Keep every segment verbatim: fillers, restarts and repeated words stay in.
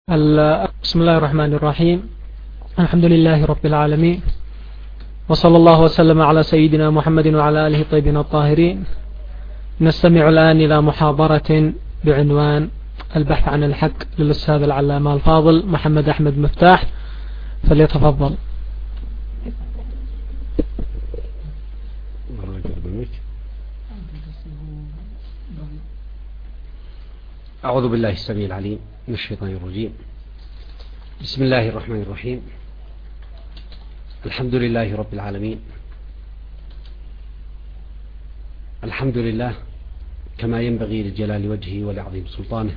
بسم الله الرحمن الرحيم. الحمد لله رب العالمين، وصلى الله وسلم على سيدنا محمد وعلى آله الطيبين الطاهرين. نستمع الآن إلى محاضرة بعنوان البحث عن الحق للأستاذ العلامة الفاضل محمد أحمد مفتاح، فليتفضل. أعوذ بالله السميع العليم من الشيطان الرجيم. بسم الله الرحمن الرحيم. الحمد لله رب العالمين. الحمد لله كما ينبغي لجلال وجهه ولعظيم سلطانه.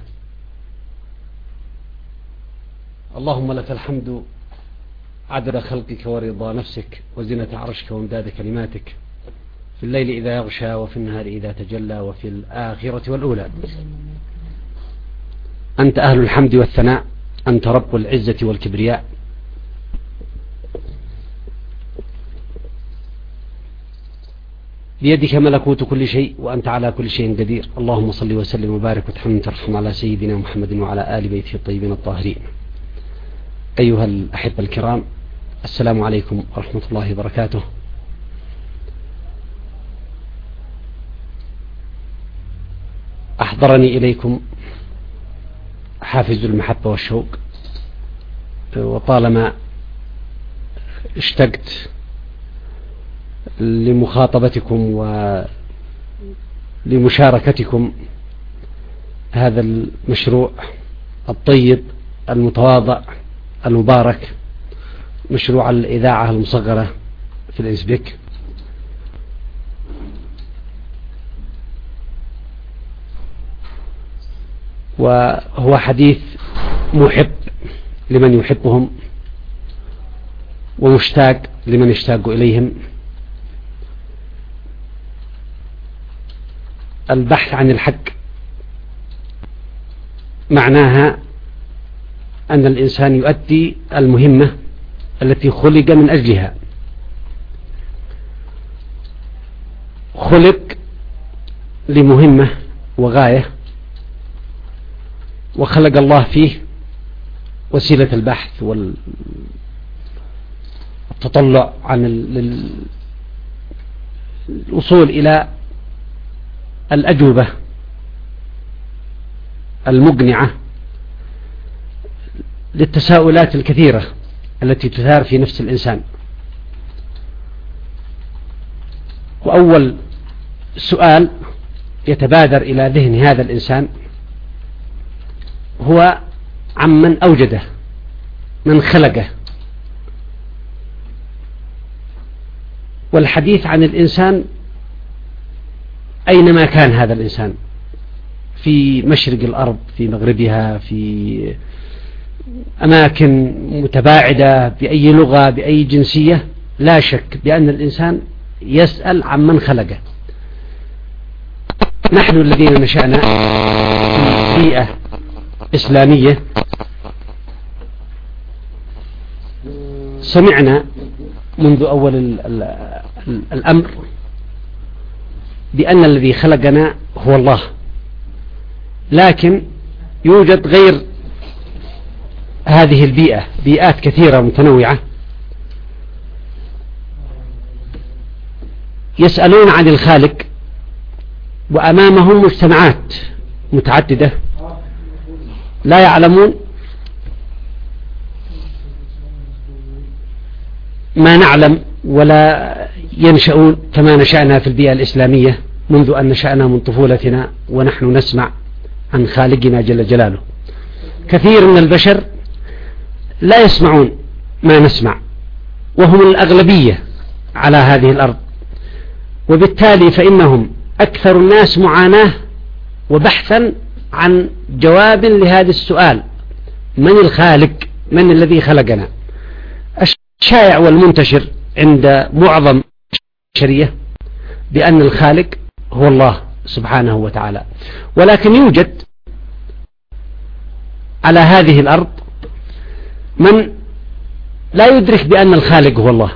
اللهم لك الحمد عدد خلقك ورضا نفسك وزنة عرشك وامداد كلماتك، في الليل إذا يغشى وفي النهار إذا تجلى وفي الآخرة والأولى. أنت أهل الحمد والثناء، أنت رب العزة والكبرياء. بيدك ملكوت كل شيء وأنت على كل شيء قدير. اللهم صل وسلم وبارك وتحمد وترحم على سيدنا محمد وعلى آل بيته الطيبين الطاهرين. أيها الأحبة الكرام، السلام عليكم ورحمة الله وبركاته. أحضرني إليكم حافز المحبة والشوق، وطالما اشتقت لمخاطبتكم ولمشاركتكم هذا المشروع الطيب المتواضع المبارك، مشروع الإذاعة المصغرة في الإنسبيك. وهو حديث محب لمن يحبهم ومشتاق لمن يشتاق إليهم. البحث عن الحق معناها أن الإنسان يؤدي المهمة التي خلق من أجلها. خلق لمهمة وغاية، وخلق الله فيه وسيلة البحث والتطلع عن الوصول إلى الأجوبة المقنعة للتساؤلات الكثيرة التي تثار في نفس الإنسان. وأول سؤال يتبادر إلى ذهن هذا الإنسان هو عمن أوجده، من خلقه. والحديث عن الإنسان أينما كان هذا الإنسان، في مشرق الأرض، في مغربها، في أماكن متباعدة، بأي لغة، بأي جنسية، لا شك بأن الإنسان يسأل عمن خلقه. نحن الذين نشأنا في بيئة إسلامية سمعنا منذ أول الأمر بأن الذي خلقنا هو الله، لكن يوجد غير هذه البيئة بيئات كثيرة متنوعة يسألون عن الخالق، وأمامهم مجتمعات متعددة لا يعلمون ما نعلم ولا ينشأون كما نشأنا في البيئة الإسلامية منذ أن نشأنا من طفولتنا ونحن نسمع عن خالقنا جل جلاله. كثير من البشر لا يسمعون ما نسمع، وهم الأغلبية على هذه الأرض، وبالتالي فإنهم أكثر الناس معاناة وبحثا عن جواب لهذا السؤال: من الخالق؟ من الذي خلقنا؟ الشائع والمنتشر عند معظم البشرية بأن الخالق هو الله سبحانه وتعالى، ولكن يوجد على هذه الأرض من لا يدرك بأن الخالق هو الله،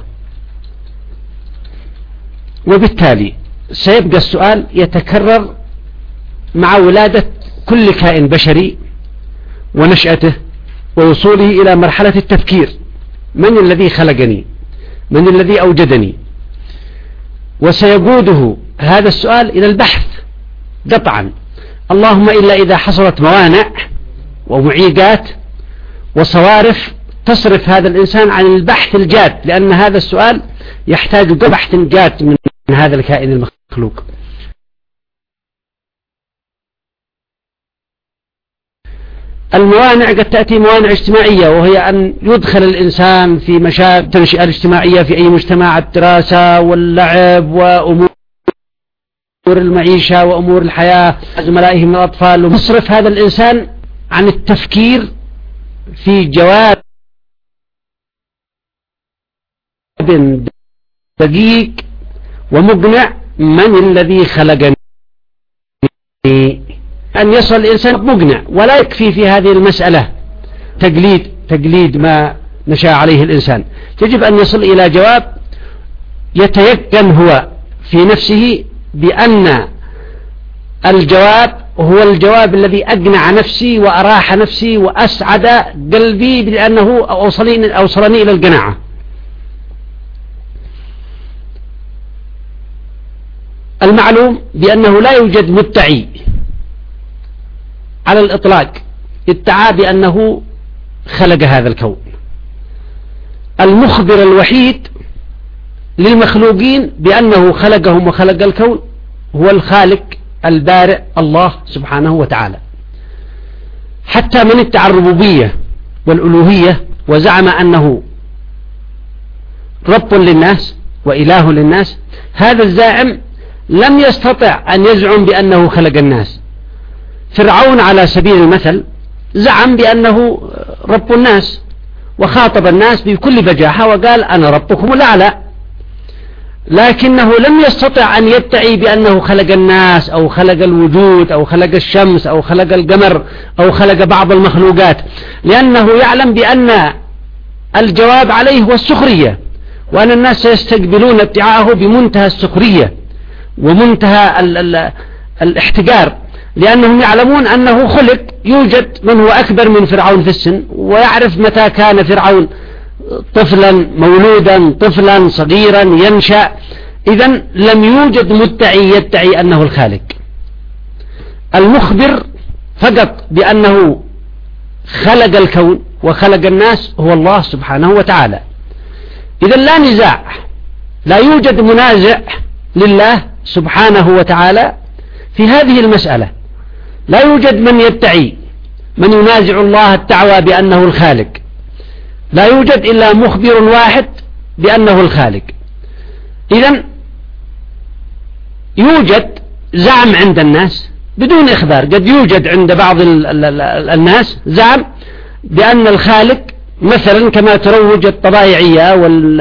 وبالتالي سيبقى السؤال يتكرر مع ولادة كل كائن بشري ونشأته ووصوله إلى مرحلة التفكير: من الذي خلقني؟ من الذي أوجدني؟ وسيقوده هذا السؤال إلى البحث قطعا، اللهم إلا إذا حصلت موانع ومعيقات وصوارف تصرف هذا الإنسان عن البحث الجاد، لأن هذا السؤال يحتاج بحث جاد من هذا الكائن المخلوق. الموانع قد تأتي موانع اجتماعية، وهي أن يدخل الإنسان في مشاكل التنشئة الاجتماعية في أي مجتمع، الدراسة واللعب وأمور المعيشة وأمور الحياة، زملائه من الأطفال، ومصرف هذا الإنسان عن التفكير في جواب دقيق ومقنع: من الذي خلقني؟ أن يصل الإنسان مقنع، ولا يكفي في هذه المسألة تقليد تقليد ما نشأ عليه الإنسان، يجب أن يصل إلى جواب يتيقن هو في نفسه بأن الجواب هو الجواب الذي أقنع نفسي وأراح نفسي وأسعد قلبي، لأنه أوصلني, أوصلني إلى القناعة. المعلوم بأنه لا يوجد مدعي على الإطلاق ادعى بأنه خلق هذا الكون. المخبر الوحيد للمخلوقين بأنه خلقهم وخلق الكون هو الخالق البارئ الله سبحانه وتعالى. حتى من ادعى الربوبية والألوهية وزعم أنه رب للناس وإله للناس، هذا الزاعم لم يستطع أن يزعم بأنه خلق الناس. فرعون على سبيل المثل زعم بأنه رب الناس، وخاطب الناس بكل بجاحة وقال: أنا ربكم الأعلى، لكنه لم يستطع أن يدعي بأنه خلق الناس أو خلق الوجود أو خلق الشمس أو خلق القمر أو خلق بعض المخلوقات، لأنه يعلم بأن الجواب عليه هو السخرية، وأن الناس سيستقبلون ادعاءه بمنتهى السخرية ومنتهى ال ال الاحتقار، لأنهم يعلمون أنه خلق. يوجد من هو أكبر من فرعون في السن، ويعرف متى كان فرعون طفلا مولودا طفلا صغيرا ينشأ. إذن لم يوجد مدعي يدعي أنه الخالق. المخبر فقط بأنه خلق الكون وخلق الناس هو الله سبحانه وتعالى. إذن لا نزاع، لا يوجد منازع لله سبحانه وتعالى في هذه المسألة. لا يوجد من يدعي من ينازع الله الدعوى بأنه الخالق، لا يوجد إلا مخبر واحد بأنه الخالق. إذن يوجد زعم عند الناس بدون إخبار. قد يوجد عند بعض ال ال ال الناس زعم بأن الخالق، مثلا كما تروج الطبائعية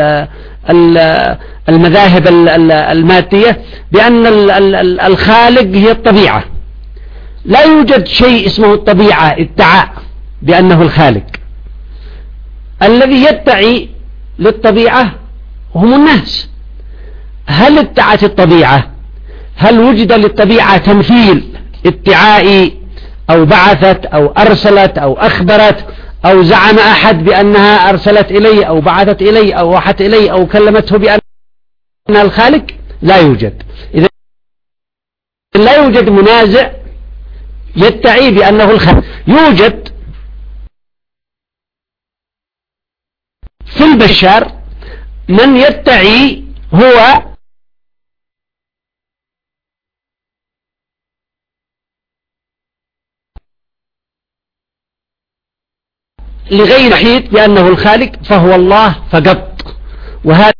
والمذاهب المادية بأن الخالق هي الطبيعة. لا يوجد شيء اسمه الطبيعة ادعاء بأنه الخالق. الذي يدعي للطبيعة هم الناس. هل ادعت الطبيعة؟ هل وجد للطبيعة تمثيل ادعائي أو بعثت أو أرسلت أو أخبرت أو زعم أحد بأنها أرسلت إلي أو بعثت إلي أو وحت إلي أو كلمته بأنها الخالق؟ لا يوجد. إذا لا يوجد منازع يدعي بأنه الخالق. يوجد في البشر من يدعي هو لغير وحيد بأنه الخالق، فهو الله فقط. وهذا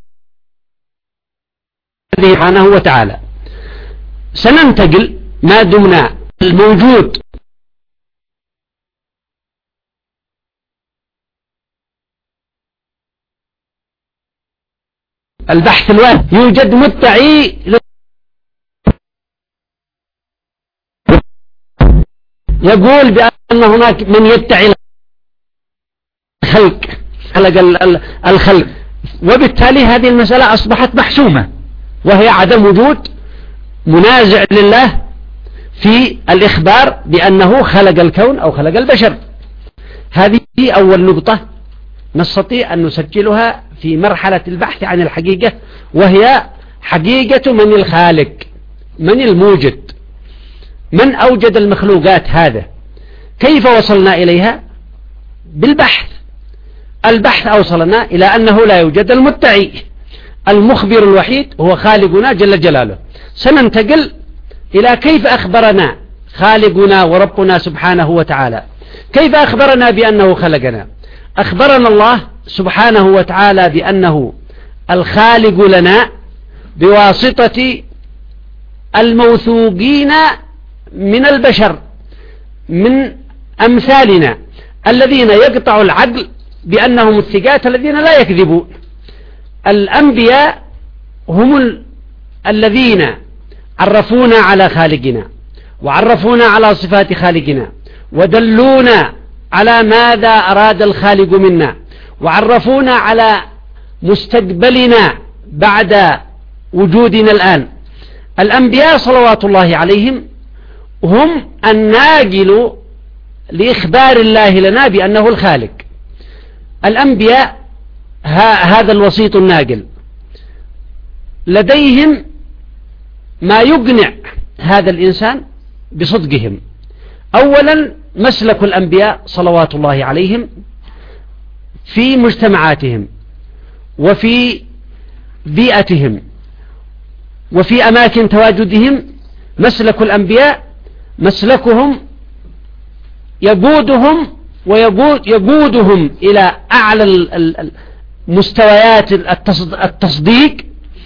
سبحانه وتعالى. سننتقل ما دمنا الموجود البحث الواحد يوجد مدعي يقول بأن هناك من يدعي الخلق خلق الخلق، وبالتالي هذه المسألة أصبحت محسومة، وهي عدم وجود منازع لله في الإخبار بأنه خلق الكون أو خلق البشر. هذه أول نقطة نستطيع أن نسجلها في مرحلة البحث عن الحقيقة، وهي حقيقة من الخالق، من الموجد، من أوجد المخلوقات. هذا كيف وصلنا إليها؟ بالبحث. البحث أوصلنا إلى أنه لا يوجد المدعي، المخبر الوحيد هو خالقنا جل جلاله. سننتقل إلى كيف أخبرنا خالقنا وربنا سبحانه وتعالى. كيف أخبرنا بأنه خلقنا؟ أخبرنا الله سبحانه وتعالى بأنه الخالق لنا بواسطة الموثوقين من البشر، من أمثالنا الذين يقطع العقل بأنهم الثقات الذين لا يكذبون. الأنبياء هم ال... الذين عرفونا على خالقنا، وعرفونا على صفات خالقنا، ودلونا على ماذا أراد الخالق منا، وعرفونا على مستقبلنا بعد وجودنا الآن. الأنبياء صلوات الله عليهم هم الناقل لإخبار الله لنا بأنه الخالق. الأنبياء هذا الوسيط الناقل، لديهم ما يقنع هذا الإنسان بصدقهم. أولا مسلك الأنبياء صلوات الله عليهم في مجتمعاتهم وفي بيئتهم وفي أماكن تواجدهم. مسلك الأنبياء مسلكهم يقودهم ويقود يقودهم إلى أعلى مستويات التصديق.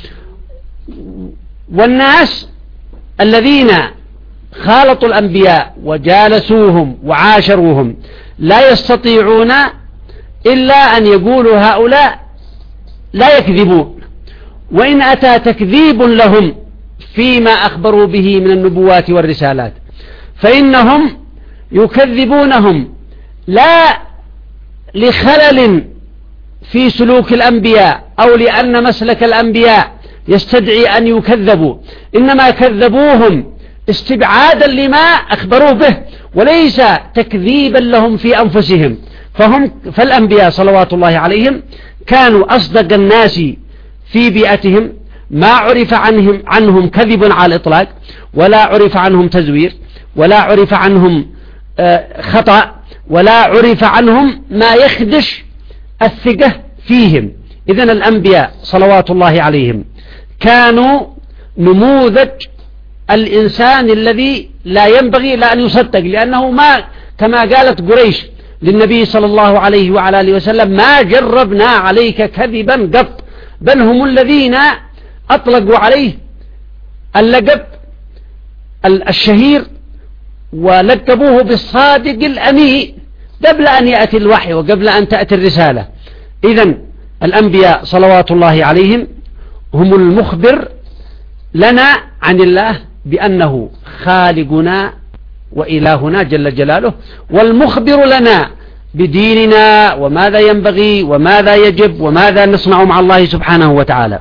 والناس الذين خالطوا الأنبياء وجالسوهم وعاشروهم لا يستطيعون إلا أن يقولوا هؤلاء لا يكذبون، وإن أتى تكذيب لهم فيما أخبروا به من النبوات والرسالات فإنهم يكذبونهم لا لخلل في سلوك الأنبياء أو لأن مسلك الأنبياء يستدعي أن يكذبوا، إنما كذبوهم استبعادا لما أخبروا به وليس تكذيبا لهم في أنفسهم. فهم فالأنبياء صلوات الله عليهم كانوا أصدق الناس في بيئتهم، ما عرف عنهم, عنهم كذب على الإطلاق، ولا عرف عنهم تزوير، ولا عرف عنهم خطأ، ولا عرف عنهم ما يخدش الثقة فيهم. إذن الأنبياء صلوات الله عليهم كانوا نموذج الإنسان الذي لا ينبغي إلا أن يصدق، لأنه ما كما قالت قريش للنبي صلى الله عليه وعلى آله وسلم ما جربنا عليك كذبا قط، بل هم الذين أطلقوا عليه اللقب الشهير ولقبوه بالصادق الأمين قبل أن يأتي الوحي وقبل أن تأتي الرسالة. إذن الأنبياء صلوات الله عليهم هم المخبر لنا عن الله بأنه خالقنا وإلهنا جل جلاله، والمخبر لنا بديننا وماذا ينبغي وماذا يجب وماذا نصنع مع الله سبحانه وتعالى.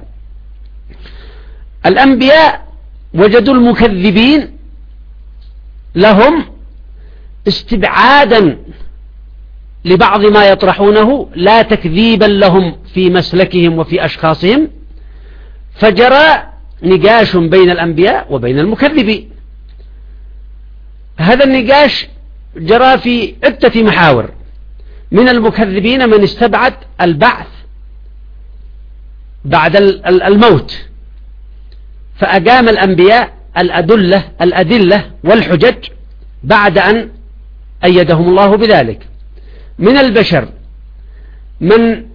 الأنبياء وجدوا المكذبين لهم استبعادا لبعض ما يطرحونه، لا تكذيبا لهم في مسلكهم وفي أشخاصهم، فجرى نقاش بين الأنبياء وبين المكذبين. هذا النقاش جرى في عدة محاور. من المكذبين من استبعد البعث بعد الموت، فأقام الأنبياء الأدلة, الأدلة والحجج بعد أن أيدهم الله بذلك. من البشر من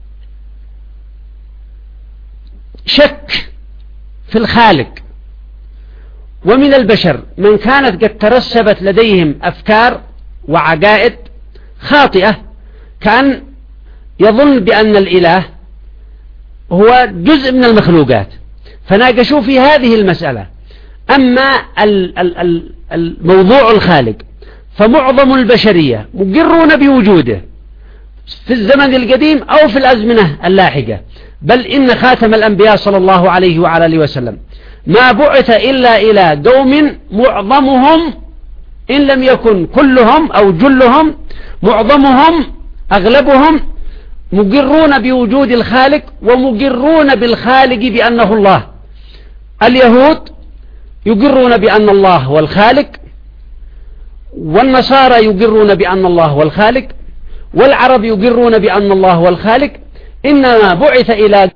شك في الخالق، ومن البشر من كانت قد ترسبت لديهم أفكار وعقائد خاطئة، كان يظن بأن الإله هو جزء من المخلوقات، فناقشوا في هذه المسألة. أما الموضوع الخالق فمعظم البشرية مقرون بوجوده في الزمن القديم أو في الأزمنة اللاحقة، بل إن خاتم الأنبياء صلى الله عليه وعلى آله وسلم ما بعث إلا إلى قوم معظمهم إن لم يكن كلهم أو جلهم معظمهم أغلبهم مقرون بوجود الخالق ومقرون بالخالق بأنه الله. اليهود يقرون بأن الله هو الخالق، والنصارى يقرون بأن الله هو الخالق، والعرب يقرون بأن الله هو الخالق. إنما بعث إلى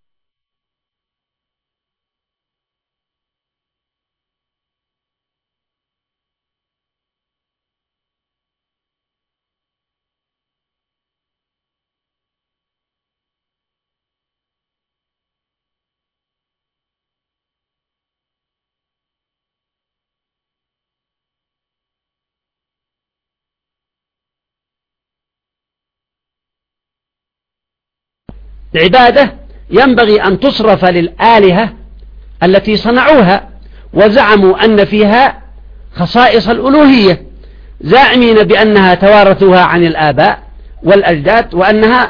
العبادة ينبغي أن تصرف للآلهة التي صنعوها، وزعموا أن فيها خصائص الألوهية، زاعمين بأنها توارثوها عن الآباء والأجداد، وأنها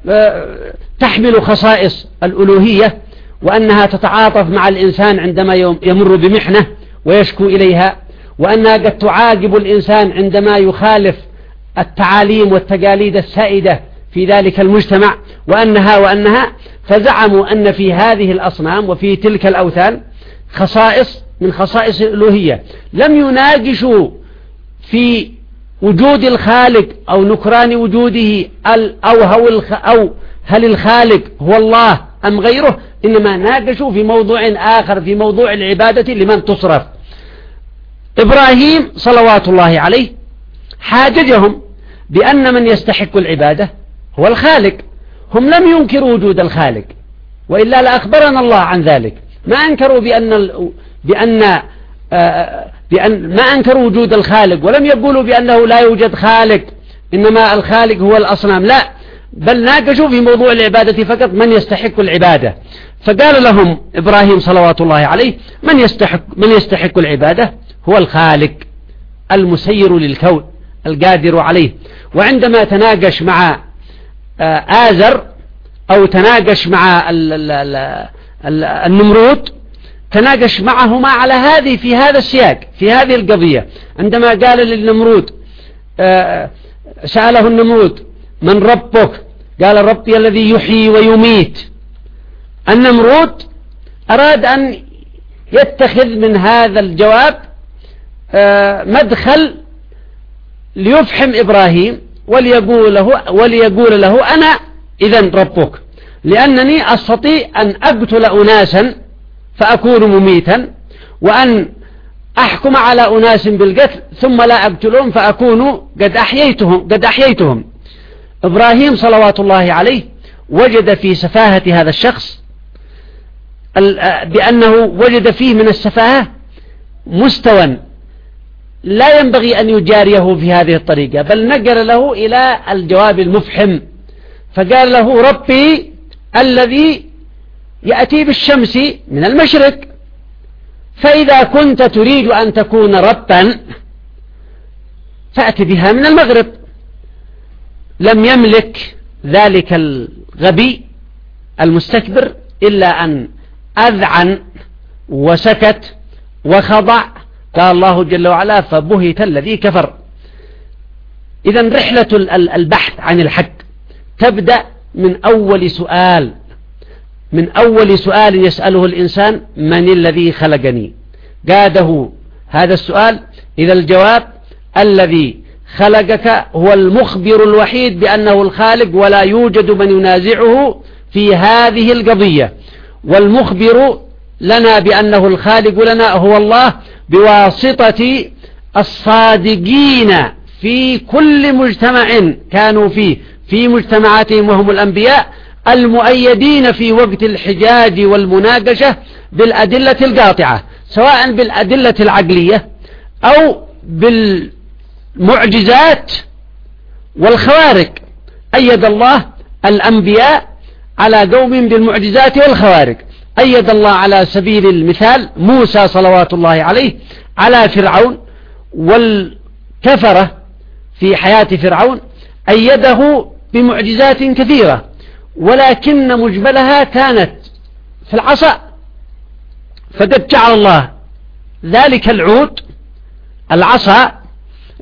تحمل خصائص الألوهية، وأنها تتعاطف مع الإنسان عندما يمر بمحنة ويشكو إليها، وأنها قد تعاقب الإنسان عندما يخالف التعاليم والتقاليد السائدة في ذلك المجتمع، وأنها وأنها فزعموا أن في هذه الأصنام وفي تلك الأوثان خصائص من خصائص الألوهية. لم يناقشوا في وجود الخالق أو نكران وجوده أو, أو هل الخالق هو الله أم غيره، إنما ناقشوا في موضوع آخر، في موضوع العبادة لمن تصرف. إبراهيم صلوات الله عليه حاججهم بأن من يستحق العبادة هو الخالق. هم لم ينكروا وجود الخالق، وإلا لأخبرنا الله عن ذلك. ما أنكروا بأن بأن بأن ما أنكروا وجود الخالق، ولم يقولوا بأنه لا يوجد خالق إنما الخالق هو الأصنام، لا، بل ناقشوا في موضوع العبادة فقط من يستحق العبادة. فقال لهم إبراهيم صلوات الله عليه من يستحق من يستحق العبادة هو الخالق المسير للكون القادر عليه. وعندما تناقش مع آزر أو تناقش مع النمرود، تناقش معهما على هذه في هذا السياق، في هذه القضية. عندما قال للنمرود، سأله النمرود من ربك؟ قال ربي الذي يحيي ويميت. النمرود أراد أن يتخذ من هذا الجواب مدخل ليفحم إبراهيم وليقول له, وليقول له أنا إذن ربك، لأنني أستطيع أن أقتل أناسا فأكون مميتا، وأن أحكم على أناس بالقتل ثم لا أقتلهم فأكون قد أحييتهم, قد أحييتهم. إبراهيم صلوات الله عليه وجد في سفاهة هذا الشخص بأنه وجد فيه من السفاهة مستوى لا ينبغي أن يجاريه في هذه الطريقة، بل نقل له إلى الجواب المفحم، فقال له ربي الذي يأتي بالشمس من المشرق، فإذا كنت تريد أن تكون ربا فأت بها من المغرب. لم يملك ذلك الغبي المستكبر إلا أن أذعن وسكت وخضع. قال الله جل وعلا فبهت الذي كفر. إذن رحلة البحث عن الحق تبدأ من أول سؤال، من أول سؤال يسأله الإنسان من الذي خلقني؟ قاده هذا السؤال إذا الجواب الذي خلقك هو المخبر الوحيد بأنه الخالق، ولا يوجد من ينازعه في هذه القضية. والمخبر لنا بأنه الخالق لنا هو الله بواسطة الصادقين في كل مجتمع كانوا فيه في مجتمعاتهم وهم الأنبياء، المؤيدين في وقت الحجاج والمناقشة بالأدلة القاطعة، سواء بالأدلة العقلية أو بالمعجزات والخوارق. أيد الله الأنبياء على قوم بالمعجزات والخوارق. أيد الله على سبيل المثال موسى صلوات الله عليه على فرعون والكفرة في حياة فرعون، أيده بمعجزات كثيرة، ولكن مجملها كانت في العصا. فقد جعل الله ذلك العود العصا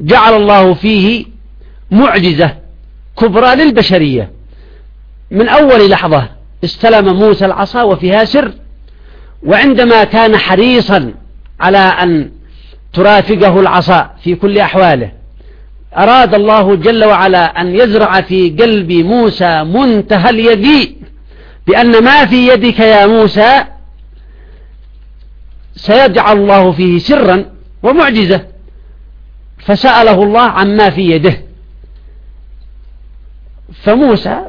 جعل الله فيه معجزة كبرى للبشرية. من أول لحظة استلم موسى العصا وفيها سر، وعندما كان حريصا على أن ترافقه العصا في كل أحواله أراد الله جل وعلا أن يزرع في قلب موسى منتهى اليقين بأن ما في يدك يا موسى سيجعل الله فيه سرا ومعجزة، فسأله الله عما في يده. فموسى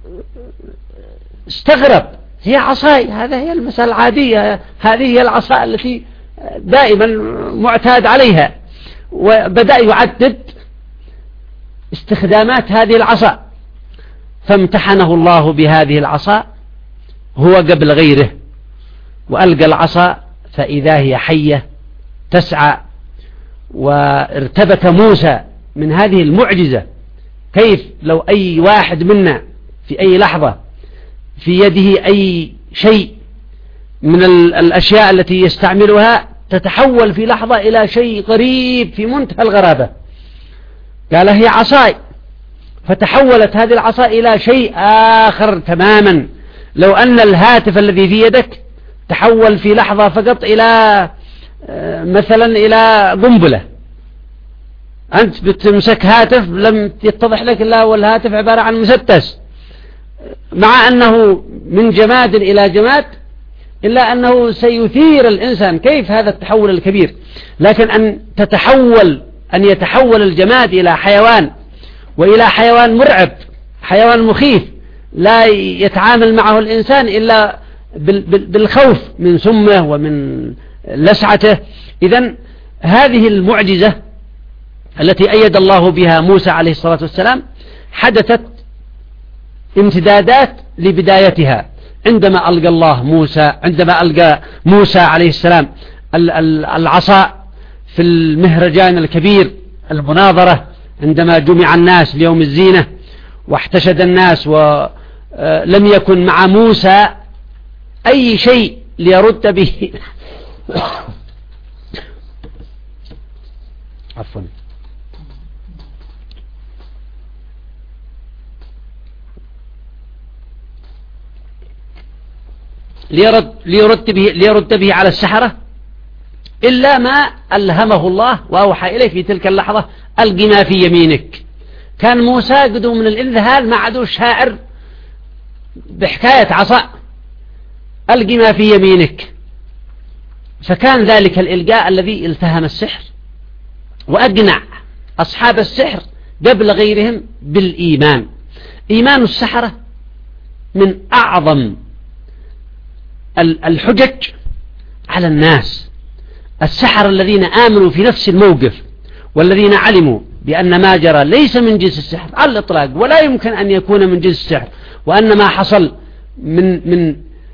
استغرب، هي عصاي، هذا هي المسألة العادية، هذه هي العصا التي دائما معتاد عليها، وبدأ يعدد استخدامات هذه العصا، فامتحنه الله بهذه العصا هو قبل غيره، وألقى العصا فإذا هي حية تسعى. وارتبك موسى من هذه المعجزة. كيف لو أي واحد منا في أي لحظة في يده أي شيء من الأشياء التي يستعملها تتحول في لحظة إلى شيء غريب في منتهى الغرابة. قال هي عصاي، فتحولت هذه العصا إلى شيء آخر تماما. لو أن الهاتف الذي في يدك تحول في لحظة فقط إلى مثلا إلى قنبلة، أنت بتمسك هاتف لم يتضح لك إلا والهاتف عبارة عن مسدس، مع أنه من جماد إلى جماد، إلا أنه سيثير الإنسان. كيف هذا التحول الكبير؟ لكن أن تتحول أن يتحول الجماد إلى حيوان، وإلى حيوان مرعب، حيوان مخيف لا يتعامل معه الإنسان إلا بالخوف من سمه ومن لسعته. إذن هذه المعجزة التي أيد الله بها موسى عليه الصلاة والسلام حدثت امتدادات لبدايتها عندما ألقى الله موسى عندما ألقى موسى عليه السلام العصا في المهرجان الكبير المناظرة، عندما جمع الناس ليوم الزينة واحتشد الناس ولم يكن مع موسى أي شيء ليرد به عفوا ليرد, ليرد, به ليرد به على السحرة إلا ما ألهمه الله وأوحى إليه في تلك اللحظة: ألق ما في يمينك. كان موسى قدو من الإذهال، ما عدو شاعر بحكاية عصا، ألق ما في يمينك. فكان ذلك الإلقاء الذي التهم السحر وأقنع أصحاب السحر قبل غيرهم بالإيمان. إيمان السحرة من أعظم الحجج على الناس. السحر الذين آمنوا في نفس الموقف والذين علموا بأن ما جرى ليس من جنس السحر على الإطلاق، ولا يمكن أن يكون من جنس السحر، وأن ما حصل من من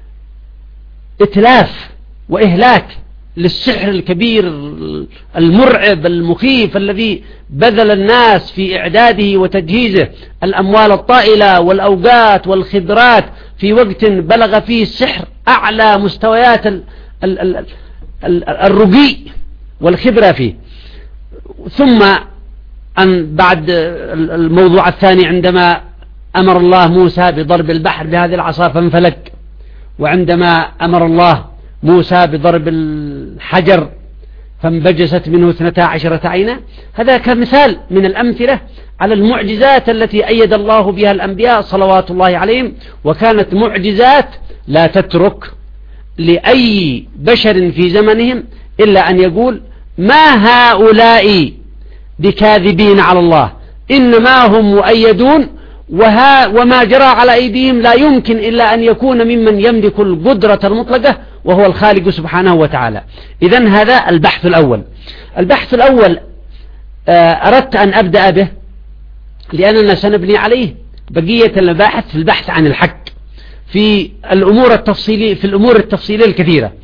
إتلاف وإهلاك للسحر الكبير المرعب المخيف الذي بذل الناس في إعداده وتجهيزه الأموال الطائلة والأوقات والخبرات في وقت بلغ فيه السحر أعلى مستويات ال ال ال ال الرقي والخبرة فيه. ثم أن بعد الموضوع الثاني عندما أمر الله موسى بضرب البحر بهذه العصا فانفلق، وعندما أمر الله موسى بضرب الحجر فانبجست منه اثنتا عشرة عينا. هذا كمثال من الأمثلة على المعجزات التي أيد الله بها الأنبياء صلوات الله عليهم، وكانت معجزات لا تترك لأي بشر في زمنهم إلا أن يقول: ما هؤلاء بكاذبين على الله، إنما هم مؤيدون، وها وما جرى على أيديهم لا يمكن إلا أن يكون ممن يملك القدرة المطلقة وهو الخالق سبحانه وتعالى. إذن هذا البحث الأول. البحث الأول أردت أن أبدأ به لأننا سنبني عليه بقية المباحث في البحث عن الحق في الأمور التفصيلية في الأمور التفصيلية الكثيرة.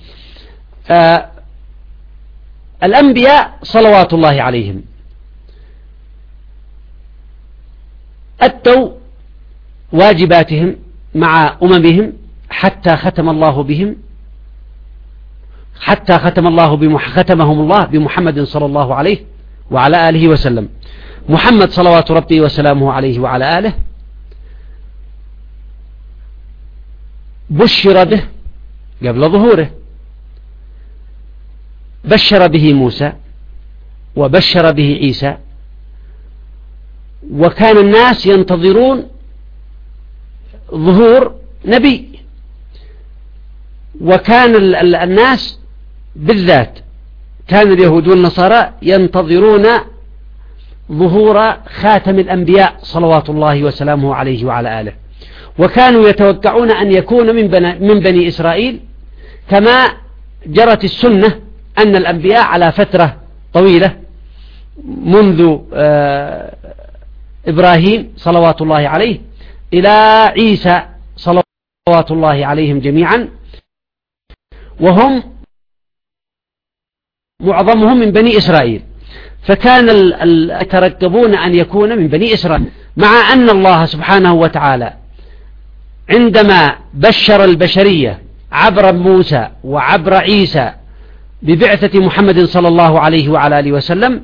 الأنبياء صلوات الله عليهم أدوا واجباتهم مع أممهم حتى ختم الله بهم حتى ختم الله بمح ختمهم الله بمحمد صلى الله عليه وعلى آله وسلم. محمد صلوات ربي وسلامه عليه وعلى آله بشر به قبل ظهوره، بشر به موسى وبشر به عيسى، وكان الناس ينتظرون ظهور نبي، وكان الناس بالذات كان اليهود والنصارى ينتظرون ظهور خاتم الأنبياء صلوات الله وسلامه عليه وعلى آله، وكانوا يتوقعون أن يكون من بني, من بني إسرائيل، كما جرت السنة أن الأنبياء على فترة طويلة منذ إبراهيم صلوات الله عليه إلى عيسى صلوات الله عليهم جميعا، وهم معظمهم من بني إسرائيل، فكان يترقبون أن يكون من بني إسرائيل، مع أن الله سبحانه وتعالى عندما بشر البشرية عبر موسى وعبر عيسى ببعثة محمد صلى الله عليه وعلى آله وسلم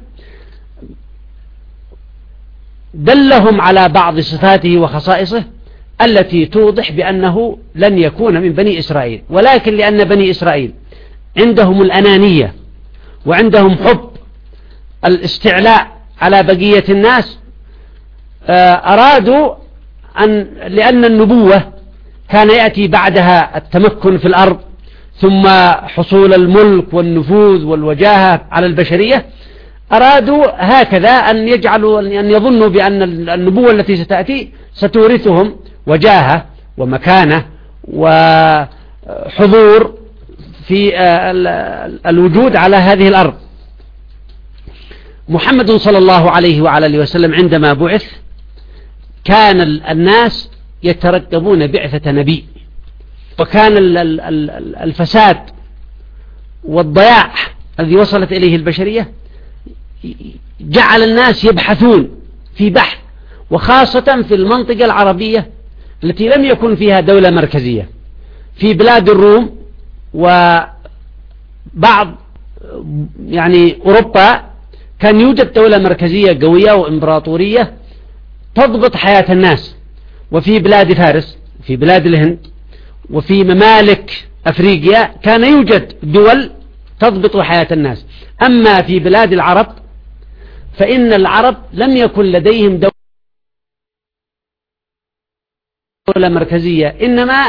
دلهم على بعض صفاته وخصائصه التي توضح بأنه لن يكون من بني إسرائيل، ولكن لأن بني إسرائيل عندهم الأنانية وعندهم حب الاستعلاء على بقية الناس، أرادوا أن لأن النبوة كان يأتي بعدها التمكن في الأرض ثم حصول الملك والنفوذ والوجاهة على البشرية، أرادوا هكذا أن يجعلوا أن يظنوا بأن النبوة التي ستأتي ستورثهم وجاهة ومكانة وحضور في الوجود على هذه الأرض. محمد صلى الله عليه وعلى آله وسلم عندما بعث كان الناس يترقبون بعثة نبي، وكان الفساد والضياع الذي وصلت إليه البشرية جعل الناس يبحثون في بحث، وخاصة في المنطقة العربية التي لم يكن فيها دولة مركزية. في بلاد الروم وبعض يعني أوروبا كان يوجد دولة مركزية قوية وإمبراطورية تضبط حياة الناس، وفي بلاد فارس في بلاد الهند وفي ممالك أفريقيا كان يوجد دول تضبط حياة الناس. أما في بلاد العرب فإن العرب لم يكن لديهم دولة مركزية، إنما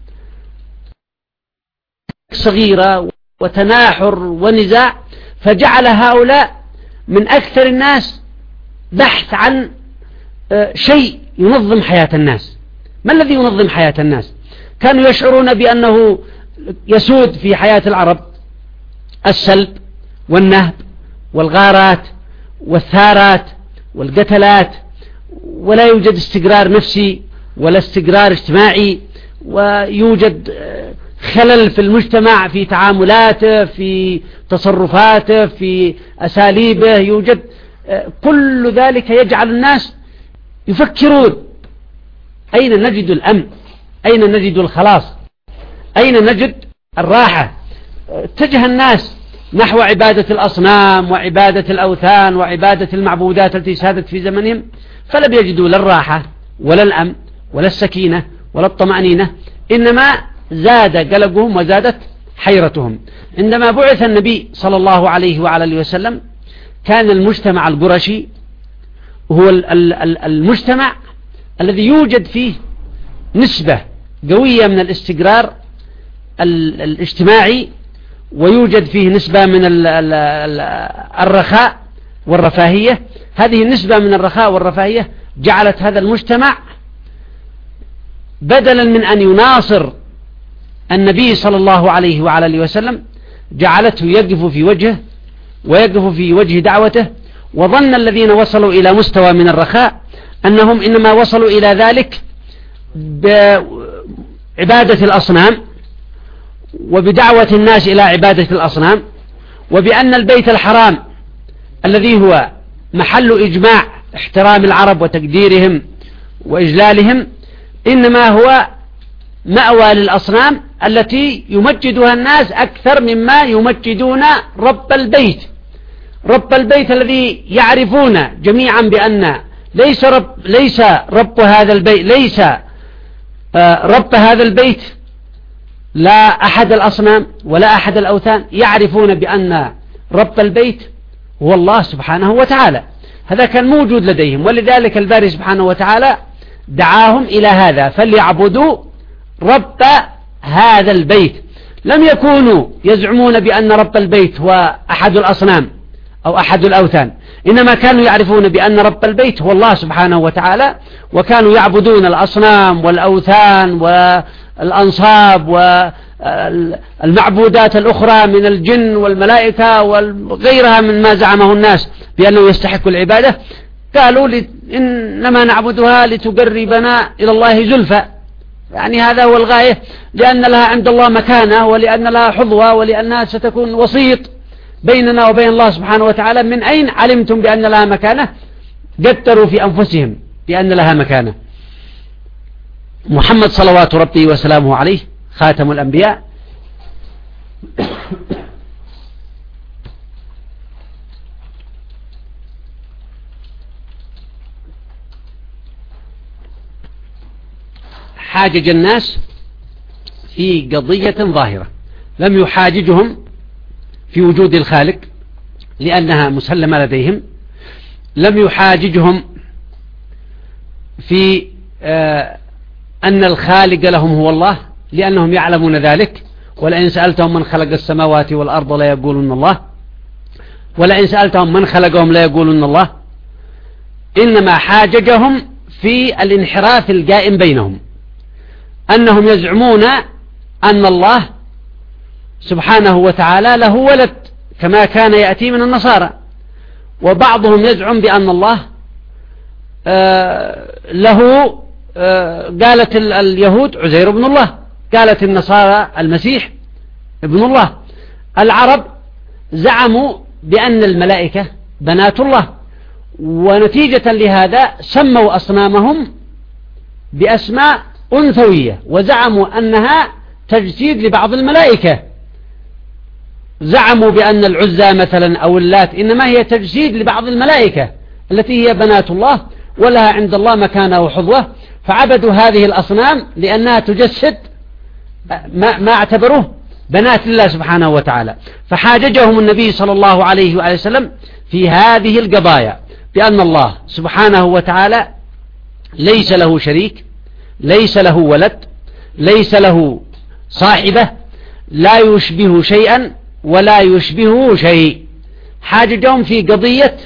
صغيرة وتناحر ونزاع، فجعل هؤلاء من أكثر الناس بحث عن شيء ينظم حياة الناس. ما الذي ينظم حياة الناس؟ كانوا يشعرون بأنه يسود في حياة العرب السلب والنهب والغارات والثارات والقتلات، ولا يوجد استقرار نفسي ولا استقرار اجتماعي، ويوجد خلل في المجتمع في تعاملاته في تصرفاته في أساليبه، يوجد كل ذلك يجعل الناس يفكرون أين نجد الأمن، أين نجد الخلاص، أين نجد الراحة. اتجه الناس نحو عبادة الأصنام وعبادة الأوثان وعبادة المعبودات التي سادت في زمنهم، فلم يجدوا لا الراحة ولا الأمن ولا السكينة ولا الطمأنينة، إنما زاد قلقهم وزادت حيرتهم. عندما بعث النبي صلى الله عليه وعلى آله وسلم كان المجتمع القرشي هو المجتمع الذي يوجد فيه نسبة قوية من الاستقرار الاجتماعي، ويوجد فيه نسبة من الرخاء والرفاهية. هذه النسبة من الرخاء والرفاهية جعلت هذا المجتمع بدلا من أن يناصر النبي صلى الله عليه وعلى آله وسلم جعلته يقف في وجهه ويقف في وجه دعوته، وظن الذين وصلوا إلى مستوى من الرخاء أنهم إنما وصلوا إلى ذلك بعبادة الأصنام وبدعوة الناس إلى عبادة الأصنام، وبأن البيت الحرام الذي هو محل إجماع احترام العرب وتقديرهم وإجلالهم إنما هو مأوى للأصنام التي يمجدها الناس أكثر مما يمجدون رب البيت. رب البيت الذي يعرفون جميعا بأن ليس رب, ليس رب هذا البيت ليس رب هذا البيت لا أحد الأصنام ولا أحد الأوثان، يعرفون بأن رب البيت هو الله سبحانه وتعالى. هذا كان موجود لديهم، ولذلك الباري سبحانه وتعالى دعاهم إلى هذا، فليعبدوا رب هذا البيت. لم يكونوا يزعمون بأن رب البيت هو أحد الأصنام أو أحد الأوثان، إنما كانوا يعرفون بأن رب البيت هو الله سبحانه وتعالى، وكانوا يعبدون الأصنام والأوثان والأنصاب والمعبودات الأخرى من الجن والملائكة وغيرها من ما زعمه الناس بأنه يستحق العبادة. قالوا إنما نعبدها لتقربنا إلى الله زلفى، يعني هذا هو الغاية، لأن لها عند الله مكانة، ولأن لها حظوة، ولأنها ستكون وسيط بيننا وبين الله سبحانه وتعالى. من أين علمتم بأن لها مكانة؟ قدروا في أنفسهم بأن لها مكانة. محمد صلوات ربي وسلامه عليه خاتم الأنبياء حاجج الناس في قضية ظاهرة، لم يحاججهم في وجود الخالق لأنها مسلمة لديهم، لم يحاججهم في آه أن الخالق لهم هو الله لأنهم يعلمون ذلك، ولئن سألتهم من خلق السماوات والأرض لا يقولون الله، ولئن سألتهم من خلقهم لا يقولون الله. إنما حاججهم في الانحراف القائم بينهم، أنهم يزعمون أن الله سبحانه وتعالى له ولد كما كان يأتي من النصارى، وبعضهم يزعم بأن الله آه له آه قالت اليهود عزير ابن الله، قالت النصارى المسيح ابن الله. العرب زعموا بأن الملائكة بنات الله، ونتيجة لهذا سموا أصنامهم بأسماء أنثوية، وزعموا أنها تجسيد لبعض الملائكة. زعموا بأن العزى مثلا أو اللات إنما هي تجسيد لبعض الملائكة التي هي بنات الله ولها عند الله مكانة وحظوة، فعبدوا هذه الأصنام لأنها تجسد ما, ما اعتبروه بنات الله سبحانه وتعالى. فحاججهم النبي صلى الله عليه وآله وسلم في هذه القضايا بأن الله سبحانه وتعالى ليس له شريك، ليس له ولد، ليس له صاحبة، لا يشبه شيئا ولا يشبهه شيء. حاججهم في قضية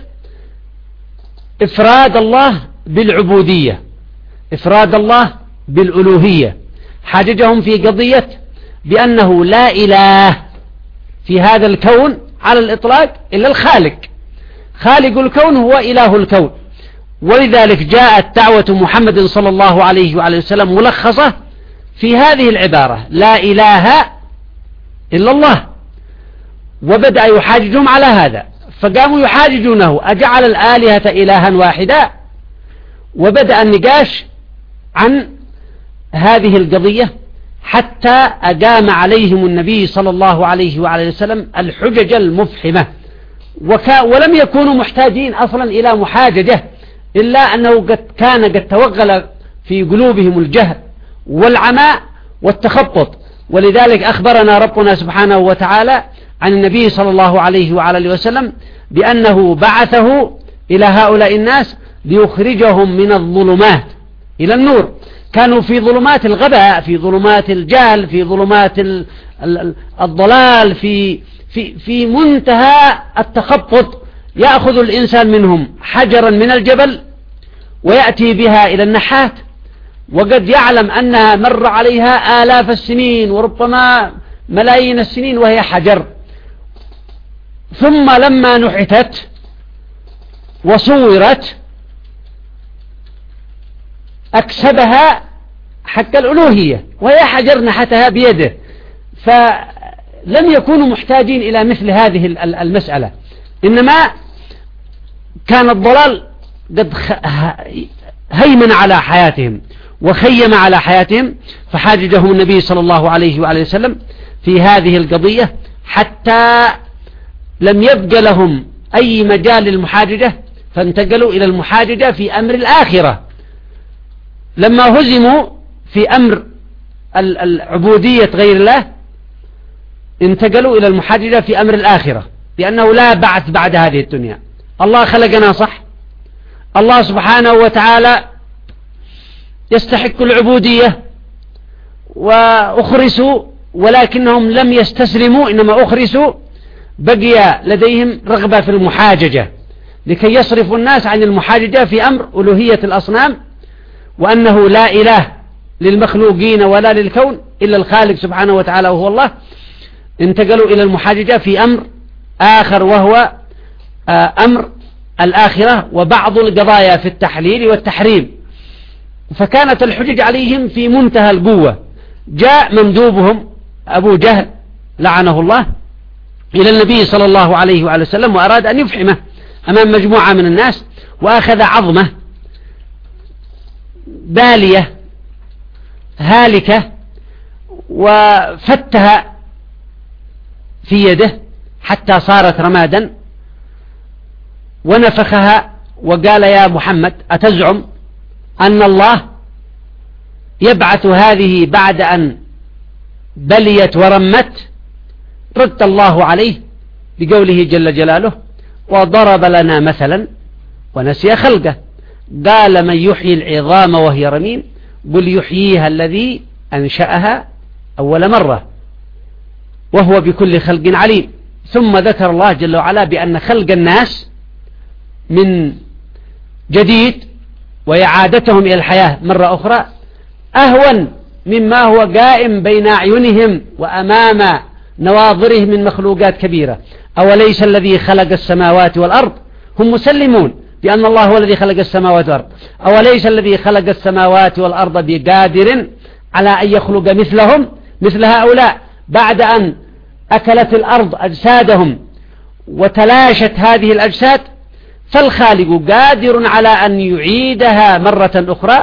إفراد الله بالعبودية، إفراد الله بالألوهية. حاججهم في قضية بأنه لا إله في هذا الكون على الإطلاق إلا الخالق، خالق الكون هو إله الكون. ولذلك جاءت دعوة محمد صلى الله عليه وعليه وسلم ملخصة في هذه العبارة لا إله إلا الله، وبدأ يحاججهم على هذا، فقاموا يحاججونه أجعل الآلهة إلها واحدا، وبدأ النقاش عن هذه القضية حتى أقام عليهم النبي صلى الله عليه وعليه وسلم الحجج المفحمة، وكا ولم يكونوا محتاجين أصلا إلى محاججة، إلا أنه قد كان قد توغل في قلوبهم الجهل والعماء والتخبط. ولذلك أخبرنا ربنا سبحانه وتعالى عن النبي صلى الله عليه وعلى وسلم بأنه بعثه إلى هؤلاء الناس ليخرجهم من الظلمات إلى النور. كانوا في ظلمات الغباء، في ظلمات الجهل، في ظلمات الضلال، في في في منتهى التخبط. يأخذ الإنسان منهم حجرا من الجبل ويأتي بها إلى النحات، وقد يعلم أنها مر عليها آلاف السنين وربما ملايين السنين وهي حجر، ثم لما نحتت وصورت أكسبها حق الألوهية وهي حجر نحتها بيده. فلم يكونوا محتاجين إلى مثل هذه المسألة، إنما كان الضلال قد هيمن على حياتهم وخيم على حياتهم، فحاججهم النبي صلى الله عليه وآله وسلم في هذه القضية حتى لم يبق لهم أي مجال للمحاججة، فانتقلوا إلى المحاججة في أمر الآخرة. لما هزموا في أمر العبودية غير الله انتقلوا إلى المحاججة في أمر الآخرة، لأنه لا بعث بعد هذه الدنيا. الله خلقنا صح، الله سبحانه وتعالى يستحق العبودية وأخرسوا، ولكنهم لم يستسلموا، إنما أخرسوا، بقي لديهم رغبة في المحاججة لكي يصرفوا الناس عن المحاججة في أمر ألوهية الأصنام، وأنه لا إله للمخلوقين ولا للكون إلا الخالق سبحانه وتعالى وهو الله. انتقلوا إلى المحاججة في أمر آخر، وهو أمر الآخرة وبعض القضايا في التحليل والتحريم. فكانت الحجج عليهم في منتهى القوة. جاء مندوبهم أبو جهل لعنه الله إلى النبي صلى الله عليه وآله وسلم، وأراد أن يفحمه أمام مجموعة من الناس، وأخذ عظمة بالية هالكة وفتها في يده حتى صارت رمادا، ونفخها وقال: يا محمد، أتزعم أن الله يبعث هذه بعد أن بليت ورمت؟ رد الله عليه بقوله جل جلاله: وضرب لنا مثلا ونسي خلقه، قال: من يحيي العظام وهي رميم؟ قل يحييها الذي أنشأها أول مرة وهو بكل خلق عليم. ثم ذكر الله جل وعلا بأن خلق الناس من جديد وإعادتهم إلى الحياة مرة أخرى أهون مما هو قائم بين أعينهم وأمام نواظرهم من مخلوقات كبيرة. أوليس الذي خلق السماوات والأرض؟ هم مسلمون بأن الله هو الذي خلق السماوات والأرض. أوليس الذي خلق السماوات والأرض بقادر على أن يخلق مثلهم مثل هؤلاء بعد أن أكلت الأرض أجسادهم وتلاشت هذه الأجساد؟ فالخالق قادر على أن يعيدها مرة أخرى.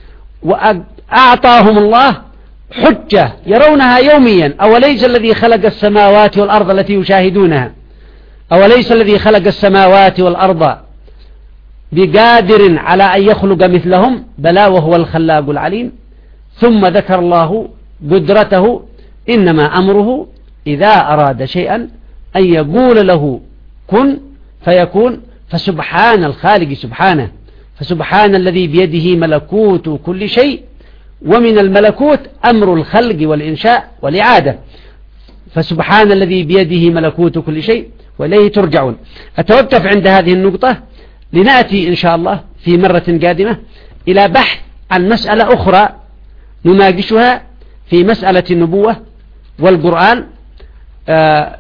وأعطاهم الله حجة يرونها يوميا: أوليس الذي خلق السماوات والأرض التي يشاهدونها، أوليس الذي خلق السماوات والأرض بقادر على أن يخلق مثلهم؟ بلى وهو الخلاق العليم. ثم ذكر الله قدرته: إنما أمره إذا أراد شيئا أن يقول له كن فيكون. فسبحان الخالق سبحانه، فسبحان الذي بيده ملكوت كل شيء، ومن الملكوت أمر الخلق والإنشاء والإعادة. فسبحان الذي بيده ملكوت كل شيء وإليه ترجعون. أتوقف عند هذه النقطة لنأتي إن شاء الله في مرة قادمة إلى بحث عن مسألة أخرى نناقشها في مسألة النبوة والقرآن، آه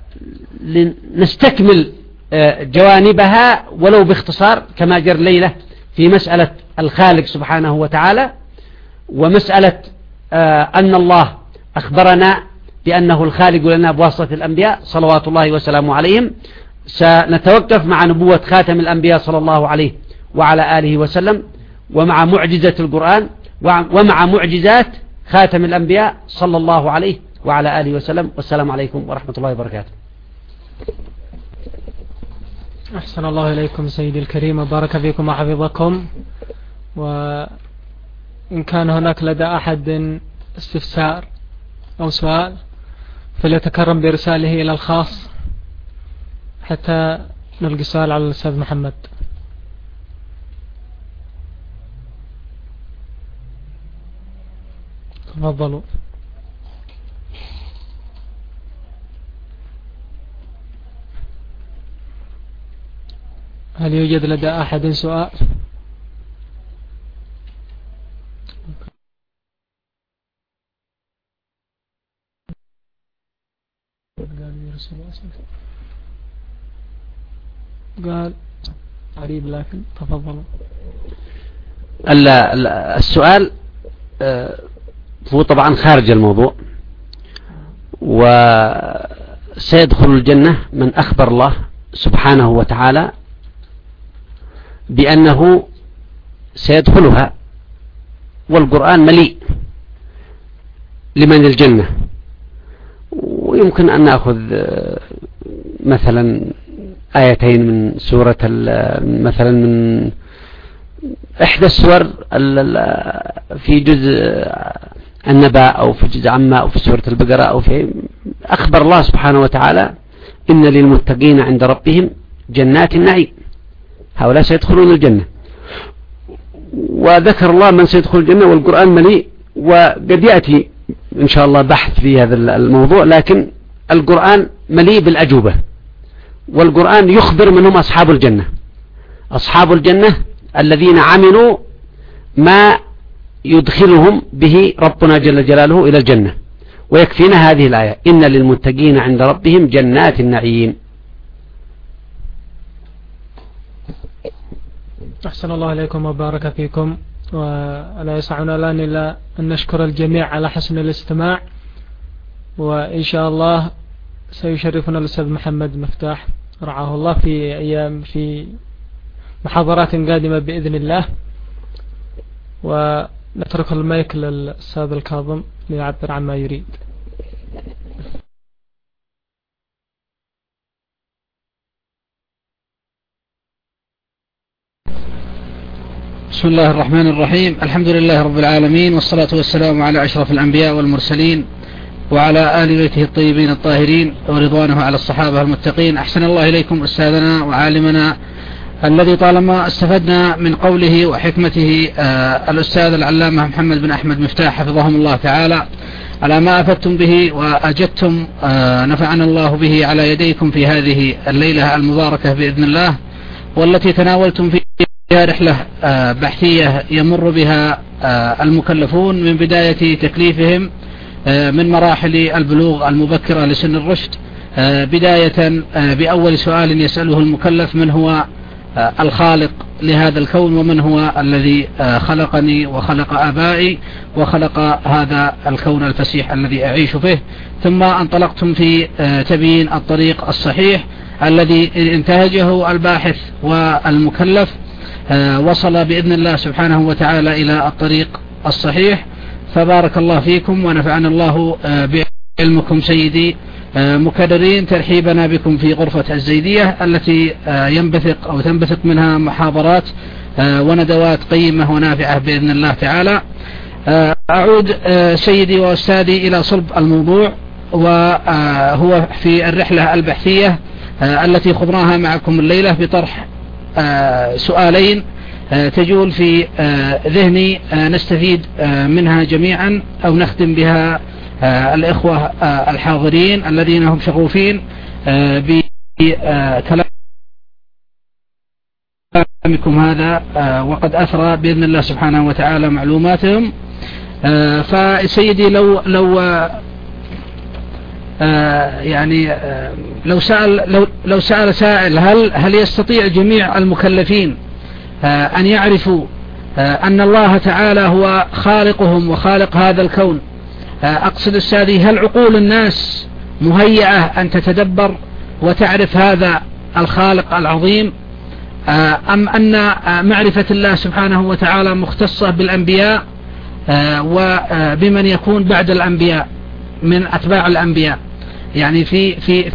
لنستكمل آه جوانبها ولو باختصار كما جرى الليلة في مسألة الخالق سبحانه وتعالى، ومسألة آه أن الله أخبرنا بأنه الخالق لنا بواسطة الأنبياء صلوات الله وسلامه عليهم. سنتوقف مع نبوة خاتم الأنبياء صلى الله عليه وعلى آله وسلم، ومع معجزة القرآن، ومع معجزات خاتم الأنبياء صلى الله عليه وعلى آله وسلم. والسلام عليكم ورحمة الله وبركاته. أحسن الله إليكم سيدي الكريم وبارك فيكم وحفظكم. وإن كان هناك لدى أحد استفسار أو سؤال فليتكرم برساله إلى الخاص حتى نلقي سؤال على الأستاذ محمد. تفضلوا. هل يوجد لدى أحد سؤال؟ قال قريب لكن تفضلوا. السؤال هو طبعا خارج الموضوع، وسيدخل الجنة من أخبر الله سبحانه وتعالى بأنه سيدخلها، والقرآن مليء لمن الجنة. ويمكن أن نأخذ مثلا آيتين من سورة مثلا من إحدى السور في جزء النبأ أو في جزء عما أو في سورة البقرة أو في أخبر الله سبحانه وتعالى إن للمتقين عند ربهم جنات النعيم، هؤلاء سيدخلون الجنة، وذكر الله من سيدخل الجنة، والقرآن مليء، وقد يأتي إن شاء الله بحث في هذا الموضوع، لكن القرآن مليء بالأجوبة، والقرآن يخبر منهم أصحاب الجنة، أصحاب الجنة الذين عملوا ما يدخلهم به ربنا جل جلاله إلى الجنة. ويكفينا هذه الآية إن للمتقين عند ربهم جنات النعيم. أحسن الله إليكم وبارك فيكم، ولا يسعنا الآن إلا أن نشكر الجميع على حسن الاستماع، وإن شاء الله سيشرفنا الأستاذ محمد مفتاح رعاه الله في أيام في محاضرات قادمة بإذن الله. ونترك المايك للأستاذ الكاظم ليعبر عما يريد. بسم الله الرحمن الرحيم. الحمد لله رب العالمين، والصلاة والسلام على أشرف الأنبياء والمرسلين وعلى آل بيته الطيبين الطاهرين ورضوانه على الصحابة المتقين. أحسن الله إليكم أستاذنا وعالمنا الذي طالما استفدنا من قوله وحكمته آه الأستاذ العلامة محمد بن أحمد مفتاح حفظهم الله تعالى على ما أفدتم به وأجدتم آه نفعنا الله به على يديكم في هذه الليلة المباركة بإذن الله، والتي تناولتم فيها رحلة آه بحثية يمر بها آه المكلفون من بداية تكليفهم آه من مراحل البلوغ المبكرة لسن الرشد، آه بداية آه بأول سؤال يسأله المكلف: من هو الخالق لهذا الكون، ومن هو الذي خلقني وخلق آبائي وخلق هذا الكون الفسيح الذي أعيش فيه. ثم انطلقتم في تبيين الطريق الصحيح الذي انتهجه الباحث والمكلف، وصل بإذن الله سبحانه وتعالى إلى الطريق الصحيح. فبارك الله فيكم ونفعنا الله بعلمكم سيدي، مكررين ترحيبنا بكم في غرفة الزيدية التي ينبثق أو تنبثق منها محاضرات وندوات قيمة ونافعة بإذن الله تعالى. أعود سيدي وأستاذي إلى صلب الموضوع، وهو في الرحلة البحثية التي خضناها معكم الليلة بطرح سؤالين تجول في ذهني نستفيد منها جميعا أو نخدم بها الإخوة الحاضرين الذين هم شغوفين بكلامكم هذا، وقد أثرى بإذن الله سبحانه وتعالى معلوماتهم. فسيدي لو لو يعني لو سأل لو لو سأل سائل: هل هل يستطيع جميع المكلفين أن يعرفوا أن الله تعالى هو خالقهم وخالق هذا الكون؟ أقصد أستاذي، هل عقول الناس مهيئة أن تتدبر وتعرف هذا الخالق العظيم، أم أن معرفة الله سبحانه وتعالى مختصة بالأنبياء وبمن يكون بعد الأنبياء من أتباع الأنبياء؟ يعني في في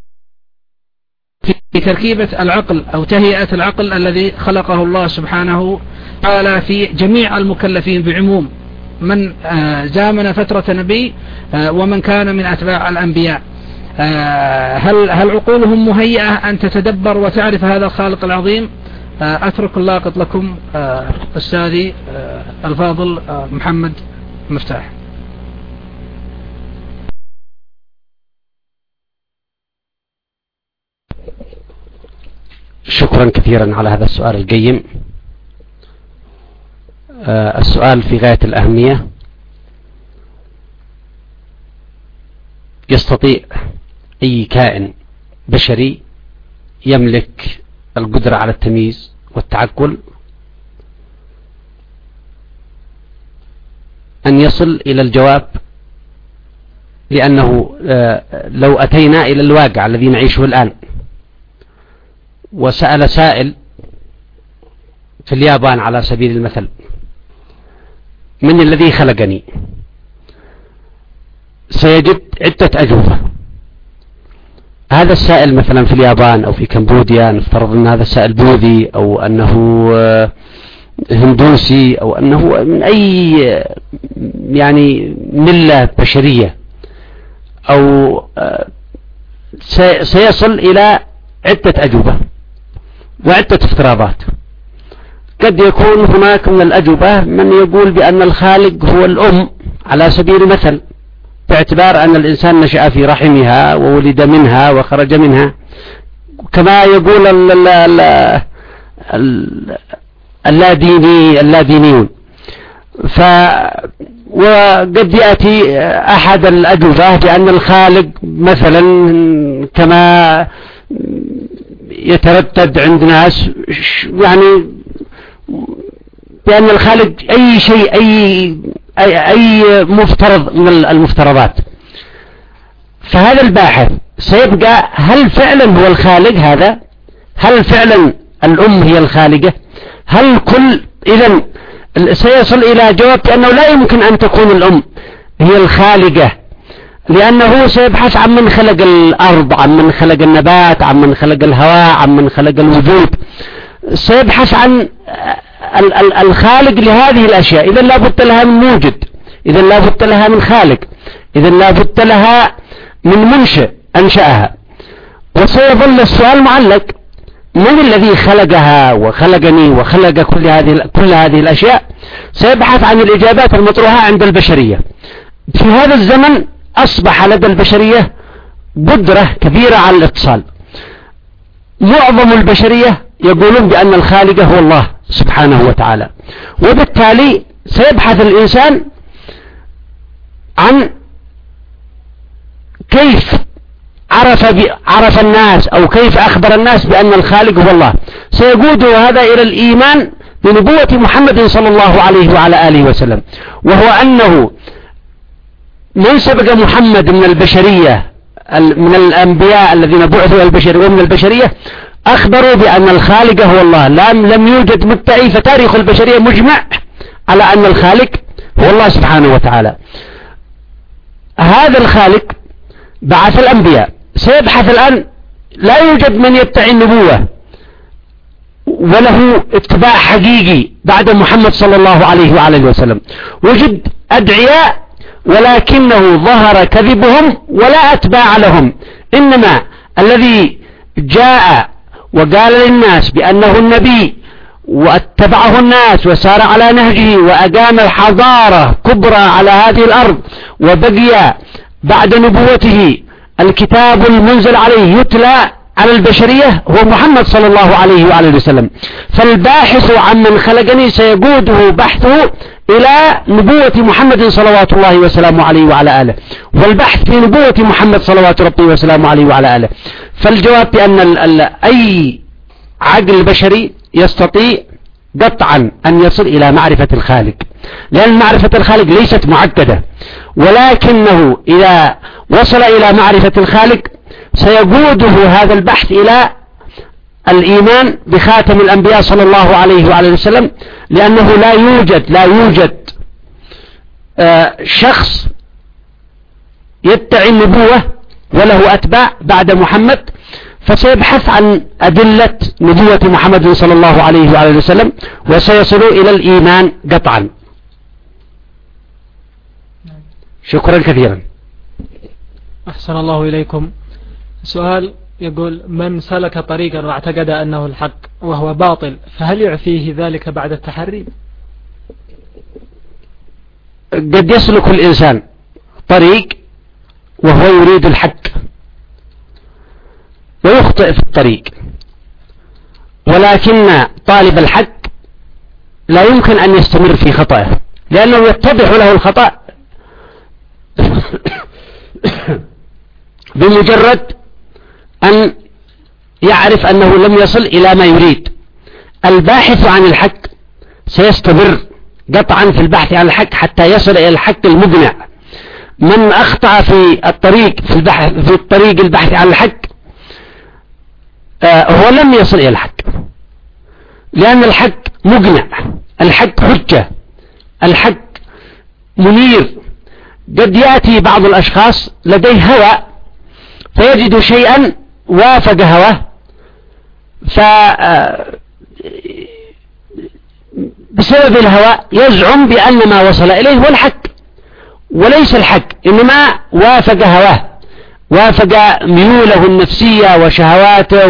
في تركيبة العقل أو تهيئة العقل الذي خلقه الله سبحانه وتعالى في جميع المكلفين بعموم من زامن فترة نبي ومن كان من أتباع الأنبياء، هل هل عقولهم مهيئة أن تتدبر وتعرف هذا الخالق العظيم؟ أترك اللاقط لكم أستاذي الفاضل محمد مفتاح. شكرا كثيرا على هذا السؤال القيم. السؤال في غاية الأهمية. يستطيع أي كائن بشري يملك القدرة على التمييز والتعقل أن يصل إلى الجواب، لأنه لو أتينا إلى الواقع الذي نعيشه الآن وسأل سائل في اليابان على سبيل المثل: من الذي خلقني؟ سيجد عدة أجوبة. هذا السائل مثلا في اليابان أو في كمبوديا، نفترض أن هذا السائل بوذي أو أنه هندوسي أو أنه من أي يعني ملة بشرية، أو سيصل إلى عدة أجوبة وعدة افتراضات. قد يكون هناك من الأجوبة من يقول بأن الخالق هو الأم على سبيل المثل، باعتبار أن الإنسان نشأ في رحمها وولد منها وخرج منها، كما يقول اللاديني اللادينيون. ف وقد يأتي أحد الأجوبة بأن الخالق مثلا كما يتردد عند ناس يعني بأن الخالق أي شيء أي أي, أي مفترض من المفترضات. فهذا الباحث سيبقى هل فعلا هو الخالق هذا؟ هل فعلا الأم هي الخالقة؟ هل كل إذن سيصل إلى جواب بأنه لا يمكن أن تكون الأم هي الخالقة، لأنه سيبحث عن من خلق الأرض، عن من خلق النبات، عن من خلق الهواء، عن من خلق الوجود. سيبحث عن الخالق لهذه الأشياء. إذن لا بد لها من موجد، إذن لا بد لها من خالق، إذن لا بد لها من منشئ أنشأها. وسيظل السؤال معلق: من الذي خلقها وخلقني وخلق كل هذه كل هذه الأشياء؟ سيبحث عن الإجابات المطروحة عند البشرية. في هذا الزمن أصبح لدى البشرية قدرة كبيرة على الاتصال. معظم البشرية يقولون بأن الخالق هو الله سبحانه وتعالى، وبالتالي سيبحث الإنسان عن كيف عرف, عرف الناس أو كيف أخبر الناس بأن الخالق هو الله. سيقوده هذا إلى الإيمان بنبوة محمد صلى الله عليه وعلى آله وسلم، وهو أنه من سبق محمد من البشرية من الأنبياء الذين بعثوا إلى البشرية ومن البشرية أخبروا بأن الخالق هو الله. لم, لم يوجد مدعي، فتاريخ البشرية مجمع على أن الخالق هو الله سبحانه وتعالى. هذا الخالق بعث الأنبياء. سيبحث الآن، لا يوجد من يدعي النبوة وله اتباع حقيقي بعد محمد صلى الله عليه وعلى وسلم. وجد أدعياء ولكنه ظهر كذبهم ولا أتباع لهم. إنما الذي جاء وقال للناس بأنه النبي واتبعه الناس وسار على نهجه وأقام حضارة كبرى على هذه الأرض، وبقي بعد نبوته الكتاب المنزل عليه يتلى على البشرية، هو محمد صلى الله عليه وعلى وسلم. فالباحث عن من خلقني سيقوده بحثه إلى نبوة محمد صلوات الله وسلامه عليه وعلى آله، والبحث في نبوة محمد صلوات ربي وسلامه عليه وعلى آله. فالجواب بأن ال ال أي عقل بشري يستطيع قطعا أن يصل إلى معرفة الخالق، لأن معرفة الخالق ليست معقدة، ولكنه إذا وصل إلى معرفة الخالق سيقوده هذا البحث إلى الإيمان بخاتم الأنبياء صلى الله عليه وعلى وسلم، لأنه لا يوجد لا يوجد آه شخص يدعي النبوة وله أتباع بعد محمد. فسيبحث عن أدلة نبوة محمد صلى الله عليه وعلى وسلم وسيصل إلى الإيمان قطعا. شكرا كثيرا. أحسن الله إليكم. سؤال يقول: من سلك طريقا واعتقد أنه الحق وهو باطل، فهل يعفيه ذلك بعد التحري؟ قد يسلك الإنسان طريق وهو يريد الحق ويخطئ في الطريق، ولكن طالب الحق لا يمكن أن يستمر في خطأه، لأنه يتضح له الخطأ بمجرد أن يعرف أنه لم يصل إلى ما يريد. الباحث عن الحق سيستمر قطعا في البحث عن الحق حتى يصل إلى الحق المقنع. من أخطأ في الطريق في البحث في الطريق البحث عن الحق آه هو لم يصل إلى الحق، لأن الحق مقنع، الحق حجة، الحق منير. قد يأتي بعض الأشخاص لديه هوى فيجد شيئا وافق هواه، ف بسبب الهوى يزعم بأن ما وصل إليه هو الحق، وليس الحق، إنما وافق هواه، وافق ميوله النفسية وشهواته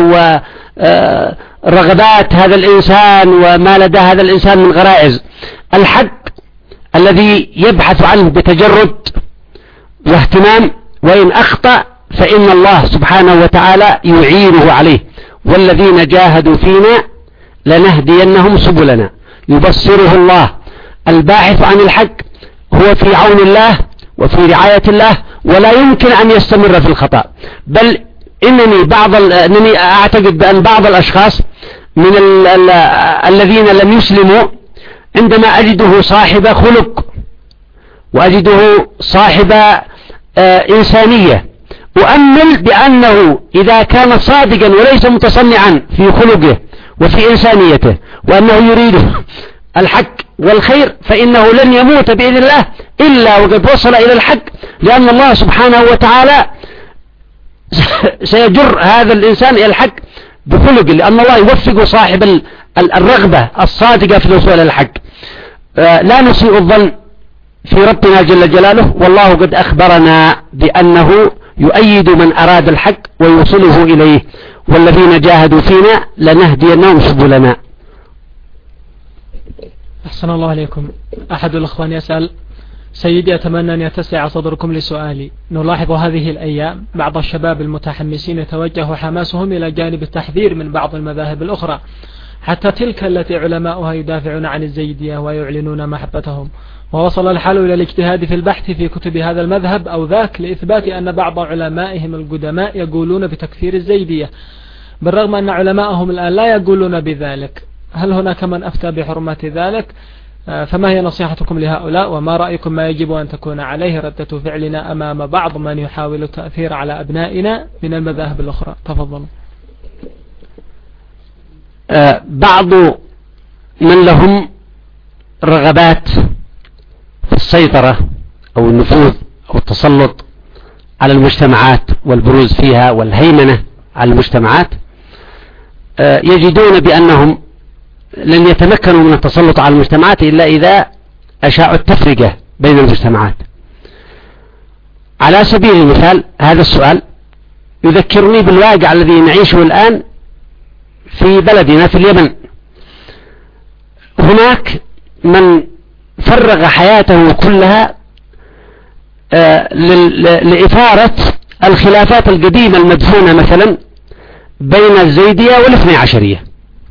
ورغبات هذا الإنسان وما لدى هذا الإنسان من غرائز. الحق الذي يبحث عنه بتجرد واهتمام، وإن أخطأ فإن الله سبحانه وتعالى يعينه عليه. والذين جاهدوا فينا لنهدينهم سبلنا. يبصره الله. الباحث عن الحق هو في عون الله وفي رعاية الله، ولا يمكن أن يستمر في الخطأ. بل إنني بعض إنني أعتقد بأن بعض الأشخاص من ال ال الذين لم يسلموا عندما أجده صاحب خلق وأجده صاحب آه إنسانية، أؤمل بأنه إذا كان صادقا وليس متصنعا في خلقه وفي إنسانيته، وأنه يريد الحق والخير، فإنه لن يموت بإذن الله إلا وقد وصل إلى الحق، لأن الله سبحانه وتعالى سيجر هذا الإنسان إلى الحق بخلقه، لأن الله يوفق صاحب الرغبة الصادقة في الوصول إلى الحق. لا نسيء الظن في ربنا جل جلاله، والله قد أخبرنا بأنه يؤيد من أراد الحق ويوصله إليه. والذين جاهدوا فينا لنهدينهم سبلنا. أحسن الله عليكم. أحد الأخوان يسأل: سيدي، أتمنى أن يتسع صدركم لسؤالي. نلاحظ هذه الأيام بعض الشباب المتحمسين يتوجه حماسهم إلى جانب التحذير من بعض المذاهب الأخرى، حتى تلك التي علماؤها يدافعون عن الزيدية ويعلنون محبتهم، ووصل الحال إلى الاجتهاد في البحث في كتب هذا المذهب أو ذاك لإثبات أن بعض علمائهم القدماء يقولون بتكفير الزيدية، بالرغم أن علماءهم الآن لا يقولون بذلك. هل هناك من أفتى بحرمة ذلك؟ فما هي نصيحتكم لهؤلاء، وما رأيكم ما يجب أن تكون عليه ردة فعلنا أمام بعض من يحاول التأثير على أبنائنا من المذاهب الأخرى؟ تفضلوا. أه بعض من لهم رغبات في السيطرة أو النفوذ أو التسلط على المجتمعات والبروز فيها والهيمنة على المجتمعات أه يجدون بأنهم لن يتمكنوا من التسلط على المجتمعات إلا إذا أشاعوا التفرقة بين المجتمعات. على سبيل المثال، هذا السؤال يذكرني بالواقع الذي نعيشه الآن في بلدنا في اليمن. هناك من فرغ حياته كلها لإثارة الخلافات القديمة المدفونة مثلا بين الزيدية والاثني عشرية،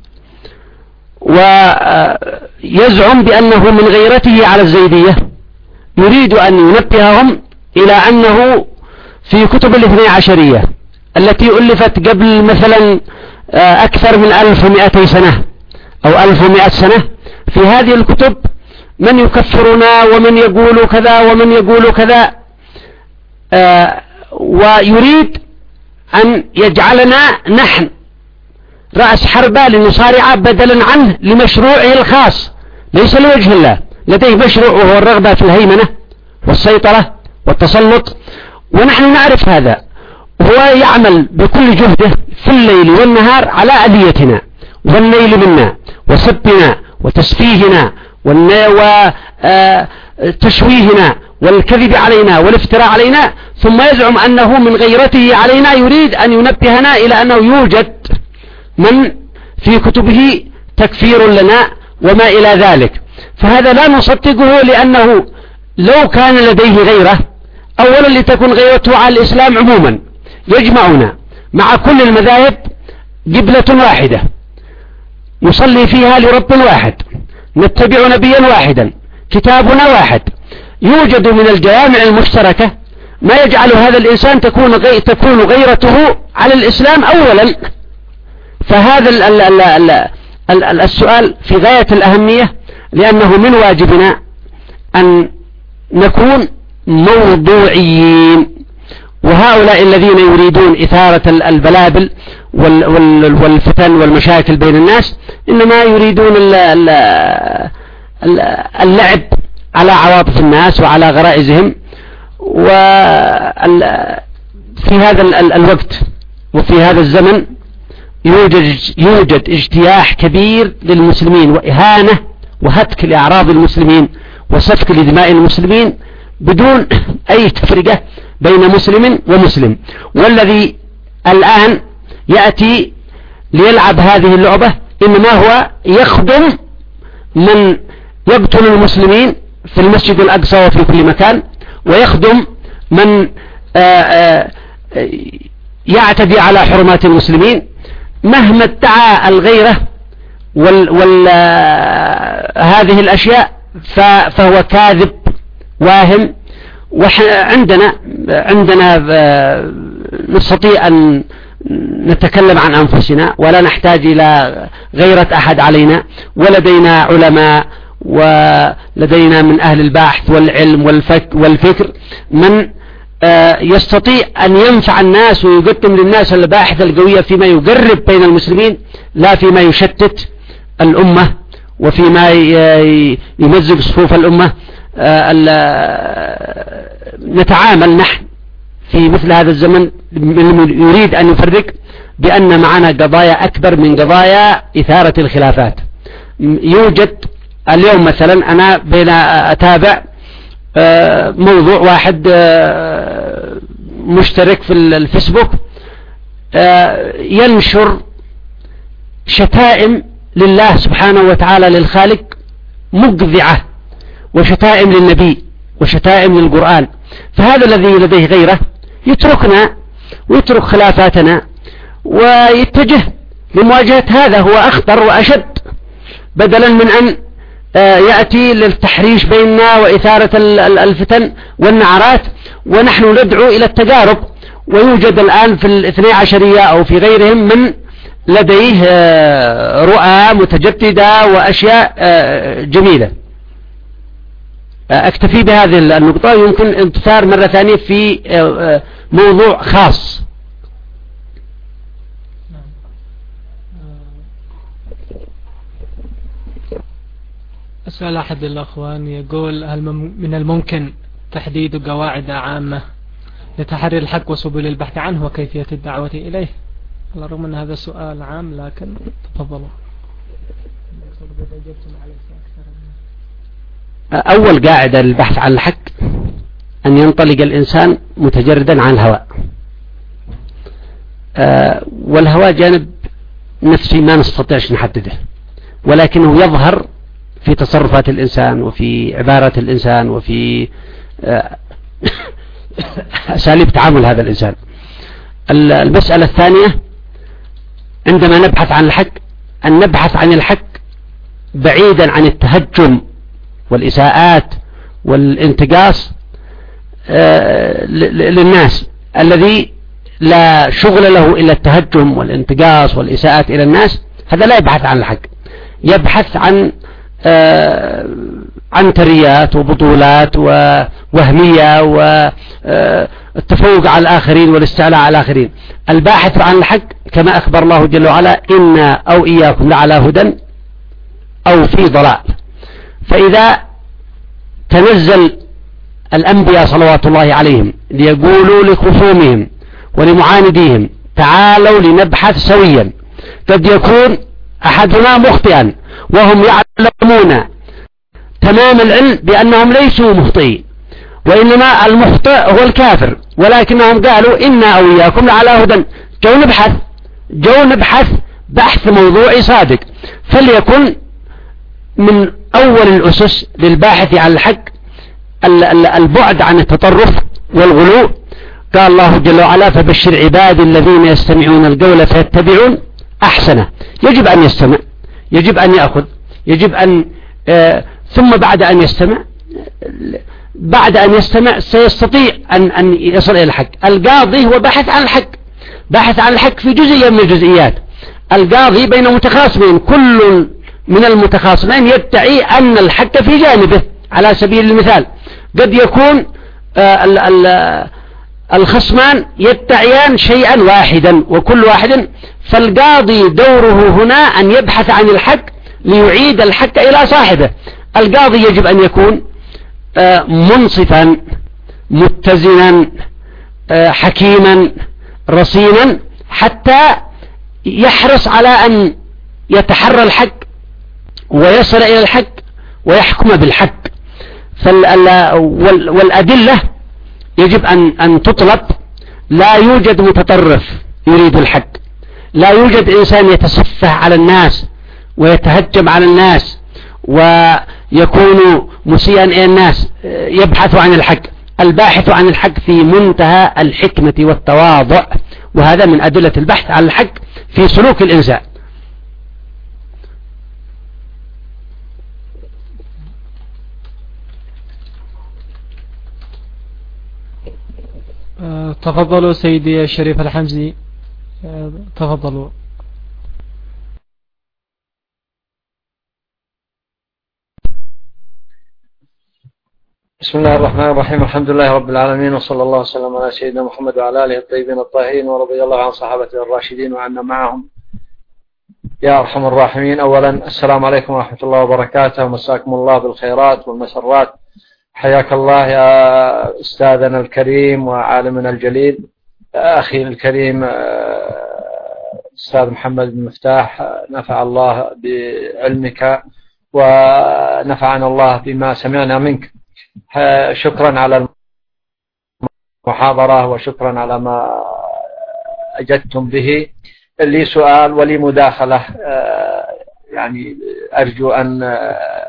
ويزعم بأنه من غيرته على الزيدية يريد أن ينبههم إلى أنه في كتب الاثني عشرية التي ألفت قبل مثلا أكثر من ألف ومئتي سنة أو ألف ومئة سنة، في هذه الكتب من يكفرنا ومن يقول كذا ومن يقول كذا، ويريد أن يجعلنا نحن رأس حربة لنصارع بدلا عنه لمشروعه الخاص، ليس لوجه الله. لديه مشروع وهو الرغبة في الهيمنة والسيطرة والتسلط، ونحن نعرف هذا. هو يعمل بكل جهده في الليل والنهار على أذيتنا والنيل منا وسبنا وتسفيهنا وتشويهنا والكذب علينا والافتراء علينا، ثم يزعم أنه من غيرته علينا يريد أن ينبهنا إلى أنه يوجد من في كتبه تكفير لنا وما إلى ذلك. فهذا لا نصدقه، لأنه لو كان لديه غيره، أولا لتكون غيرته على الإسلام عموما، يجمعنا مع كل المذاهب قبلة واحدة نصلي فيها لرب واحد، نتبع نبيا واحدا، كتابنا واحد. يوجد من الجوامع المشتركة ما يجعل هذا الإنسان تكون غي تكون غيرته على الإسلام أولا. فهذا ال ال ال ال ال ال السؤال في غاية الأهمية، لأنه من واجبنا أن نكون موضوعيين. وهؤلاء الذين يريدون إثارة البلابل والفتن والمشاكل بين الناس إنما يريدون اللعب على عواطف الناس وعلى غرائزهم. في هذا ال ال الوقت وفي هذا الزمن يوجد, يوجد اجتياح كبير للمسلمين وإهانة وهتك لأعراض المسلمين وسفك لدماء المسلمين بدون أي تفرقة بين مسلم ومسلم. والذي الآن يأتي ليلعب هذه اللعبة إنما هو يخدم من يقتل المسلمين في المسجد الأقصى وفي كل مكان، ويخدم من آآ آآ يعتدي على حرمات المسلمين مهما ادعى الغيرة وال وال هذه الأشياء فهو كاذب واهم. وعندنا عندنا نستطيع أن نتكلم عن أنفسنا ولا نحتاج إلى غيرة أحد علينا، ولدينا علماء ولدينا من أهل البحث والعلم والفك والفكر من يستطيع أن ينفع الناس ويقدم للناس الباحث القوية فيما يقرب بين المسلمين لا فيما يشتت الأمة وفيما يمزق صفوف الأمة. نتعامل نحن في مثل هذا الزمن من يريد أن يفرق بأن معنا قضايا أكبر من قضايا إثارة الخلافات. يوجد اليوم مثلا أنا بين أتابع موضوع واحد مشترك في الفيسبوك ينشر شتائم لله سبحانه وتعالى للخالق مقذعة، وشتائم للنبي وشتائم للقرآن. فهذا الذي لديه غيره يتركنا ويترك خلافاتنا ويتجه لمواجهة هذا هو أخطر وأشد، بدلا من أن يأتي للتحريش بيننا وإثارة الفتن والنعرات. ونحن ندعو إلى التجارب، ويوجد الآن في الاثني عشرية أو في غيرهم من لديه رؤى متجددة وأشياء جميلة. أكتفي بهذه النقطة، يمكن انتصار مرة ثانية في موضوع خاص. أسأل أحد الأخوان يقول: هل من الممكن تحديد قواعد عامة لتحري الحق وسبل البحث عنه وكيفية الدعوة إليه؟ على الرغم أن هذا سؤال عام لكن تفضلوا. أول قاعدة للبحث عن الحق أن ينطلق الإنسان متجردا عن الهوى، أه والهوى جانب نفسي ما نستطيعش نحدده، ولكنه يظهر في تصرفات الإنسان وفي عبارة الإنسان وفي أه أساليب تعامل هذا الإنسان. المسألة الثانية عندما نبحث عن الحق أن نبحث عن الحق بعيدا عن التهجم والإساءات والانتقاص للناس، الذي لا شغل له إلا التهجم والانتقاص والإساءات إلى الناس، هذا لا يبحث عن الحق، يبحث عن عنتريات وبطولات ووهمية والتفوق على الآخرين والاستعلاء على الآخرين. الباحث عن الحق كما أخبر الله جل وعلا: إنا أو إياكم لعلى هدى أو في ضلال. فإذا تنزل الأنبياء صلوات الله عليهم ليقولوا لخصومهم ولمعانديهم: تعالوا لنبحث سويا، قد يكون أحدنا مخطئا وهم يعلمون تمام العلم بأنهم ليسوا مخطئين، وإنما المخطئ هو الكافر، ولكنهم قالوا: إنا أو إياكم لعلى هدى. جو نبحث جو نبحث بحث موضوعي صادق. فليكن من أول الأسس للباحث عن الحق البعد عن التطرف والغلو. قال الله جل وعلا: فبشر عبادي الذين يستمعون القول فيتبعون أحسنه. يجب أن يستمع، يجب أن يأخذ، يجب أن آه ثم بعد أن يستمع بعد أن يستمع سيستطيع أن, أن يصل إلى الحق. القاضي هو باحث عن الحق، باحث عن الحق في جزئية من الجزئيات. القاضي بين متخاصمين، كل من المتخاصمين يدعي أن الحق في جانبه. على سبيل المثال قد يكون آه ال ال الخصمان يدعيان شيئا واحدا وكل واحد، فالقاضي دوره هنا أن يبحث عن الحق ليعيد الحق إلى صاحبه. القاضي يجب أن يكون منصفا متزنا حكيما رصينا حتى يحرص على أن يتحرى الحق ويصل إلى الحق ويحكم بالحق. والأدلة يجب أن أن تطلب. لا يوجد متطرف يريد الحق، لا يوجد إنسان يتسفه على الناس ويتهجم على الناس ويكون مسيئا إلى الناس يبحث عن الحق. الباحث عن الحق في منتهى الحكمة والتواضع، وهذا من أدلة البحث عن الحق في سلوك الإنسان. تفضلوا سيدي الشريف الحمزي، تفضلوا. بسم الله الرحمن الرحيم. الحمد لله رب العالمين، وصلى الله وسلم على سيدنا محمد وعلى آله الطيبين الطاهرين، ورضي الله عن صحابته الراشدين وعنا معهم يا أرحم الراحمين. أولا السلام عليكم ورحمة الله وبركاته، ومساكم الله بالخيرات والمسرات. حياك الله يا أستاذنا الكريم وعالمنا الجليل، أخي الكريم أستاذ محمد بن مفتاح، نفع الله بعلمك ونفعنا الله بما سمعنا منك. شكرا على المحاضرة وشكرا على ما أجدتم به. لي سؤال ولي مداخلة، يعني أرجو أن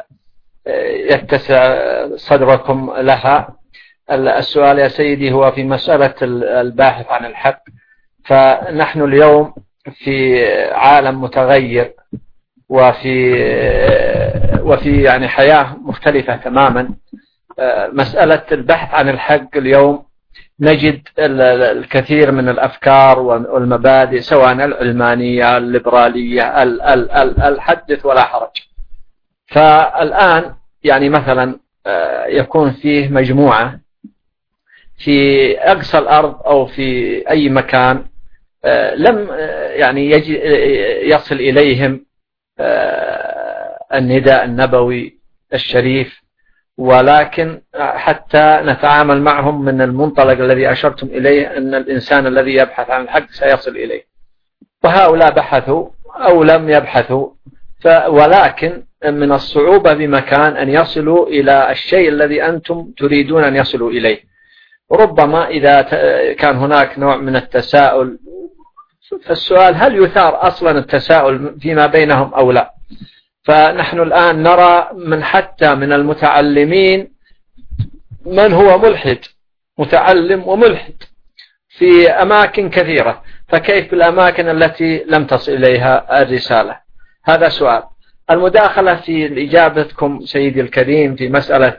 يتسع صدركم لها. السؤال يا سيدي هو في مسألة الباحث عن الحق. فنحن اليوم في عالم متغير وفي وفي يعني حياة مختلفة تماما. مسألة البحث عن الحق اليوم نجد الكثير من الأفكار والمبادئ، سواء العلمانية الليبرالية الحدث ولا حرج. فالآن يعني مثلا يكون فيه مجموعة في أقصى الأرض أو في أي مكان لم يعني يجي يصل إليهم النداء النبوي الشريف، ولكن حتى نتعامل معهم من المنطلق الذي أشرتم إليه، أن الإنسان الذي يبحث عن الحق سيصل إليه. وهؤلاء بحثوا أو لم يبحثوا، ولكن من الصعوبة بمكان أن يصلوا إلى الشيء الذي أنتم تريدون أن يصلوا إليه. ربما إذا كان هناك نوع من التساؤل، فالسؤال هل يثار أصلا التساؤل فيما بينهم أو لا؟ فنحن الآن نرى من حتى من المتعلمين من هو ملحد، متعلم وملحد في أماكن كثيرة، فكيف بالأماكن التي لم تصل إليها الرسالة؟ هذا سؤال. المداخلة في إجابتكم سيدي الكريم في مسألة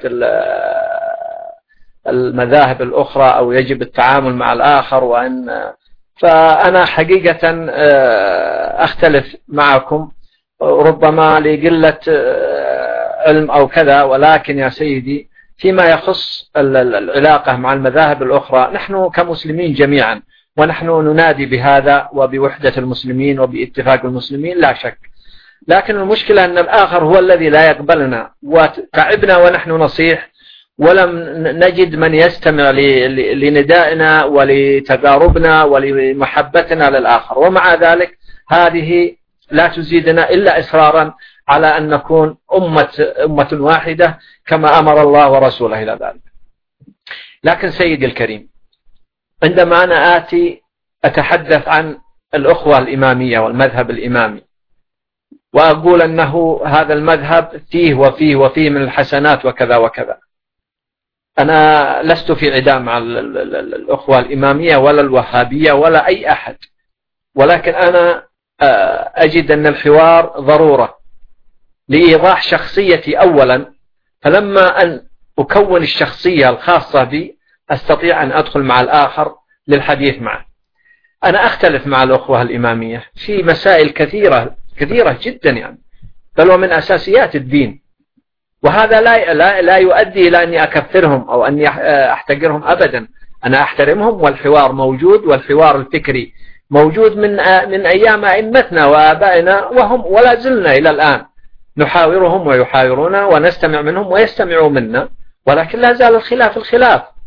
المذاهب الأخرى أو يجب التعامل مع الآخر، وأن فأنا حقيقة أختلف معكم، ربما لقلة علم أو كذا، ولكن يا سيدي فيما يخص العلاقة مع المذاهب الأخرى نحن كمسلمين جميعا، ونحن ننادي بهذا وبوحدة المسلمين وباتفاق المسلمين لا شك. لكن المشكلة أن الآخر هو الذي لا يقبلنا، وتعبنا ونحن نصيح ولم نجد من يستمع لندائنا ولتقاربنا ولمحبتنا للآخر. ومع ذلك هذه لا تزيدنا إلا إصرارا على أن نكون أمة, أمة واحدة كما أمر الله ورسوله إلى ذلك. لكن سيدي الكريم، عندما أنا آتي أتحدث عن الأخوة الإمامية والمذهب الإمامي، وأقول أنه هذا المذهب فيه وفيه وفيه من الحسنات وكذا وكذا، أنا لست في عداء مع الأخوة الإمامية ولا الوهابية ولا أي أحد، ولكن أنا أجد أن الحوار ضرورة لإيضاح شخصيتي أولا، فلما أن أكون الشخصية الخاصة بي أستطيع أن أدخل مع الآخر للحديث معه. أنا أختلف مع الأخوة الإمامية في مسائل كثيرة كثيرة جدا يعني، بل ومن أساسيات الدين، وهذا لا لا لا يؤدي إلى أني أكفرهم أو أني أحتقرهم أبدا. أنا أحترمهم، والحوار موجود، والحوار الفكري موجود من من أيام أئمتنا وآبائنا، وهم ولا زلنا إلى الآن نحاورهم ويحاورنا ونستمع منهم ويستمعوا منا، ولكن لا زال الخلاف الخلاف.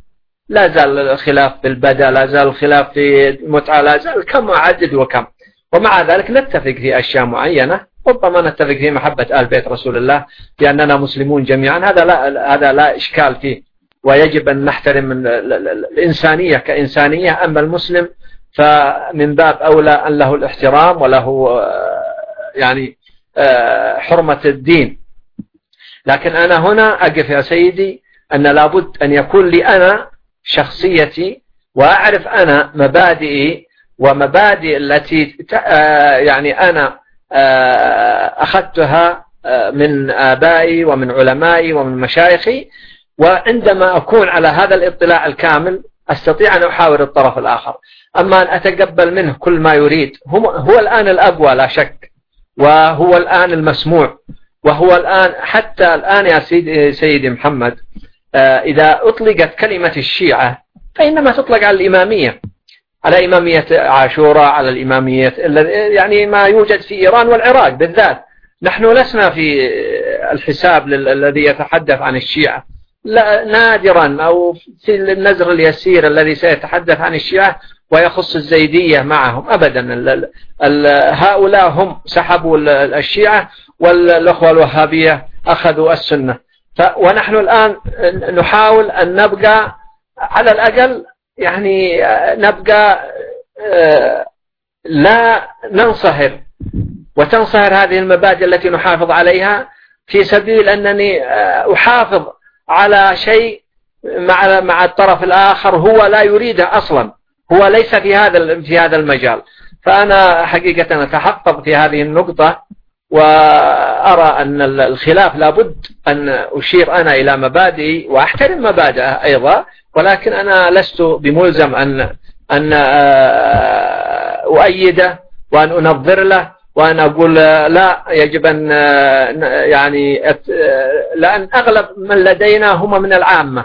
لا زال الخلاف في البدء، لا زال الخلاف في المتعة، لا زال كم عدد وكم، ومع ذلك نتفق في أشياء معينة، ربما نتفق في محبة آل بيت رسول الله لأننا مسلمون جميعا، هذا لا هذا لا إشكال فيه، ويجب أن نحترم الإنسانية كإنسانية. أما المسلم فمن باب أولى أن له الاحترام وله يعني حرمة الدين. لكن أنا هنا أقف يا سيدي أن لابد أن يكون لي أنا شخصيتي، وأعرف أنا مبادئي ومبادئ التي يعني أنا أخذتها من آبائي ومن علمائي ومن مشايخي، وعندما أكون على هذا الاطلاع الكامل أستطيع أن أحاور الطرف الآخر. أما أن أتقبل منه كل ما يريد، هو, هو الآن الأقوى لا شك، وهو الآن المسموع، وهو الآن حتى الآن يا سيدي, سيدي محمد إذا أطلقت كلمة الشيعة فإنما تطلق على الإمامية، على إمامية عاشوراء، على الإمامية يعني ما يوجد في إيران والعراق بالذات. نحن لسنا في الحساب الذي يتحدث عن الشيعة، لا نادرا، أو في النزر اليسير الذي سيتحدث عن الشيعة ويخص الزيدية معهم أبدا. هؤلاء هم سحبوا الشيعة، والأخوة الوهابية أخذوا السنة. ونحن الآن نحاول أن نبقى على الأقل يعني نبقى لا ننصهر، وتنصهر هذه المبادئ التي نحافظ عليها في سبيل أنني أحافظ على شيء مع مع الطرف الآخر هو لا يريده أصلا، هو ليس في هذا في هذا المجال. فأنا حقيقة أتحقق في هذه النقطة، وأرى أن الخلاف لابد أن أشير أنا إلى مبادئي وأحترم مبادئه أيضا، ولكن أنا لست بملزم أن أن أؤيده وأن أنظر له وأن أقول لا يجب أن يعني لأن أغلب من لدينا هم من العامة،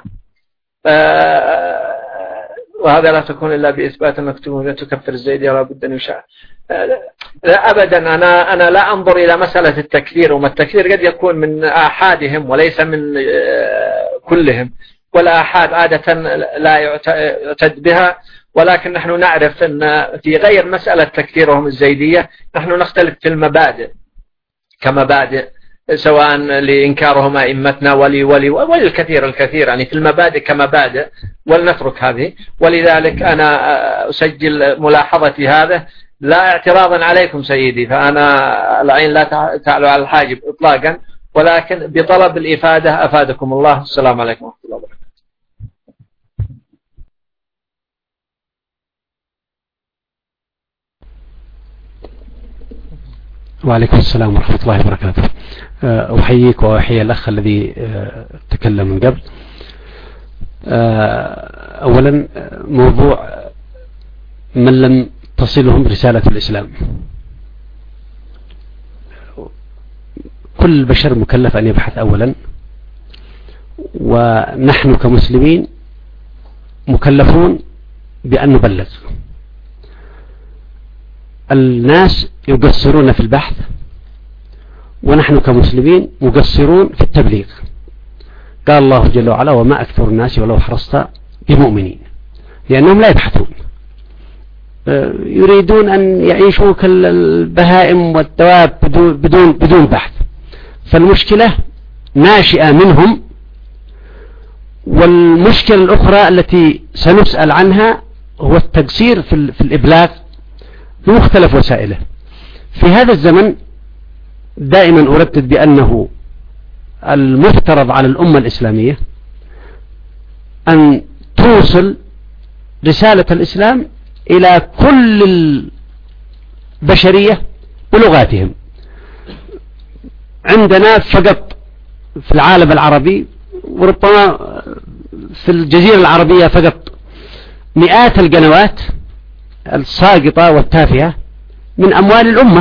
وهذا لا تكون إلا بإثبات مكتوب لا تكفر الزيدية ولا بد أن يشاء. لا أبدا، أنا أنا لا أنظر إلى مسألة التكفير، وما التكفير قد يكون من آحادهم وليس من كلهم، والآحاد عادة لا يعتد بها، ولكن نحن نعرف أن في غير مسألة تكفيرهم الزيدية نحن نختلف في المبادئ كمبادئ، سواء لإنكارهم أئمتنا ولي ولي والكثير الكثير يعني في المبادئ كمبادئ، ولنترك هذه. ولذلك أنا أسجل ملاحظتي هذا لا اعتراضا عليكم سيدي، فأنا العين لا تعلو على الحاجب إطلاقا، ولكن بطلب الإفادة أفادكم الله. السلام عليكم ورحمة الله وبركاته. وعليكم السلام ورحمة الله وبركاته. أحييك وأحيي الأخ الذي تكلم من قبل. أولا موضوع من لم تصلهم رسالة الإسلام، كل البشر مكلف أن يبحث أولا، ونحن كمسلمين مكلفون بأن نبلغ. الناس يقصرون في البحث، ونحن كمسلمين مقصرون في التبليغ. قال الله جل وعلا وما أكثر الناس ولو حرصت بمؤمنين، لأنهم لا يبحثون، يريدون أن يعيشوا كالبهائم والدواب بدون بدون بحث. فالمشكلة ناشئة منهم، والمشكلة الأخرى التي سنسأل عنها هو التقصير في, في الإبلاغ بمختلف وسائله. في هذا الزمن دائما أردد بأنه المفترض على الأمة الإسلامية أن توصل رسالة الإسلام إلى كل البشرية بلغاتهم. عندنا فقط في العالم العربي وربما في الجزيرة العربية فقط مئات القنوات الساقطة والتافهة من أموال الأمة.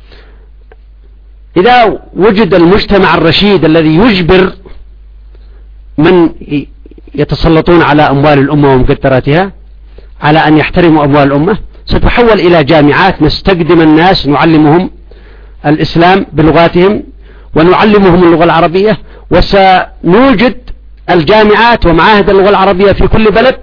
إذا وجد المجتمع الرشيد الذي يجبر من يتسلطون على أموال الأمة ومقدراتها على أن يحترموا أموال الأمة، ستحول إلى جامعات نستقدم الناس نعلمهم الإسلام بلغاتهم ونعلمهم اللغة العربية، وسنوجد الجامعات ومعاهد اللغة العربية في كل بلد،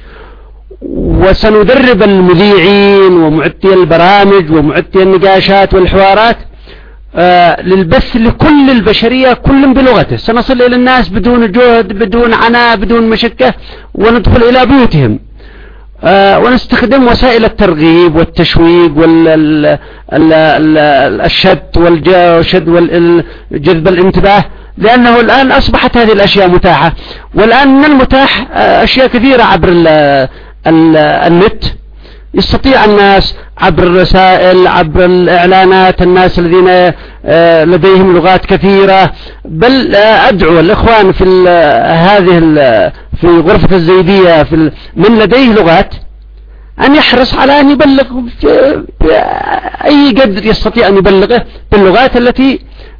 وسندرب المذيعين ومعدي البرامج ومعدي النقاشات والحوارات آه للبث لكل البشرية كل بلغته. سنصل إلى الناس بدون جهد، بدون عناء، بدون مشقة، وندخل إلى بيوتهم. آه ونستخدم وسائل الترغيب والتشويق والشد والجذب والجذب الانتباه، لأنه الآن أصبحت هذه الأشياء متاحة. والآن من المتاح آه أشياء كثيرة عبر ال ال النت، يستطيع الناس عبر الرسائل، عبر الإعلانات، الناس الذين لديهم لغات كثيرة. بل أدعو الإخوان في هذه في غرفة الزيدية في من لديه لغات أن يحرص على أن يبلغ بأي قدر يستطيع أن يبلغه باللغات التي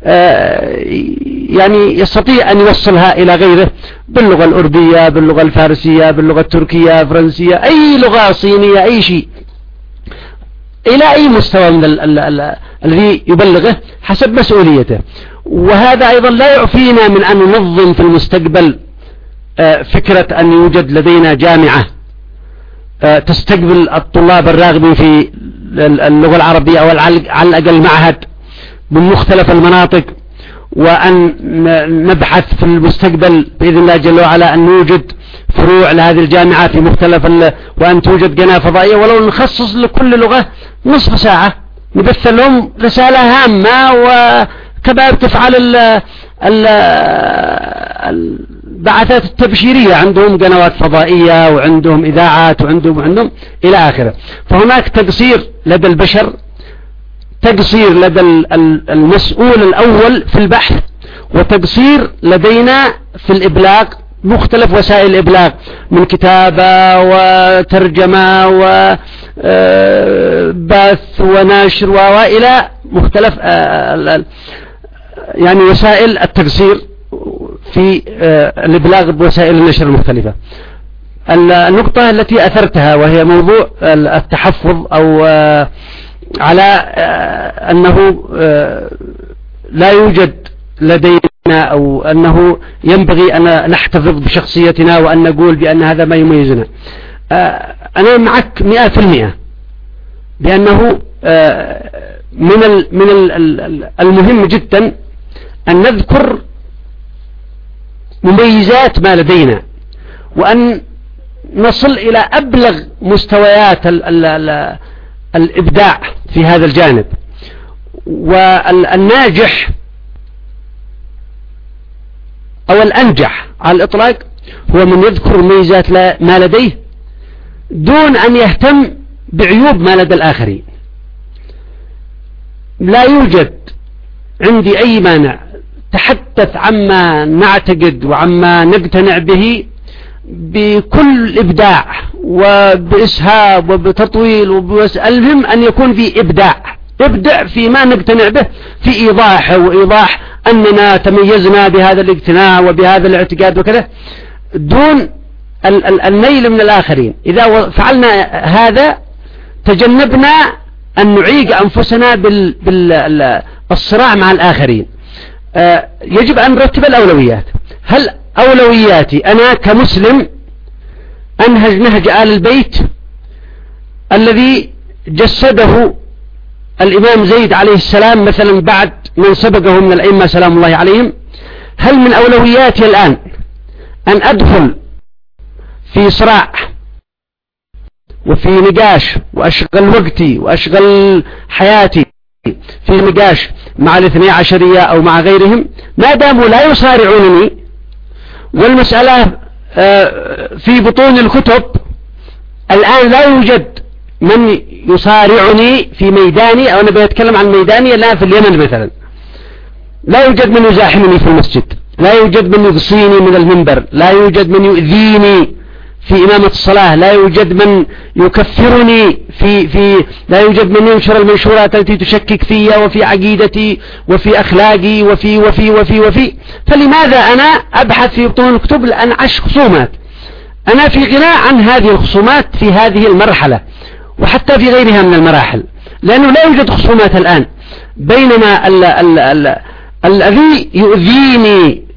يعني يستطيع أن يوصلها إلى غيره، باللغة الأردية، باللغة الفارسية، باللغة التركية، فرنسية، أي لغة صينية، أي شيء، إلى أي مستوى من الذي يبلغه حسب مسؤوليته. وهذا أيضا لا يعفينا من أن ننظم في المستقبل فكرة أن يوجد لدينا جامعة تستقبل الطلاب الراغبين في اللغة العربية، أو على الأقل معهد من مختلف المناطق، وأن نبحث في المستقبل بإذن الله جل وعلا أن نوجد فروع لهذه الجامعة في مختلف ال... وأن توجد قناة فضائية، ولو نخصص لكل لغة نصف ساعة نبث لهم رسالة هامة، وكما تفعل ال... ال... البعثات التبشيرية، عندهم قنوات فضائية وعندهم إذاعات وعندهم وعندهم إلى آخره. فهناك تقصير لدى البشر، تقصير لدى المسؤول الأول في البحث، وتقصير لدينا في الإبلاغ، مختلف وسائل الإبلاغ من كتابة وترجمة وبث ونشر وإلى مختلف يعني وسائل التقصير في الإبلاغ بوسائل النشر المختلفة. النقطة التي أثرتها وهي موضوع التحفظ، أو على أنه لا يوجد لدينا، أو أنه ينبغي أن نحتفظ بشخصيتنا وأن نقول بأن هذا ما يميزنا. أنا معك مئة في المئة بأنه من من المهم جدا أن نذكر مميزات ما لدينا، وأن نصل إلى أبلغ مستويات ال ال ال الإبداع في هذا الجانب. والناجح أو الأنجح على الإطلاق هو من يذكر مميزات ما لديه دون أن يهتم بعيوب ما لدى الآخرين. لا يوجد عندي أي مانع تحدث عما نعتقد وعما نقتنع به بكل إبداع وبإسهاب وبتطويل وبوس... المهم أن يكون في إبداع، ابدع فيما نقتنع به في إيضاحه، وإيضاح أننا تميزنا بهذا الاقتناع وبهذا الاعتقاد وكذا، دون ال... ال... النيل من الآخرين. إذا فعلنا هذا تجنبنا أن نعيق أنفسنا بال... بال... الصراع مع الآخرين. آه يجب أن نرتب الأولويات. هل أولوياتي أنا كمسلم أنهج نهج آل البيت الذي جسده الإمام زيد عليه السلام مثلا بعد من سبقه من الأئمة سلام الله عليهم؟ هل من أولوياتي الآن أن أدخل في صراع وفي نقاش وأشغل وقتي وأشغل حياتي في نقاش مع الاثني عشرية أو مع غيرهم ما داموا لا يصارعونني، والمسألة في بطون الكتب الآن لا يوجد من يصارعني في ميداني، أو أنا بتكلم عن ميداني الآن في اليمن مثلا، لا يوجد من يزاحمني في المسجد، لا يوجد من يقصيني من المنبر، لا يوجد من يؤذيني في إمامة الصلاة، لا يوجد من يكفرني في في لا يوجد من ينشر المنشورات التي تشكك في وفي عقيدتي وفي أخلاقي وفي وفي وفي وفي فلماذا أنا أبحث في بطون الكتب لأنعش خصومات؟ أنا في غناء عن هذه الخصومات في هذه المرحلة وحتى في غيرها من المراحل، لأنه لا يوجد خصومات الآن. بينما ال ال ال الذي يؤذيني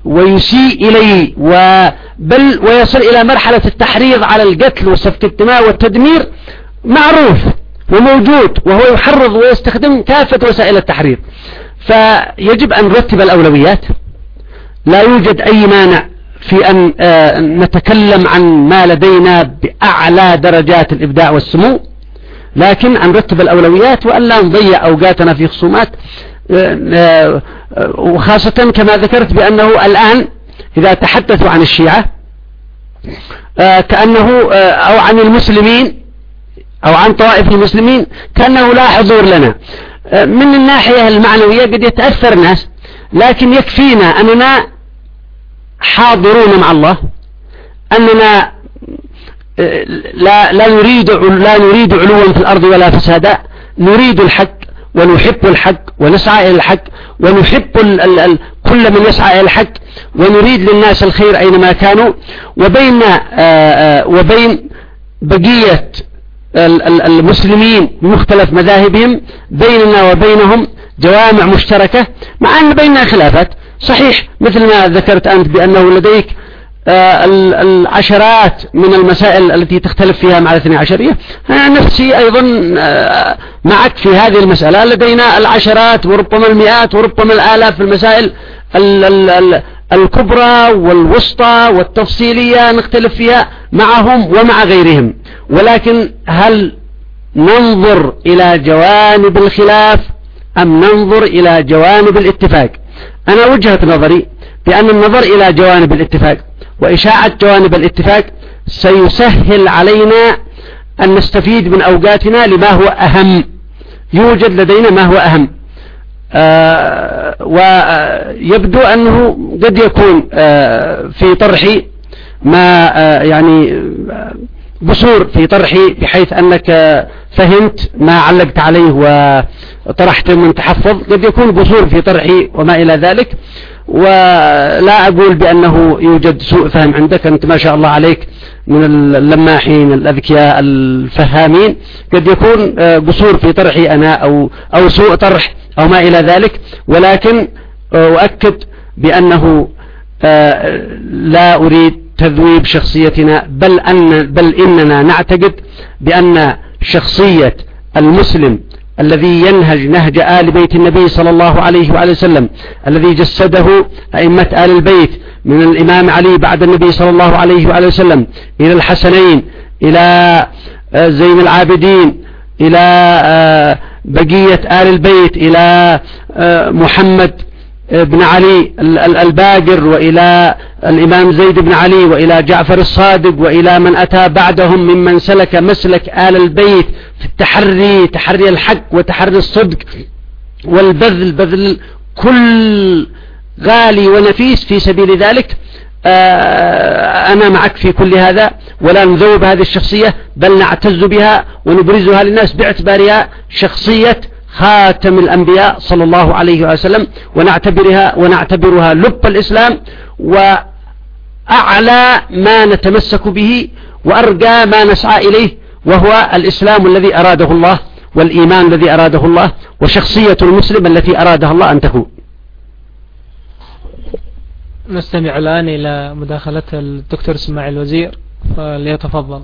ويسيء إليه بل ويصل إلى مرحلة التحريض على القتل وسفك الدماء والتدمير معروف وموجود، وهو يحرض ويستخدم كافة وسائل التحريض. فيجب أن نرتب الأولويات. لا يوجد أي مانع في أن نتكلم عن ما لدينا بأعلى درجات الإبداع والسمو، لكن أن نرتب الأولويات وأن لا نضيع أوقاتنا في خصومات، وخاصة كما ذكرت بأنه الآن إذا تحدثوا عن الشيعة كأنه أو عن المسلمين أو عن طوائف المسلمين كأنه لا حضور لنا. من الناحية المعنوية قد يتأثر الناس، لكن يكفينا أننا حاضرون مع الله، أننا لا لا نريد لا نريد علوا في الأرض ولا فسادا، نريد الحق ونحب الحق ونسعى إلى الحق ونحب ال ال ال كل من يسعى إلى الحق، ونريد للناس الخير أينما كانوا. وبين وبين بقية المسلمين بمختلف مذاهبهم بيننا وبينهم جوامع مشتركة، مع أن بيننا خلافات صحيح مثل ما ذكرت أنت بأنه لديك العشرات من المسائل التي تختلف فيها مع الاثنى عشرية. نفسي أيضا معك في هذه المسألة، لدينا العشرات وربما المئات وربما الآلاف في المسائل الكبرى والوسطى والتفصيلية نختلف فيها معهم ومع غيرهم. ولكن هل ننظر إلى جوانب الخلاف أم ننظر إلى جوانب الاتفاق؟ أنا وجهة نظري بأن النظر إلى جوانب الاتفاق وإشاعة جوانب الاتفاق سيسهل علينا أن نستفيد من أوقاتنا لما هو أهم. يوجد لدينا ما هو أهم، آه ويبدو أنه قد يكون آه في طرحي ما آه يعني بصور في طرحي بحيث أنك فهمت ما علقت عليه وطرحت من تحفظ، قد يكون بصور في طرحي وما إلى ذلك. ولا أقول بأنه يوجد سوء فهم عندك، أنت ما شاء الله عليك من اللماحين الأذكياء الفهامين، قد يكون قصور في طرحي أنا أو, أو سوء طرح أو ما إلى ذلك. ولكن أؤكد بأنه لا أريد تذويب شخصيتنا، بل, أن بل إننا نعتقد بأن شخصية المسلم الذي ينهج نهج آل بيت النبي صلى الله عليه وآله وسلم، الذي جسده أئمة آل البيت من الإمام علي بعد النبي صلى الله عليه وآله وسلم إلى الحسنين، إلى زين العابدين، إلى بقية آل البيت، إلى محمد بن علي الباقر، وإلى الإمام زيد بن علي، وإلى جعفر الصادق، وإلى من أتى بعدهم ممن سلك مسلك آل البيت في التحري تحري الحق وتحري الصدق والبذل بذل كل غالي ونفيس في سبيل ذلك. أنا معك في كل هذا، ولا نذوب هذه الشخصية بل نعتز بها ونبرزها للناس باعتبارها شخصية خاتم الأنبياء صلى الله عليه وسلم، ونعتبرها ونعتبرها لب الإسلام وأعلى ما نتمسك به وأرقى ما نسعى إليه، وهو الإسلام الذي أراده الله والإيمان الذي أراده الله وشخصية المسلم التي أرادها الله أن تكون. نستمع الآن إلى مداخلة الدكتور اسماعيل وزير، فليتفضل.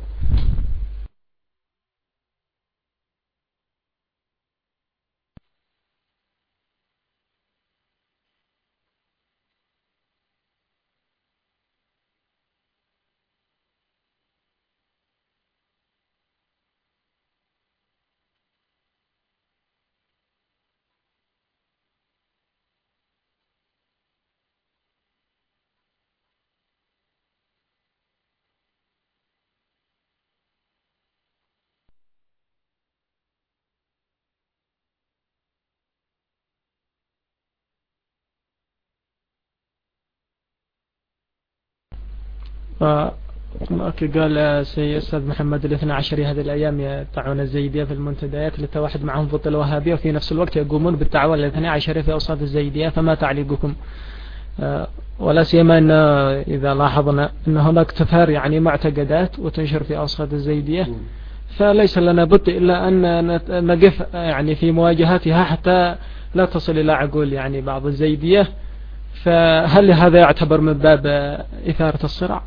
قال سي أستاذ محمد الاثنى عشري هذه الأيام يدعون الزيدية في المنتديات للتوحد معهم ضد الوهابية، وفي نفس الوقت يقومون بالدعوة للاثنى عشري في أوساط الزيدية، فما تعليقكم؟ ولا سيما أن إذا لاحظنا أن هناك تفهر يعني معتقدات وتنشر في أوساط الزيدية، فليس لنا بد إلا أن نقف يعني في مواجهتها حتى لا تصل إلى عقول يعني بعض الزيدية فهل هذا يعتبر من باب إثارة الصراع؟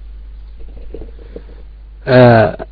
آه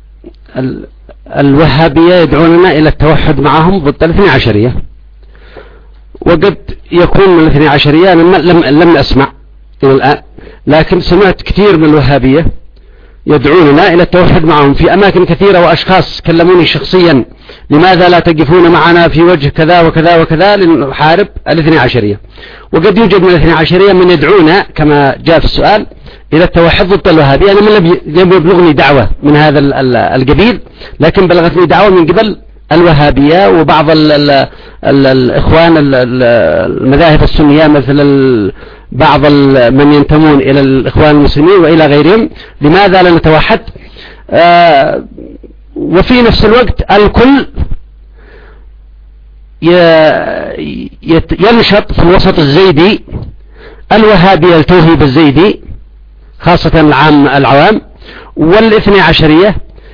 الوهابية يدعوننا إلى التوحد معهم ضد الاثني عشرية، وقد يكون من الاثني عشرية أنا لم, لم أسمع إلى الآن، لكن سمعت كثير من الوهابية يدعوننا إلى التوحد معهم في أماكن كثيرة، وأشخاص كلموني شخصيا لماذا لا تقفون معنا في وجه كذا وكذا وكذا لنحارب الاثني عشرية. وقد يوجد من الاثني عشرية من يدعونا كما جاء في السؤال إلى التوحد ضد الوهابية. أنا من لم يبلغني دعوة من هذا القبيل، لكن بلغتني دعوة من قبل الوهابية وبعض ال ال ال الإخوان المذاهب السنية، مثل بعض من ينتمون إلى الإخوان المسلمين وإلى غيرهم، لماذا لا نتوحد؟ آه وفي نفس الوقت الكل ينشط في الوسط الزيدي، الوهابية التوهيب الزيدي خاصة العام العوام، والاثني عشرية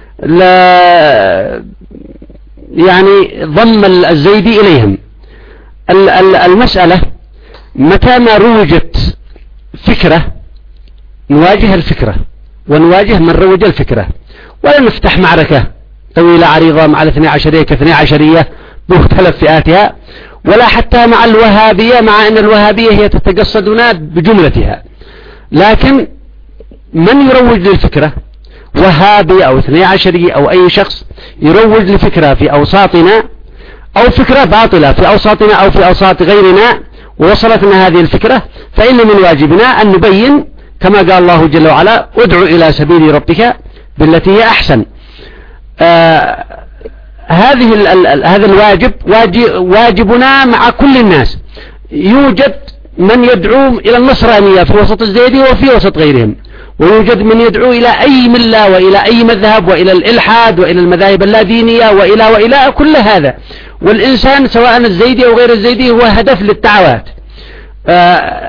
لا يعني ضم الزيدي إليهم. المسألة متى ما روجت فكرة نواجه الفكرة ونواجه من روج الفكرة، ولا نفتح معركة طويلة عريضة مع الاثني عشرية كاثني عشرية بمختلف فئاتها، ولا حتى مع الوهابية، مع أن الوهابية هي تتقصدنا بجملتها. لكن من يروج للفكرة وهابي أو اثني عشري أو أي شخص يروج لفكرة في أوساطنا أو فكرة باطلة في أوساطنا أو في أوساط غيرنا ووصلتنا هذه الفكرة، فإن من واجبنا أن نبين كما قال الله جل وعلا ادعو إلى سبيل ربك بالتي هي أحسن. آه هذه ال ال هذا الواجب واجبنا مع كل الناس. يوجد من يدعو إلى النصرانية في وسط الزيدي وفي وسط غيرهم، ويوجد من يدعو إلى أي ملة وإلى أي مذهب وإلى الإلحاد وإلى المذاهب اللادينية وإلى وإلى كل هذا. والإنسان سواء الزيدي أو غير الزيدي هو هدف للدعوات. آه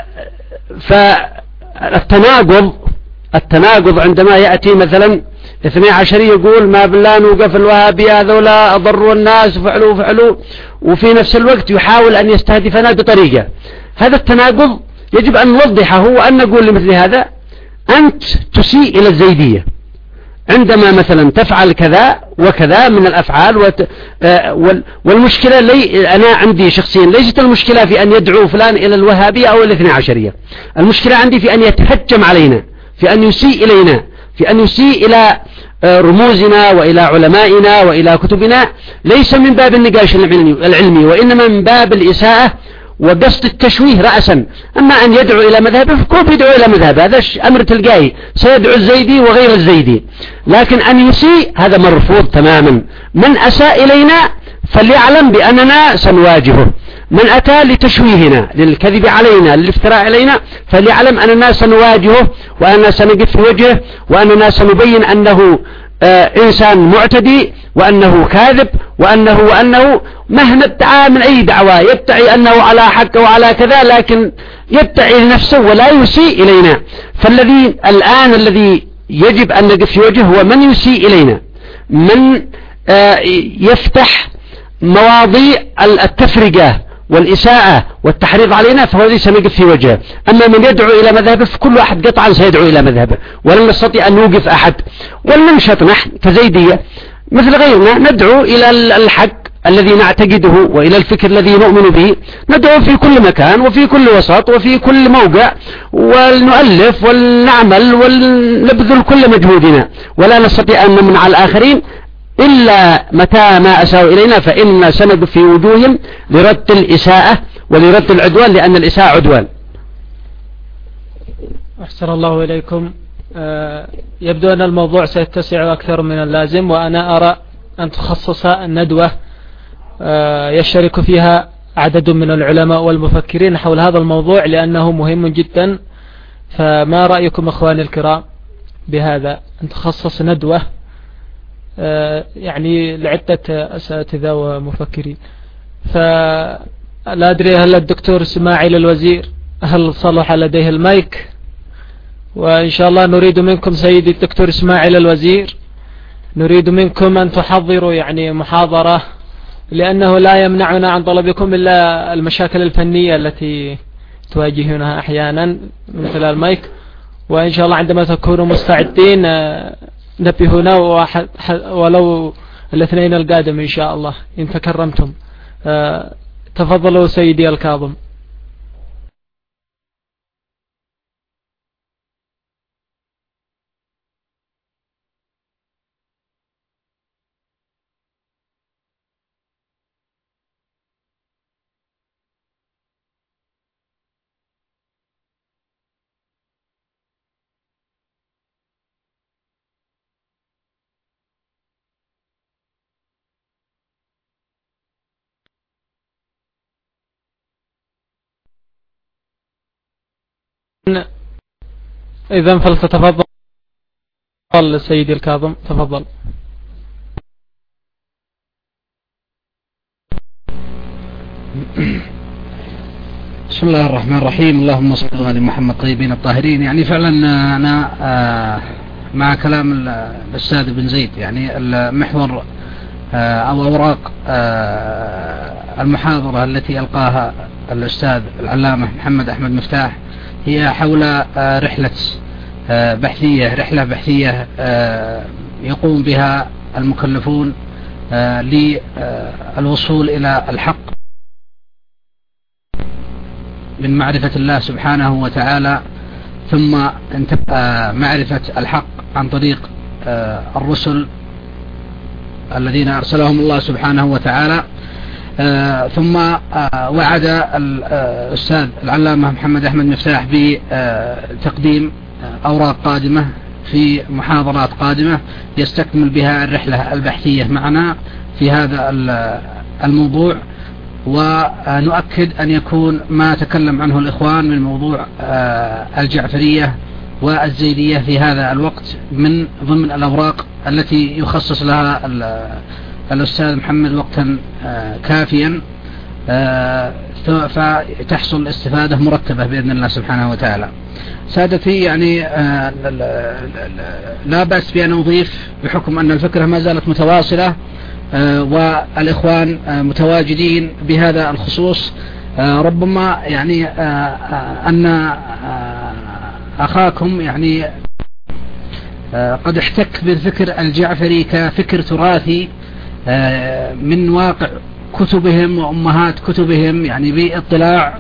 فالتناقض التناقض عندما يأتي مثلا اثني عشر يقول ما بالله نوقف الوهابية هذولا أضروا الناس وفعلوا وفعلوا، وفي نفس الوقت يحاول أن يستهدفنا بطريقة. هذا التناقض يجب أن نوضحه وأن نقول لمثل هذا أنت تسيء إلى الزيدية عندما مثلا تفعل كذا وكذا من الأفعال وت... آه والمشكلة لي أنا عندي شخصيا ليست المشكلة في أن يدعو فلان إلى الوهابية أو الاثنى عشرية، المشكلة عندي في أن يتهجم علينا، في أن يسيء إلينا، في أن يسيء إلى رموزنا وإلى علمائنا وإلى كتبنا، ليس من باب النقاش العلمي وإنما من باب الإساءة وقصد التشويه رأسا. أما أن يدعو إلى مذهبه فكوب يدعو إلى مذهبه، هذا أمر تلقائي، سيدعو الزيدي وغير الزيدي. لكن أن يسيء هذا مرفوض تماما. من أساء إلينا فليعلم بأننا سنواجهه، من أتى لتشويهنا للكذب علينا للافتراء علينا فليعلم أننا سنواجهه، وأننا سنقف في وجهه، وأننا سنبين أنه آه إنسان معتدي وأنه كاذب وأنه وأنه مهما ادعى من أي دعوة يدعي أنه على حق وعلى كذا، لكن يدعي لنفسه ولا يسيء إلينا. فالذي الآن الذي يجب أن نقف في وجهه هو من يسيء إلينا، من آه يفتح مواضيع التفرقة والإساءة والتحريض علينا، فهو الذي سنقف في وجهه. أما من يدعو إلى مذهبه فكل واحد قطعا سيدعو إلى مذهبه، ولن نستطيع أن نوقف أحد. ولننشط نحن كزيدية مثل غيرنا ندعو إلى الحق الذي نعتقده وإلى الفكر الذي نؤمن به، ندعو في كل مكان وفي كل وسط وفي كل موقع، ونؤلف ونعمل ونبذل كل مجهودنا، ولا نستطيع أن نمنع الآخرين إلا متى ما أساءوا إلينا، فإننا سنقف في وجوههم لرد الإساءة ولرد العدوان، لأن الإساءة عدوان. أحسن الله إليكم. أه يبدو أن الموضوع سيتسع أكثر من اللازم، وأنا أرى أن تخصص الندوة أه يشارك فيها عدد من العلماء والمفكرين حول هذا الموضوع لأنه مهم جدا. فما رأيكم أخواني الكرام بهذا أن تخصص ندوة أه يعني لعدة أساتذة ومفكرين؟ فلا أدري هل الدكتور اسماعيل الوزير هل صلح لديه المايك؟ وإن شاء الله نريد منكم سيدي الدكتور اسماعيل الوزير، نريد منكم أن تحضروا يعني محاضرة، لأنه لا يمنعنا عن طلبكم إلا المشاكل الفنية التي تواجهونها أحيانا من خلال المايك، وإن شاء الله عندما تكونوا مستعدين نبهونا ولو الاثنين القادم إن شاء الله إن تكرمتم. تفضلوا سيدي الكاظم. إذن فلتتفضل سيدي الكاظم، تفضل. بسم الله الرحمن الرحيم. اللهم صل على محمد طيبين الطاهرين. يعني فعلا أنا مع كلام الأستاذ بن زيد، يعني المحور أو أوراق المحاضرة التي ألقاها الأستاذ العلامة محمد أحمد مفتاح هي حول رحلة بحثية رحلة بحثية يقوم بها المكلفون للوصول إلى الحق من معرفة الله سبحانه وتعالى، ثم معرفة الحق عن طريق الرسل الذين أرسلهم الله سبحانه وتعالى. آه ثم آه وعد الأستاذ العلامة محمد أحمد مفتاح بتقديم آه أوراق قادمة في محاضرات قادمة يستكمل بها الرحلة البحثية معنا في هذا الموضوع، ونؤكد أن يكون ما تكلم عنه الإخوان من موضوع آه الجعفرية والزيدية في هذا الوقت من ضمن الأوراق التي يخصص لها الأستاذ محمد وقتا كافيا، فتحصل استفادة مرتبة بإذن الله سبحانه وتعالى. سادتي، يعني لا بأس بأن أضيف بحكم أن الفكرة ما زالت متواصلة والإخوان متواجدين بهذا الخصوص. ربما يعني أن أخاكم يعني قد احتك بالفكر الجعفري كفكر تراثي من واقع كتبهم وأمهات كتبهم، يعني باطلاع.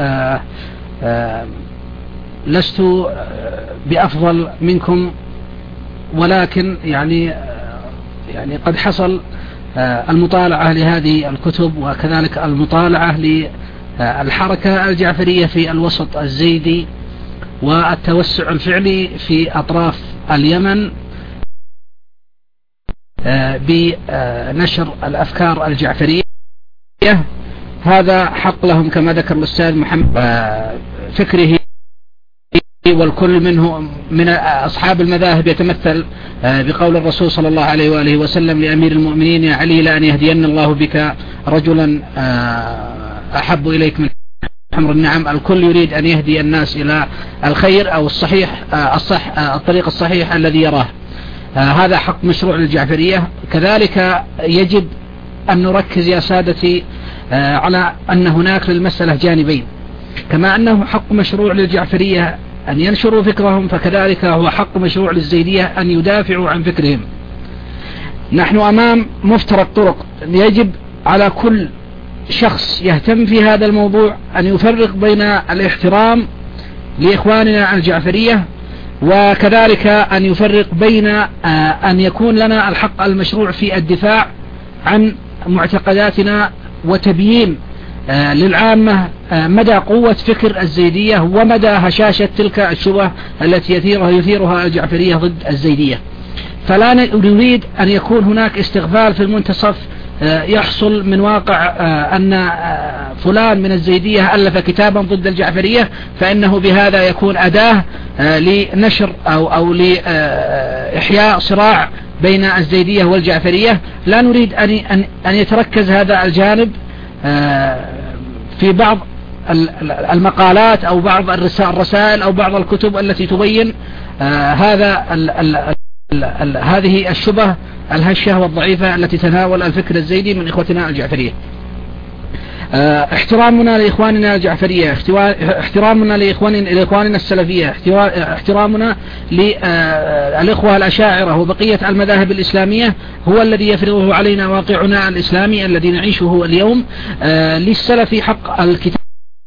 لست بأفضل منكم، ولكن يعني يعني قد حصل المطالعة لهذه الكتب وكذلك المطالعة للحركة الجعفرية في الوسط الزيدي والتوسع الفعلي في أطراف اليمن بنشر الأفكار الجعفرية. هذا حق لهم كما ذكر الأستاذ محمد فكره، والكل منه من أصحاب المذاهب يتمثل بقول الرسول صلى الله عليه وآله وسلم لأمير المؤمنين يا علي لأن يهدين الله بك رجلا أحب إليك من حمر النعم. الكل يريد أن يهدي الناس إلى الخير أو الصحيح الصح الطريق الصحيح الذي يراه. هذا حق مشروع للجعفرية. كذلك يجب أن نركز يا سادتي على أن هناك للمسألة جانبين، كما أنه حق مشروع للجعفرية أن ينشروا فكرهم، فكذلك هو حق مشروع للزيدية أن يدافعوا عن فكرهم. نحن أمام مفترق طرق، يجب على كل شخص يهتم في هذا الموضوع أن يفرق بين الاحترام لإخواننا الجعفرية، وكذلك أن يفرق بين أن يكون لنا الحق المشروع في الدفاع عن معتقداتنا وتبيين للعامة مدى قوة فكر الزيدية ومدى هشاشة تلك الشبه التي يثيرها يثيرها الجعفرية ضد الزيدية. فلا نريد أن يكون هناك استغفال في المنتصف يحصل من واقع أن فلان من الزيدية ألف كتابا ضد الجعفرية فإنه بهذا يكون أداة لنشر أو, أو لإحياء صراع بين الزيدية والجعفرية. لا نريد أن, أن يتركز هذا الجانب في بعض المقالات أو بعض الرسائل أو بعض الكتب التي تبين هذا ال ال ال ال هذه الشبه الهشة والضعيفة التي تناول الفكر الزيدي من إخوتنا الجعفرية. احترامنا لإخواننا الجعفرية، احترامنا لإخواننا السلفية، احترامنا للإخوة الأشاعرة وبقية المذاهب الإسلامية هو الذي يفرضه علينا واقعنا الإسلامي الذي نعيشه اليوم. للسلف حق الكتاب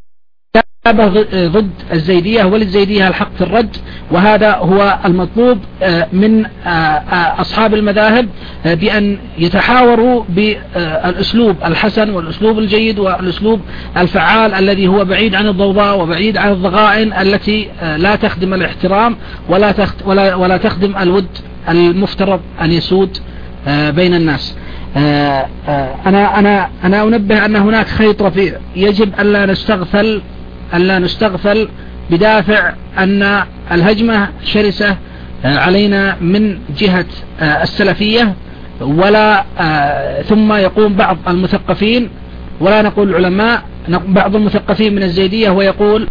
ضد الزيدية وللزيدية الحق في الرد، وهذا هو المطلوب من أصحاب المذاهب، بأن يتحاوروا بالأسلوب الحسن والأسلوب الجيد والأسلوب الفعال الذي هو بعيد عن الضوضاء وبعيد عن الضغائن التي لا تخدم الاحترام ولا ولا ولا تخدم الود المفترض أن يسود بين الناس. أنا أنا أنا أنبه أن هناك خيط رفيع يجب ألا نستغفل ألا نستغفل بدافع أن الهجمة شرسة علينا من جهة السلفية، ولا ثم يقوم بعض المثقفين، ولا نقول العلماء، بعض المثقفين من الزيدية ويقول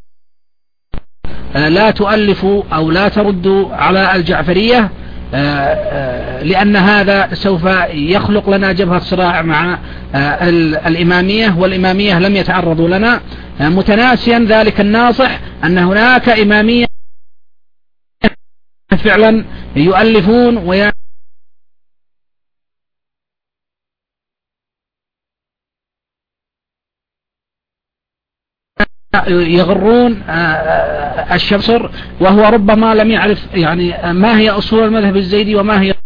لا تؤلفوا أو لا تردوا على الجعفرية لأن هذا سوف يخلق لنا جبهة صراع مع الإمامية، والإمامية لم يتعرضوا لنا، متناسيا ذلك الناصح أن هناك إمامية فعلا يؤلفون وي يغرون الشبصر، وهو ربما لم يعرف يعني ما هي أصول المذهب الزيدي وما هي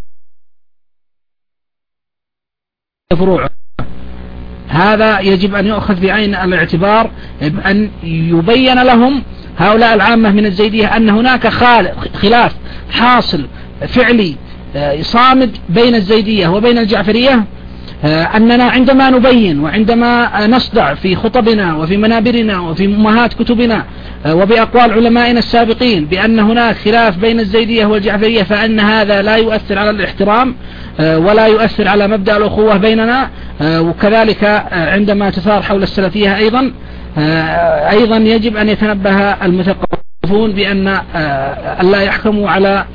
فروعه. هذا يجب أن يؤخذ بعين الاعتبار، أن يبين لهم هؤلاء العامة من الزيدية أن هناك خلاف حاصل فعلي صامد بين الزيدية وبين الجعفرية، أننا عندما نبين وعندما نصدع في خطبنا وفي منابرنا وفي أمهات كتبنا وبأقوال علمائنا السابقين بأن هناك خلاف بين الزيدية والجعفرية، فأن هذا لا يؤثر على الاحترام ولا يؤثر على مبدأ الأخوة بيننا. وكذلك عندما تثار حول السلفية أيضا أيضا يجب أن يتنبه المثقفون بأن لا يحكموا على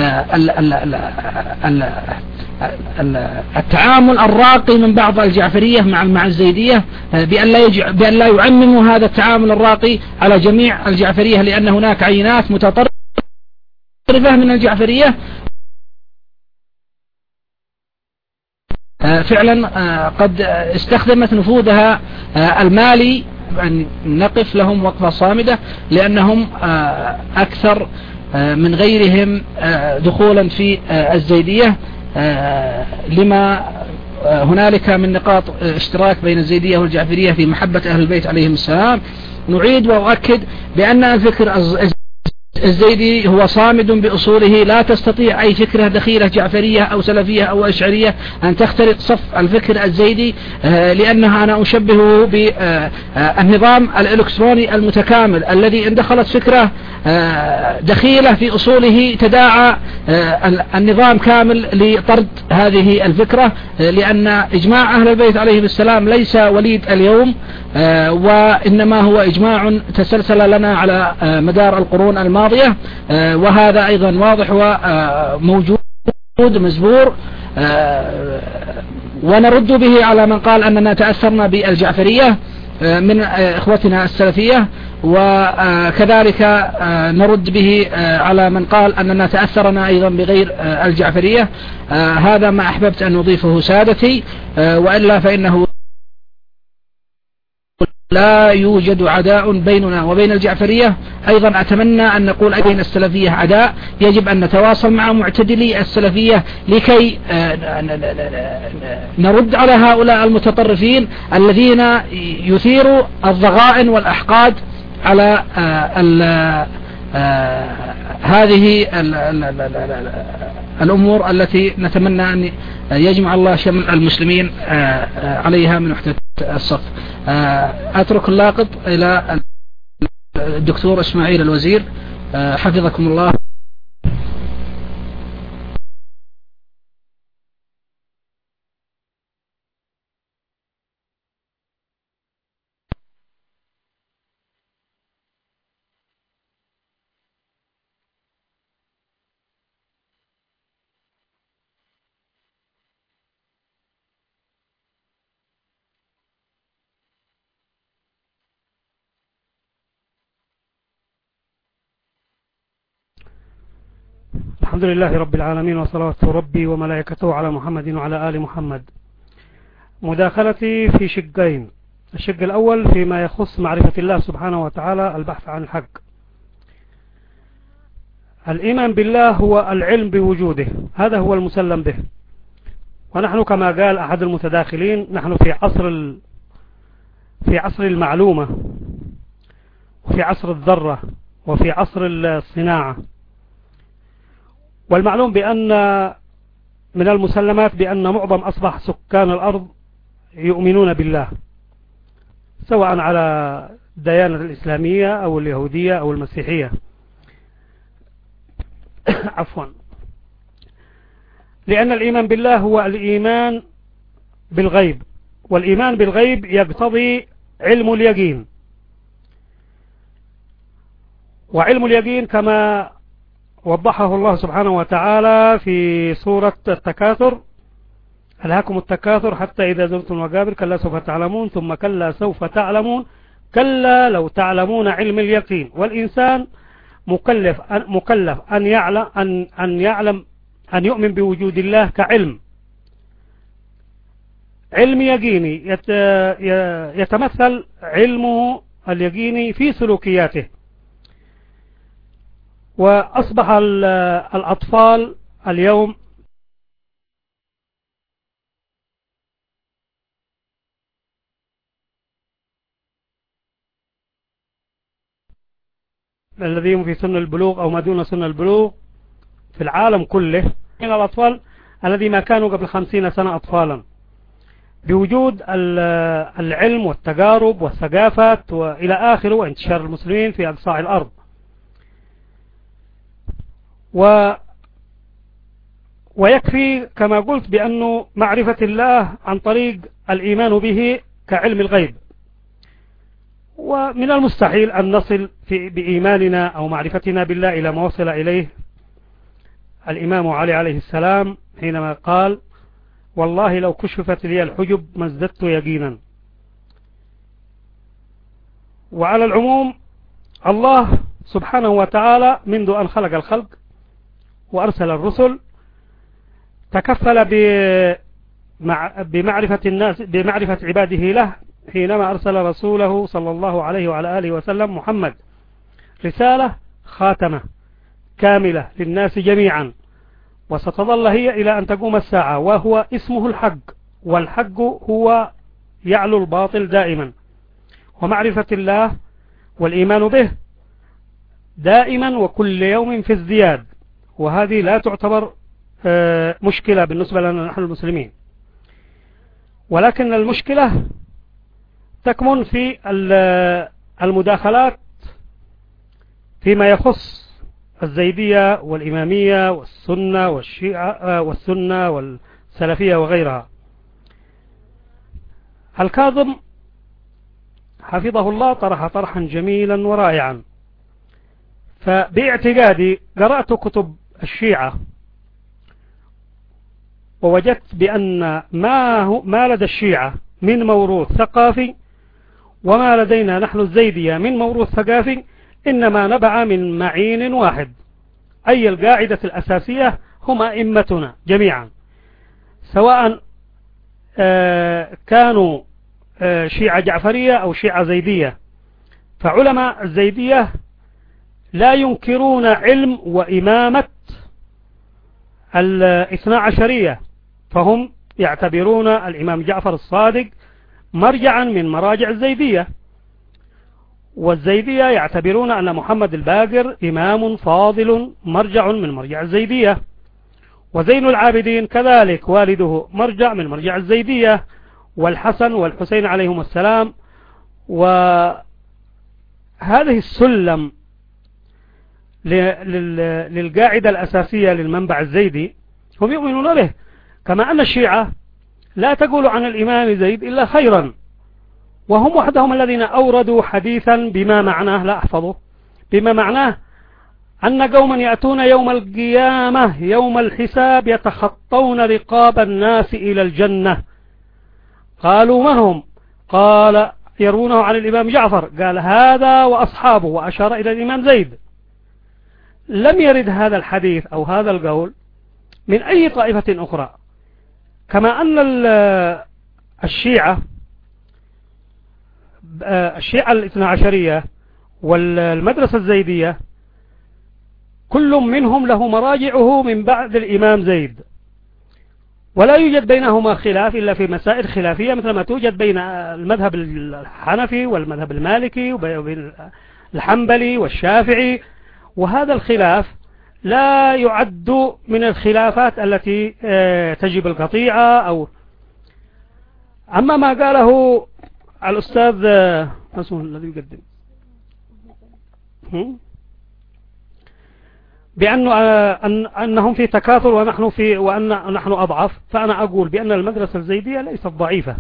التعامل الراقي من بعض الجعفرية مع مع الزيدية، بأن لا يج... بأن لا يعمموا هذا التعامل الراقي على جميع الجعفرية، لأن هناك عينات متطرفة من الجعفرية فعلا قد استخدمت نفوذها المالي أن نقف لهم وقفة صامدة، لأنهم أكثر من غيرهم دخولا في الزيدية، لما هنالك من نقاط اشتراك بين الزيدية والجعفرية في محبة أهل البيت عليهم السلام. نعيد وأؤكد بأن الفكر الزيدي هو صامد بأصوله، لا تستطيع أي فكرة دخيلة جعفرية أو سلفية أو أشعرية أن تخترق صف الفكر الزيدي، لأنها أنا أشبهه بالنظام الإلكتروني المتكامل الذي إن دخلت فكرة دخيلة في أصوله تداعى النظام كامل لطرد هذه الفكرة، لأن إجماع أهل البيت عليهم السلام ليس وليد اليوم، وإنما هو إجماع تسلسل لنا على مدار القرون الماضية، وهذا أيضا واضح وموجود مزبور، ونرد به على من قال أننا تأثرنا بالجعفرية من إخوتنا السلفية، وكذلك نرد به على من قال أننا تأثرنا أيضا بغير الجعفرية. هذا ما أحببت أن نضيفه سادتي، وإلا فإنه لا يوجد عداء بيننا وبين الجعفرية. أيضا أتمنى أن نقول بين السلفية عداء، يجب أن نتواصل مع معتدلي السلفية لكي نرد على هؤلاء المتطرفين الذين يثيروا الضغائن والأحقاد على ال ال هذه ال ال ال الأمور التي نتمنى أن يجمع الله شمل المسلمين عليها من وحدة الصف. أترك اللاقط إلى الدكتور إسماعيل الوزير، حفظكم الله. الحمد لله رب العالمين وصلوات ربي وملائكته على محمد وعلى آل محمد. مداخلتي في شقين. الشق الأول فيما يخص معرفة الله سبحانه وتعالى، البحث عن الحق. الإيمان بالله هو العلم بوجوده، هذا هو المسلم به. ونحن كما قال أحد المتداخلين نحن في عصر ال... في عصر المعلومة، وفي عصر الذرة، وفي عصر الصناعة. والمعلوم بأن من المسلمات بأن معظم أصبح سكان الأرض يؤمنون بالله، سواء على الديانة الإسلامية أو اليهودية أو المسيحية. عفوا. لأن الإيمان بالله هو الإيمان بالغيب، والإيمان بالغيب يقتضي علم اليقين. وعلم اليقين كما وضحه الله سبحانه وتعالى في سورة التكاثر: ألهاكم التكاثر حتى إذا زرتم المقابر كلا سوف تعلمون ثم كلا سوف تعلمون كلا لو تعلمون علم اليقين. والإنسان مكلف مكلف أن يعلم أن أن يعلم أن يؤمن بوجود الله كعلم علم يقيني يتمثل علمه اليقيني في سلوكياته. وأصبح الأطفال اليوم الذين في سن البلوغ أو ما دون سن البلوغ في العالم كله من الأطفال الذي ما كانوا قبل خمسين سنة أطفالا، بوجود العلم والتجارب والثقافات وإلى آخره، وانتشار المسلمين في أقصاع الأرض. و ويكفي كما قلت بأنه معرفة الله عن طريق الإيمان به كعلم الغيب. ومن المستحيل أن نصل في بإيماننا أو معرفتنا بالله إلى ما وصل إليه الإمام علي عليه السلام حينما قال: والله لو كشفت لي الحجب ما ازددت يقينا. وعلى العموم الله سبحانه وتعالى منذ أن خلق الخلق وأرسل الرسل تكفل بمعرفة الناس بمعرفة عباده له، حينما أرسل رسوله صلى الله عليه وعلى آله وسلم محمد رسالة خاتمة كاملة للناس جميعا، وستظل هي إلى أن تقوم الساعة، وهو اسمه الحق. والحق هو يعلو الباطل دائما. ومعرفة الله والإيمان به دائما وكل يوم في ازدياد، وهذه لا تعتبر مشكلة بالنسبة لنا نحن المسلمين. ولكن المشكلة تكمن في المداخلات فيما يخص الزيدية والإمامية والسنة والشيعة والسنة والسلفية وغيرها. الكاظم حفظه الله طرح طرحا جميلا ورائعا. فباعتقادي قرأت كتب الشيعة ووجدت بأن ما, هو ما لدى الشيعة من موروث ثقافي وما لدينا نحن الزيدية من موروث ثقافي إنما نبع من معين واحد، أي القاعدة الأساسية هم أئمتنا جميعا، سواء كانوا شيعة جعفرية أو شيعة زيدية. فعلماء الزيدية لا ينكرون علم وإمامة الاثنى عشرية، فهم يعتبرون الإمام جعفر الصادق مرجعا من مراجع الزيدية، والزيدية يعتبرون أن محمد الباقر إمام فاضل مرجع من مرجع الزيدية، وزين العابدين كذلك والده مرجع من مرجع الزيدية، والحسن والحسين عليهم السلام. وهذه السلم للقاعدة الأساسية للمنبع الزيدي هم يؤمنون به. كما أن الشيعة لا تقول عن الإمام زيد إلا خيرا، وهم وحدهم الذين أوردوا حديثا بما معناه، لا أحفظه، بما معناه أن قوما يأتون يوم القيامة يوم الحساب يتخطون رقاب الناس إلى الجنة. قالوا من هم؟ قال يرونه عن الإمام جعفر، قال هذا وأصحابه، وأشار إلى الإمام زيد. لم يرد هذا الحديث أو هذا القول من أي طائفة أخرى، كما أن الشيعة الشيعة الاثنى عشرية والمدرسة الزيدية كل منهم له مراجعه من بعد الإمام زيد، ولا يوجد بينهما خلاف إلا في مسائل خلافية، مثل ما توجد بين المذهب الحنفي والمذهب المالكي وبين الحنبلي والشافعي، وهذا الخلاف لا يعد من الخلافات التي تجب القطيعة. أو أما ما قاله الأستاذ اسمه الذي يقدم بأنه أن أنهم في تكاثر ونحن في وأن نحن أضعف، فأنا أقول بأن المدرسة الزيدية ليست ضعيفة.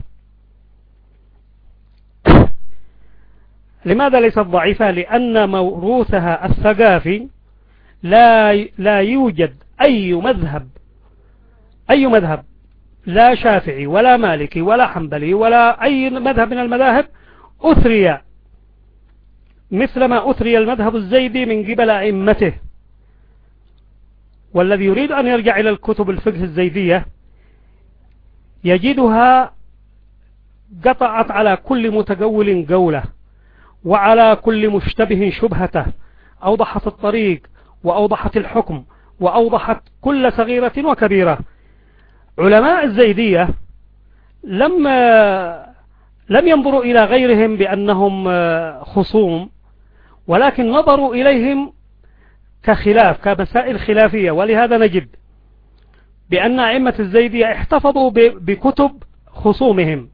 لماذا ليست ضعيفة؟ لأن موروثها الثقافي لا لا يوجد أي مذهب أي مذهب لا شافعي ولا مالكي ولا حنبلي ولا أي مذهب من المذاهب أثري مثل ما أثري المذهب الزيدي من قبل أئمته. والذي يريد أن يرجع إلى الكتب الفقه الزيدية يجدها قطعت على كل متقول قوله، وعلى كل مشتبه شبهته، أوضحت الطريق وأوضحت الحكم وأوضحت كل صغيرة وكبيرة. علماء الزيدية لم لم ينظروا إلى غيرهم بأنهم خصوم، ولكن نظروا إليهم كخلاف كمسائل خلافية. ولهذا نجد بأن أئمة الزيدية احتفظوا بكتب خصومهم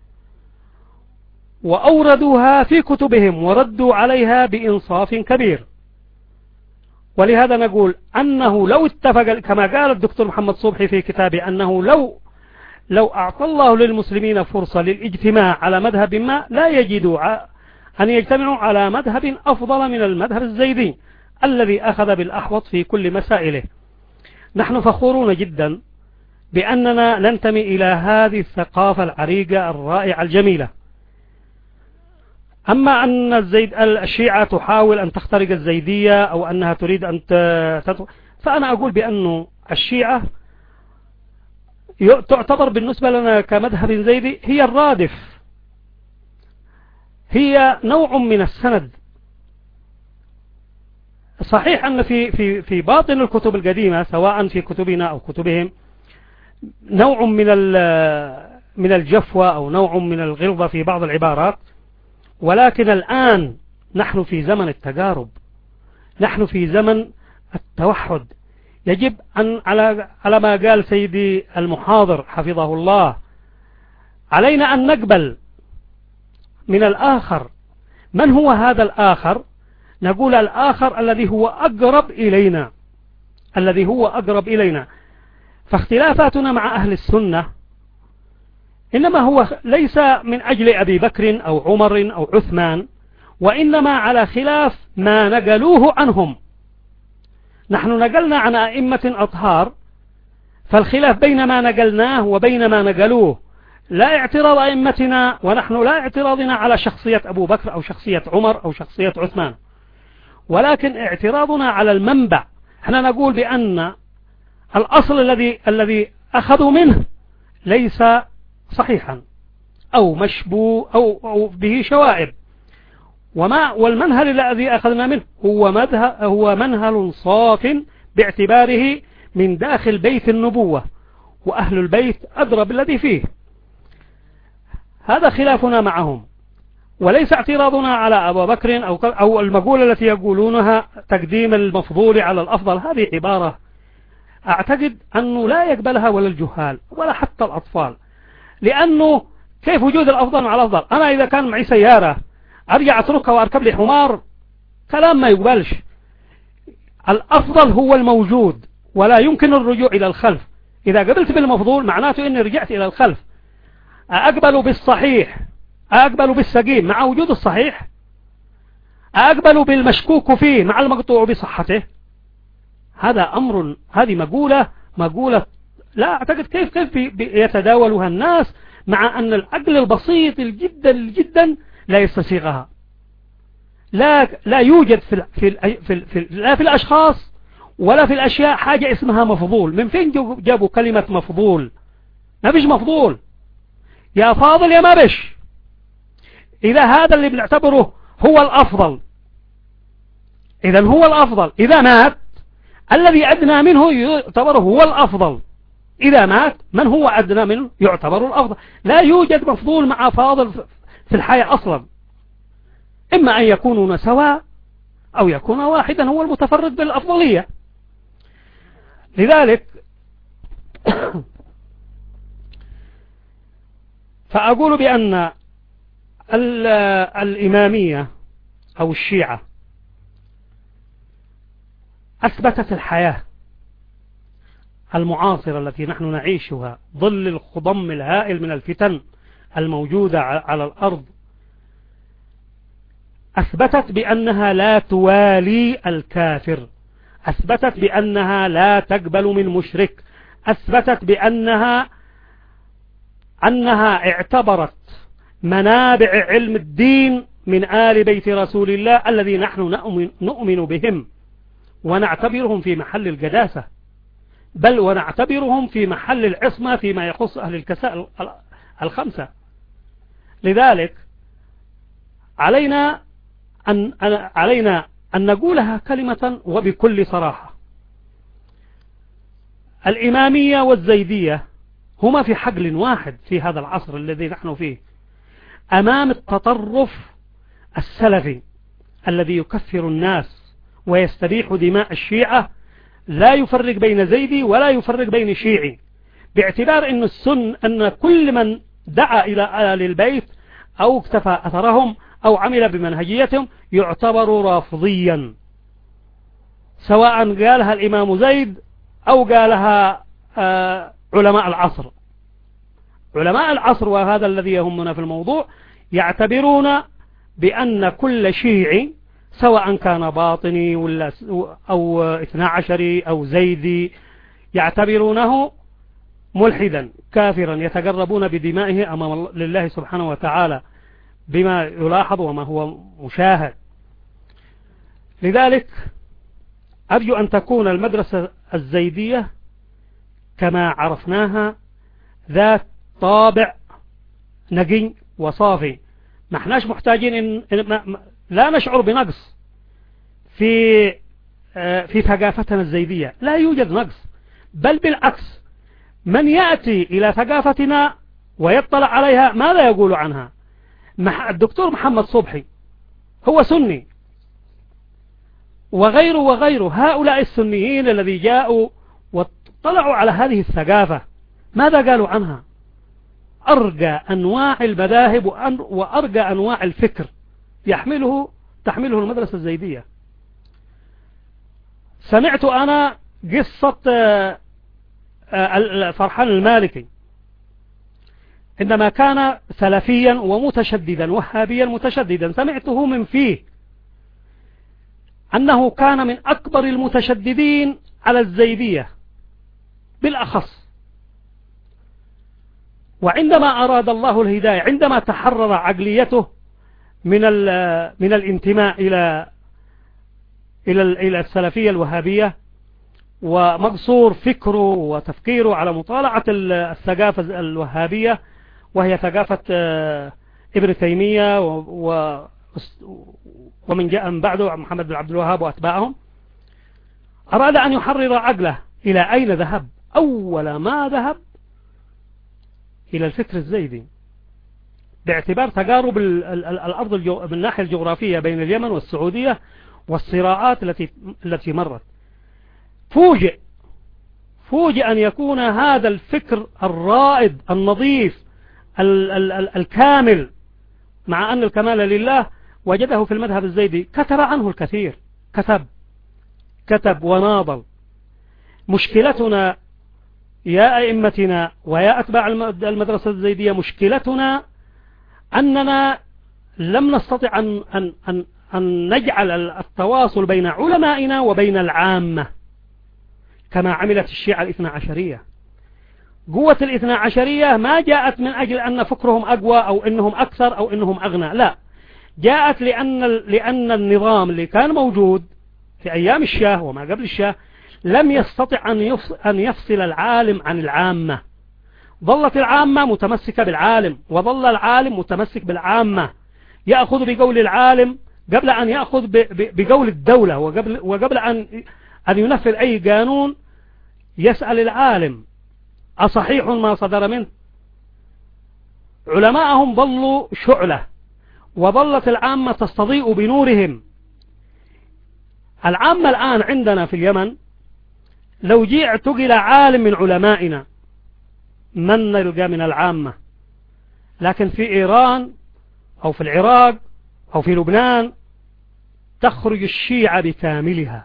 وأوردوها في كتبهم وردوا عليها بإنصاف كبير. ولهذا نقول أنه لو اتفق كما قال الدكتور محمد صبحي في كتابه أنه لو لو أعطى الله للمسلمين فرصة للاجتماع على مذهب ما لا يجدوا أن يجتمعوا على مذهب أفضل من المذهب الزيدي الذي أخذ بالأحوط في كل مسائله. نحن فخورون جدا بأننا ننتمي إلى هذه الثقافة العريقة الرائعة الجميلة. أما أن الزيد الشيعة تحاول أن تخترق الزيدية أو أنها تريد أن تت... فأنا أقول بأن الشيعة تعتبر بالنسبة لنا كمذهب زيدي هي الرادف، هي نوع من السند. صحيح أن في في في باطن الكتب القديمة سواء في كتبنا أو كتبهم نوع من من الجفوة أو نوع من الغلظة في بعض العبارات، ولكن الآن نحن في زمن التجارب، نحن في زمن التوحد. يجب أن على على ما قال سيدي المحاضر حفظه الله علينا أن نقبل من الآخر. من هو هذا الآخر؟ نقول الآخر الذي هو أقرب إلينا، الذي هو أقرب إلينا. فاختلافاتنا مع أهل السنة إنما هو ليس من أجل أبي بكر أو عمر أو عثمان، وإنما على خلاف ما نقلوه عنهم. نحن نقلنا عن أئمة أطهار، فالخلاف بين ما نقلناه وبين ما نقلوه لا اعتراض أئمتنا، ونحن لا اعتراضنا على شخصية أبو بكر أو شخصية عمر أو شخصية عثمان، ولكن اعتراضنا على المنبع. احنا نقول بأن الأصل الذي الذي أخذوا منه ليس صحيحا أو مشبوه أو, أو به شوائب، وما والمنهل الذي أخذنا منه هو مذهب هو منهل صاف باعتباره من داخل بيت النبوة، وأهل البيت أدرى بالذي فيه. هذا خلافنا معهم، وليس اعتراضنا على أبو بكر أو أو المقولة التي يقولونها تقديم المفضول على الأفضل. هذه عبارة أعتقد أنه لا يقبلها ولا الجهال ولا حتى الأطفال، لأنه كيف وجود الأفضل مع الأفضل؟ أنا إذا كان معي سيارة أرجع أتركها وأركب لي حمار، كلام ما يقبلش. الأفضل هو الموجود ولا يمكن الرجوع إلى الخلف. إذا قبلت بالمفضول معناته إني رجعت إلى الخلف. أقبل بالصحيح، أقبل بالسقيم مع وجود الصحيح، أقبل بالمشكوك فيه مع المقطوع بصحته. هذا أمر، هذه مقولة مقولة لا أعتقد كيف كيف يتداولها الناس، مع أن العقل البسيط جدا جدا لا يستسيغها. لا لا يوجد في في في, في لا في الأشخاص ولا في الأشياء حاجة اسمها مفضول. من فين جابوا كلمة مفضول؟ ما فيش مفضول، يا فاضل يا ما بش. إذا هذا اللي بنعتبره هو الأفضل، إذا هو الأفضل، إذا مات الذي أدنى منه يعتبر هو الأفضل، إذا مات من هو أدنى منه يعتبر الأفضل. لا يوجد مفضول مع فاضل في الحياة أصلا، إما أن يكونون سواء أو يكون واحدا هو المتفرد بالأفضلية. لذلك فأقول بأن الإمامية أو الشيعة أثبتت الحياة المعاصرة التي نحن نعيشها ظل الخضم الهائل من الفتن الموجودة على الأرض، أثبتت بأنها لا توالي الكافر، أثبتت بأنها لا تقبل من مشرك، أثبتت بأنها أنها اعتبرت منابع علم الدين من آل بيت رسول الله الذي نحن نؤمن, نؤمن بهم ونعتبرهم في محل القداسة، بل ونعتبرهم في محل العصمة فيما يخص أهل الكساء الخمسة. لذلك علينا أن, علينا أن نقولها كلمة وبكل صراحة: الإمامية والزيدية هما في حقل واحد في هذا العصر الذي نحن فيه، أمام التطرف السلفي الذي يكفر الناس ويستبيح دماء الشيعة، لا يفرق بين زيدي ولا يفرق بين شيعي، باعتبار أن السن أن كل من دعا إلى آل البيت أو اكتفى أثرهم أو عمل بمنهجيتهم يعتبر رافضيا، سواء قالها الإمام زيد أو قالها آه علماء العصر. علماء العصر، وهذا الذي يهمنا في الموضوع، يعتبرون بأن كل شيعي سواء كان باطني ولا أو اثنا عشري أو زيدي يعتبرونه ملحدا كافرا يتقربون بدمائه أمام لله سبحانه وتعالى بما يلاحظ وما هو مشاهد. لذلك أرجو أن تكون المدرسة الزيدية كما عرفناها ذات طابع نقي وصافي، ما احناش محتاجين إن لا نشعر بنقص في في ثقافتنا الزيدية، لا يوجد نقص، بل بالعكس، من يأتي إلى ثقافتنا ويطلع عليها ماذا يقول عنها؟ الدكتور محمد صبحي هو سني، وغيره وغيره، هؤلاء السنيين الذي جاءوا واطلعوا على هذه الثقافة ماذا قالوا عنها؟ أرجى أنواع المذاهب وأرجى أنواع الفكر يحمله تحمله المدرسة الزيدية. سمعت أنا قصة فرحان المالكي عندما كان سلفيا ومتشددا وهابيا متشددا، سمعته من فيه أنه كان من أكبر المتشددين على الزيدية بالأخص. وعندما أراد الله الهداية، عندما تحرر عقليته من من الانتماء إلى إلى إلى السلفية الوهابية، ومقصور فكره وتفكيره على مطالعة الثقافة الوهابية وهي ثقافة ابن تيمية ومن جاء من بعده محمد بن عبد الوهاب وأتباعهم، أراد أن يحرر عقله. إلى أين ذهب؟ أول ما ذهب إلى الفكر الزيدي، باعتبار تقارب الأرض من الناحية الجغرافية بين اليمن والسعودية والصراعات التي التي مرت. فوجئ فوجئ أن يكون هذا الفكر الرائد النظيف ال ال ال الكامل، مع أن الكمال لله، وجده في المذهب الزيدي. كتب عنه الكثير، كتب كتب وناضل. مشكلتنا يا أئمتنا ويا أتباع المدرسة الزيدية، مشكلتنا أننا لم نستطع أن, أن, أن, أن نجعل التواصل بين علمائنا وبين العامة كما عملت الشيعة الاثنى عشرية. قوة الاثنى عشرية ما جاءت من أجل أن فكرهم أقوى أو إنهم أكثر أو إنهم أغنى، لا، جاءت لأن, لأن النظام اللي كان موجود في أيام الشاه وما قبل الشاه لم يستطع أن يفصل العالم عن العامة. ظلت العامة متمسكة بالعالم، وظل العالم متمسك بالعامة، يأخذ بقول العالم قبل أن يأخذ بقول الدولة، وقبل, وقبل أن, أن ينفذ أي قانون يسأل العالم أصحيح ما صدر منه. علماءهم ظلوا شعلة، وظلت العامة تستضيء بنورهم. العامة الآن عندنا في اليمن لو جاء اعتقل عالم من علمائنا من نلقى من العامة، لكن في إيران أو في العراق أو في لبنان تخرج الشيعة بكاملها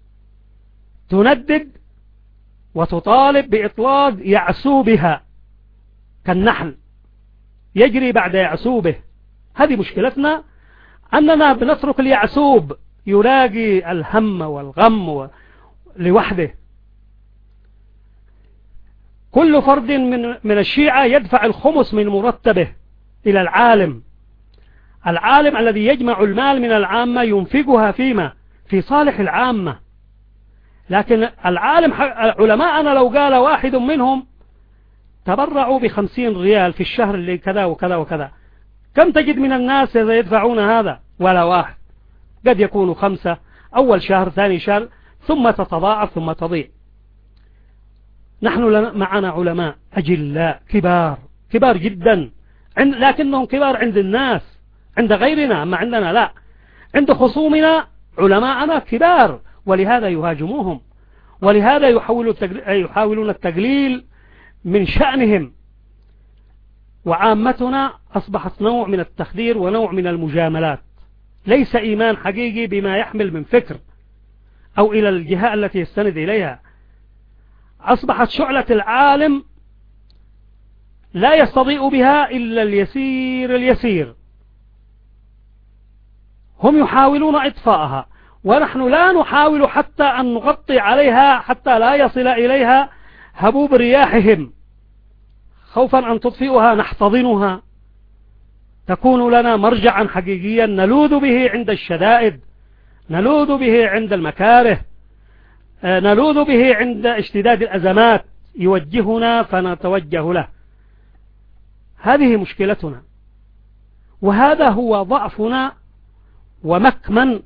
تندد وتطالب بإطلاق يعسوبها كالنحل يجري بعد يعسوبه. هذه مشكلتنا، أننا بنترك اليعسوب يلاقي الهم والغم لوحده. كل فرد من من الشيعة يدفع الخمس من مرتبه إلى العالم، العالم الذي يجمع المال من العامة ينفقها فيما في صالح العامة. لكن العالم علماءنا لو قال واحد منهم تبرعوا بخمسين ريال في الشهر اللي كذا وكذا وكذا، كم تجد من الناس يدفعون هذا؟ ولا واحد. قد يكونوا خمسة أول شهر ثاني شهر، ثم تتضاعف ثم تضيع. نحن معنا علماء أجلاء كبار كبار جدا، لكنهم كبار عند الناس، عند غيرنا، أما عندنا لا. عند خصومنا علماءنا كبار، ولهذا يهاجموهم، ولهذا يحاولون التقليل من شأنهم. وعامتنا أصبحت نوع من التخدير ونوع من المجاملات، ليس إيمان حقيقي بما يحمل من فكر أو إلى الجهة التي يستند إليها. أصبحت شعلة العالم لا يستضيء بها إلا اليسير اليسير، هم يحاولون إطفاءها، ونحن لا نحاول حتى أن نغطي عليها حتى لا يصل إليها هبوب رياحهم، خوفا أن تطفئها نحتضنها، تكون لنا مرجعا حقيقيا نلوذ به عند الشدائد، نلوذ به عند المكاره، نلوذ به عند اشتداد الأزمات، يوجهنا فنتوجه له. هذه مشكلتنا، وهذا هو ضعفنا ومكمن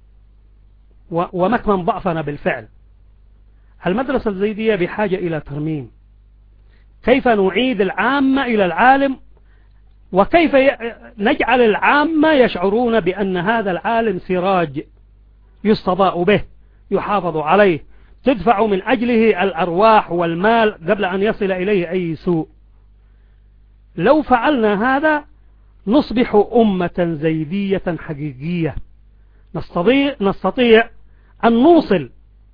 ومكمن ضعفنا بالفعل. المدرسة الزيدية بحاجة إلى ترميم. كيف نعيد العامة إلى العالم، وكيف نجعل العامة يشعرون بأن هذا العالم سراج يستضاء به، يحافظ عليه، تدفع من أجله الأرواح والمال قبل أن يصل إليه أي سوء. لو فعلنا هذا نصبح أمة زيدية حقيقية، نستطيع, نستطيع أن نوصل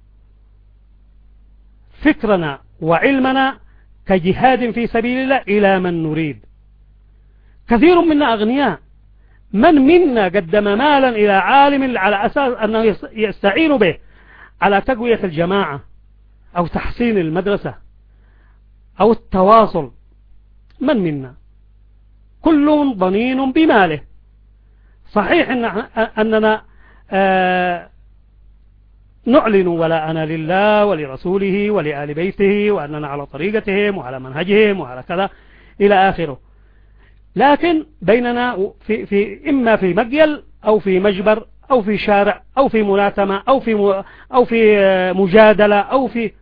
فكرنا وعلمنا كجهاد في سبيل الله إلى من نريد. كثير منا أغنياء، من منا قدم مالا إلى عالم على أساس أنه يستعين به على تقوية الجماعة أو تحسين المدرسة أو التواصل؟ من منا؟ كل ضنين بماله. صحيح إن أننا آه نعلن ولاءنا لله ولرسوله ولآل بيته، وأننا على طريقتهم وعلى منهجهم وعلى كذا إلى آخره، لكن بيننا في, في إما في مجيل أو في مجبر أو في شارع أو في ملاتمة أو في أو في مجادلة أو في.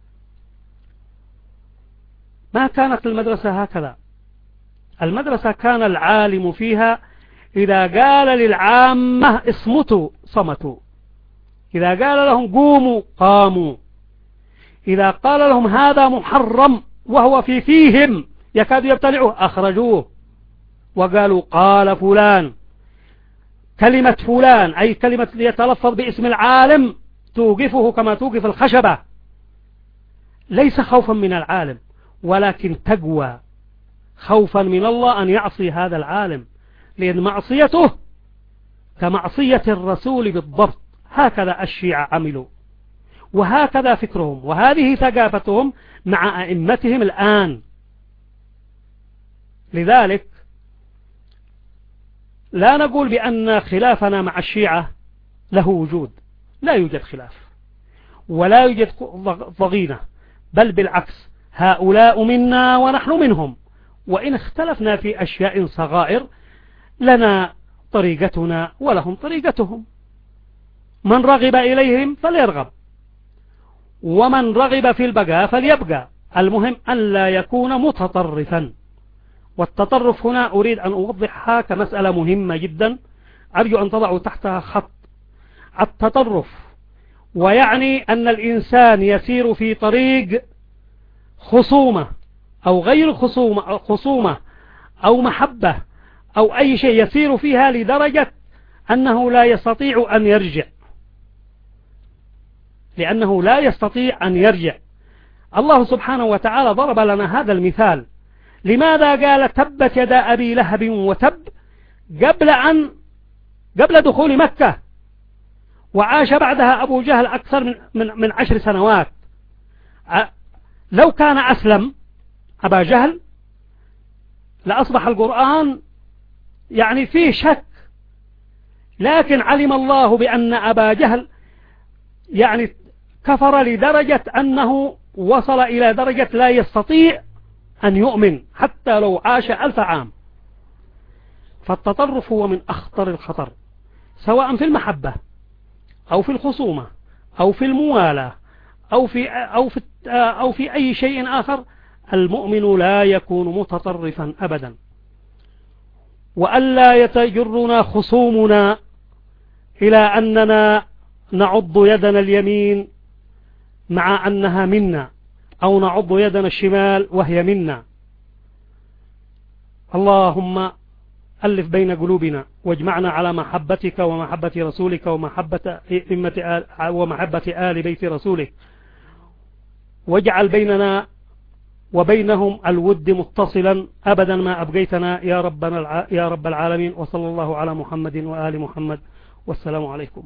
ما كانت المدرسة هكذا. المدرسة كان العالم فيها إذا قال للعامة اصمتوا صمتوا، إذا قال لهم قوموا قاموا، إذا قال لهم هذا محرم وهو في فيهم يكاد يبتلعوه أخرجوه وقالوا قال فلان. كلمة فلان أي كلمة يتلفظ باسم العالم توقفه كما توقف الخشبة، ليس خوفا من العالم ولكن تقوى، خوفا من الله أن يعصي هذا العالم، لأن معصيته كمعصية الرسول بالضبط. هكذا الشيعة عملوا، وهكذا فكرهم، وهذه ثقافتهم مع أئمتهم الآن. لذلك لا نقول بأن خلافنا مع الشيعة له وجود، لا يوجد خلاف ولا يوجد ضغينة، بل بالعكس هؤلاء منا ونحن منهم، وإن اختلفنا في أشياء صغائر لنا طريقتنا ولهم طريقتهم، من رغب إليهم فليرغب ومن رغب في البقاء فليبقى، المهم أن لا يكون متطرفا. والتطرف هنا أريد أن أوضحها كمسألة مهمة جدا أرجو أن تضعوا تحتها خط. التطرف ويعني أن الإنسان يسير في طريق خصومة أو غير خصومة, خصومة أو محبة أو أي شيء يسير فيها لدرجة أنه لا يستطيع أن يرجع، لأنه لا يستطيع أن يرجع. الله سبحانه وتعالى ضرب لنا هذا المثال. لماذا قال تبت يدا أبي لهب وتب قبل أن قبل دخول مكة، وعاش بعدها أبو جهل أكثر من, من, من عشر سنوات. لو كان أسلم أبا جهل لأصبح القرآن يعني فيه شك، لكن علم الله بأن أبا جهل يعني كفر لدرجة أنه وصل إلى درجة لا يستطيع أن يؤمن حتى لو عاش ألف عام. فالتطرف هو من أخطر الخطر، سواء في المحبة أو في الخصومة أو في الموالاة أو في, أو في, أو في أي شيء آخر. المؤمن لا يكون متطرفا أبدا، وألا يتجرنا خصومنا إلى أننا نعض يدنا اليمين مع أنها منا، أو نعض يدنا الشمال وهي منا. اللهم ألف بين قلوبنا واجمعنا على محبتك ومحبة رسولك ومحبة إمة ومحبة آل بيت رسولك، واجعل بيننا وبينهم الود متصلا أبدا ما أبقيتنا يا ربنا يا رب العالمين. وصلى الله على محمد وآل محمد، والسلام عليكم.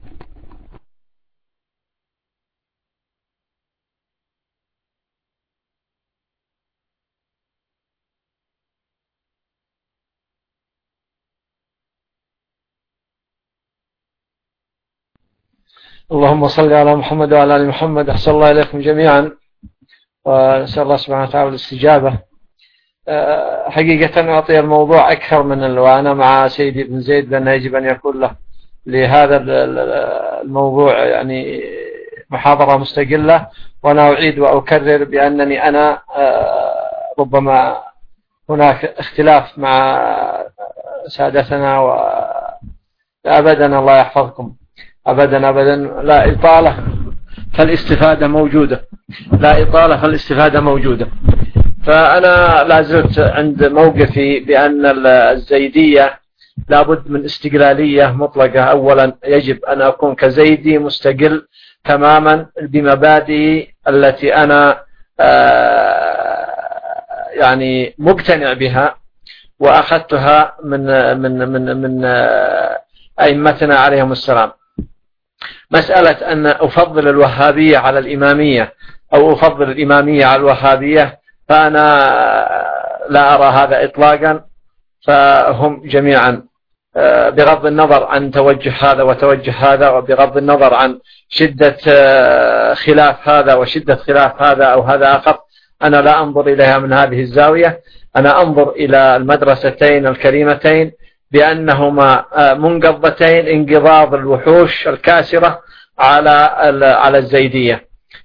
اللهم صل على محمد وعلى آل محمد. أحسن الله إليكم جميعا، ونسأل الله سبحانه وتعالى الاستجابة. حقيقة أعطي الموضوع أكثر من وأنا مع سيدي بن زيد بأنه يجب أن يكون له لهذا الموضوع يعني محاضرة مستقلة، وأنا أعيد وأكرر بأنني أنا ربما هناك اختلاف مع سادتنا وأبدا الله يحفظكم أبدا أبدا لا إطالة فالاستفادة موجودة، لا إطالة فالاستفادة موجودة. فأنا لا زلت عند موقفي بأن الزيدية لابد من استقلالية مطلقة. أولا يجب أن أكون كزيدي مستقل تماما بمبادئي التي أنا يعني مقتنع بها وأخذتها من من من من أئمتنا عليهم السلام. مسألة أن أفضل الوهابية على الإمامية أو أفضل الإمامية على الوهابية فأنا لا أرى هذا إطلاقا. فهم جميعا بغض النظر عن توجه هذا وتوجه هذا، وبغض النظر عن شدة خلاف هذا وشدة خلاف هذا أو هذا آخر، أنا لا أنظر إليها من هذه الزاوية. أنا أنظر إلى المدرستين الكريمتين بأنهما منقضتين انقضاض الوحوش الكاسرة على على الزيدية.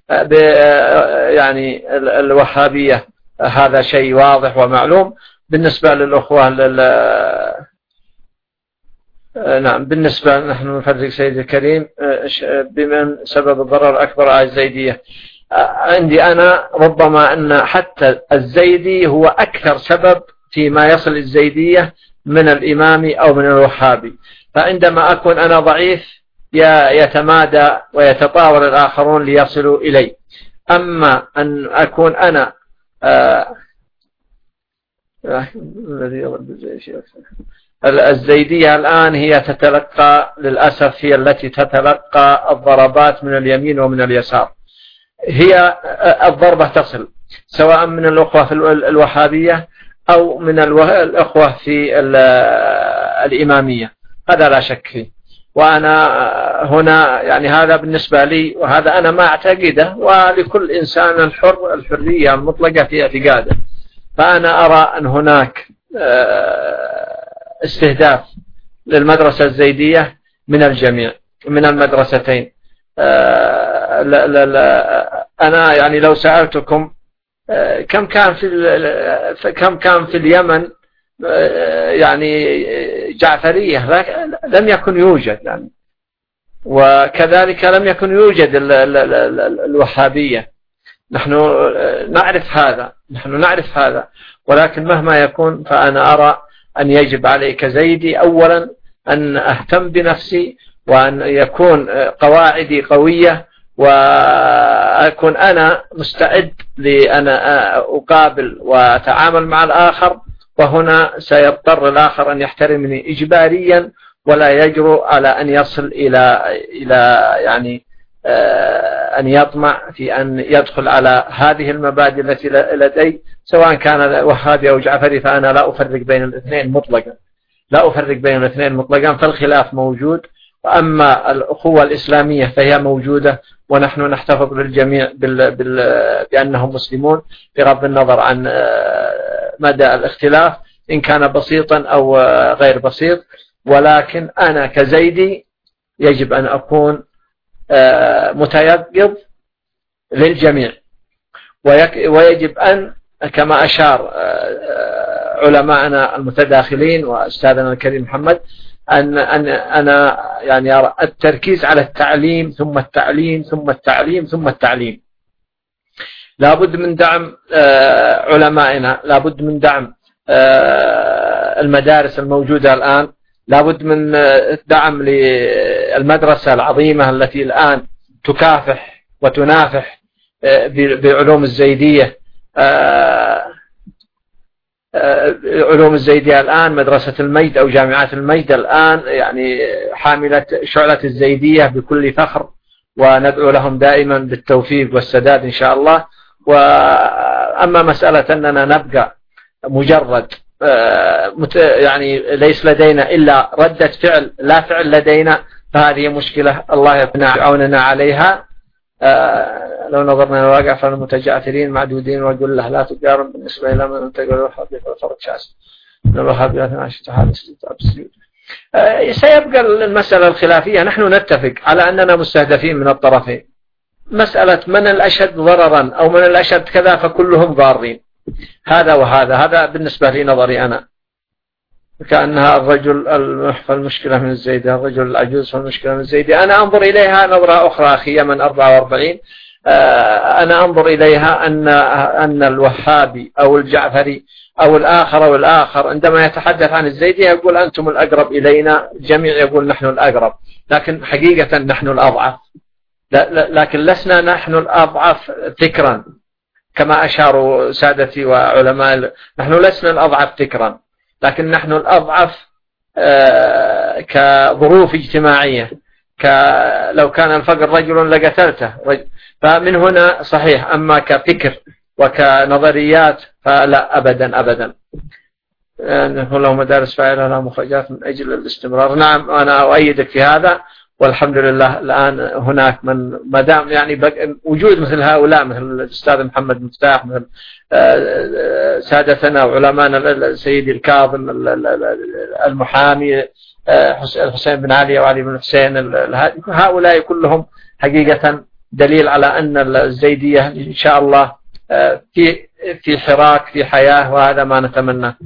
يعني الوهابية هذا شيء واضح ومعلوم. بالنسبة للأخوة لل... نعم بالنسبة نحن نفرق سيد الكريم بمن سبب الضرر الأكبر على الزيدية. عندي أنا ربما أن حتى الزيدي هو أكثر سبب فيما يصل الزيدية من الإمامي أو من الوهابي. فعندما أكون أنا ضعيف يتمادى ويتطاول الآخرون ليصلوا إلي. أما أن أكون أنا آه الزيدية الآن هي تتلقى للأسف، هي التي تتلقى الضربات من اليمين ومن اليسار. هي الضربة تصل سواء من الأخوة في الوهابية أو من الأخوة في الإمامية، هذا لا شك فيه. وأنا هنا يعني هذا بالنسبة لي، وهذا أنا ما أعتقده، ولكل إنسان الحر الحرية المطلقة في اعتقاده. فأنا أرى أن هناك استهداف للمدرسة الزيدية من الجميع، من المدرستين. لا لا لا أنا يعني لو سألتكم كم كان في كم كان في اليمن يعني جعفرية، لم يكن يوجد يعني، وكذلك لم يكن يوجد الوهابية. نحن نعرف هذا، نحن نعرف هذا، ولكن مهما يكون فأنا أرى أن يجب عليك زيدي أولا أن أهتم بنفسي، وأن يكون قواعدي قوية، وأكون أنا مستعد لأن أقابل وأتعامل مع الآخر. وهنا سيضطر الآخر أن يحترمني إجباريا، ولا يجرؤ على أن يصل إلى إلى يعني أن يطمع في أن يدخل على هذه المبادئ التي لدي، سواء كان وهابي أو جعفري. فأنا لا أفرق بين الاثنين مطلقا، لا أفرق بين الاثنين مطلقا، فالخلاف موجود. وأما الأخوة الإسلامية فهي موجودة، ونحن نحتفظ بالجميع بال... بال... بأنهم مسلمون، بغض النظر عن مدى الاختلاف إن كان بسيطا أو غير بسيط. ولكن أنا كزيدي يجب أن أكون متيقظ للجميع، ويجب أن كما أشار علماءنا المتداخلين وأستاذنا الكريم محمد أن أن أنا يعني أرى التركيز على التعليم ثم التعليم ثم التعليم ثم التعليم. لابد من دعم علمائنا، لابد من دعم المدارس الموجودة الآن، لابد من دعم للمدرسة العظيمة التي الآن تكافح وتنافح بعلوم الزيدية. علوم الزيدية الآن مدرسة الميد أو جامعات الميد الآن يعني حاملة شعلة الزيدية بكل فخر، وندعو لهم دائما بالتوفيق والسداد إن شاء الله. وأما مسألة أننا نبقى مجرد يعني ليس لدينا إلا ردة فعل لا فعل لدينا، فهذه مشكلة الله يعوننا عليها. لو نظرنا الواقع فالمتجاثرين معدودين، ويقول له لا تقارن بالنسبة إلى من تقول الوهابية فالفرق شاسع من الوهابية ناشطة هذا السيد. سيبقى المسألة الخلافية، نحن نتفق على أننا مستهدفين من الطرفين. مسألة من الأشد ضررا أو من الأشد كذا فكلهم ضارين، هذا وهذا، هذا بالنسبة لي نظري أنا. كأنها الرجل المشكلة من الزيدي، الرجل العجوز فالمشكلة من الزيدي. أنا أنظر إليها نظرة أخرى أخي من أربعة وأربعين. أنا أنظر إليها أن أن الوهابي أو الجعفري أو الآخر أو الآخر عندما يتحدث عن الزيدي يقول أنتم الأقرب إلينا، الجميع يقول نحن الأقرب، لكن حقيقة نحن الأضعف. لكن لسنا نحن الأضعف فكرا كما أشاروا سادتي وعلماء، نحن لسنا الأضعف فكرا، لكن نحن الأضعف كظروف اجتماعية. لو كان الفقر رجل لقتلته، فمن هنا صحيح. أما كفكر وكنظريات فلا أبدا أبدا. نقول له مدارس فاعلة لها مخرجات من أجل الاستمرار. نعم أنا أؤيدك في هذا، والحمد لله الآن هناك من مدام يعني وجود مثل هؤلاء، مثل الأستاذ محمد مفتاح، مثل سادتنا وعلماءنا السيد الكاظم المحامي الحسين بن علي وعلي بن حسين، هؤلاء كلهم حقيقة دليل على أن الزيدية إن شاء الله في في حراك في حياة، وهذا ما نتمنى.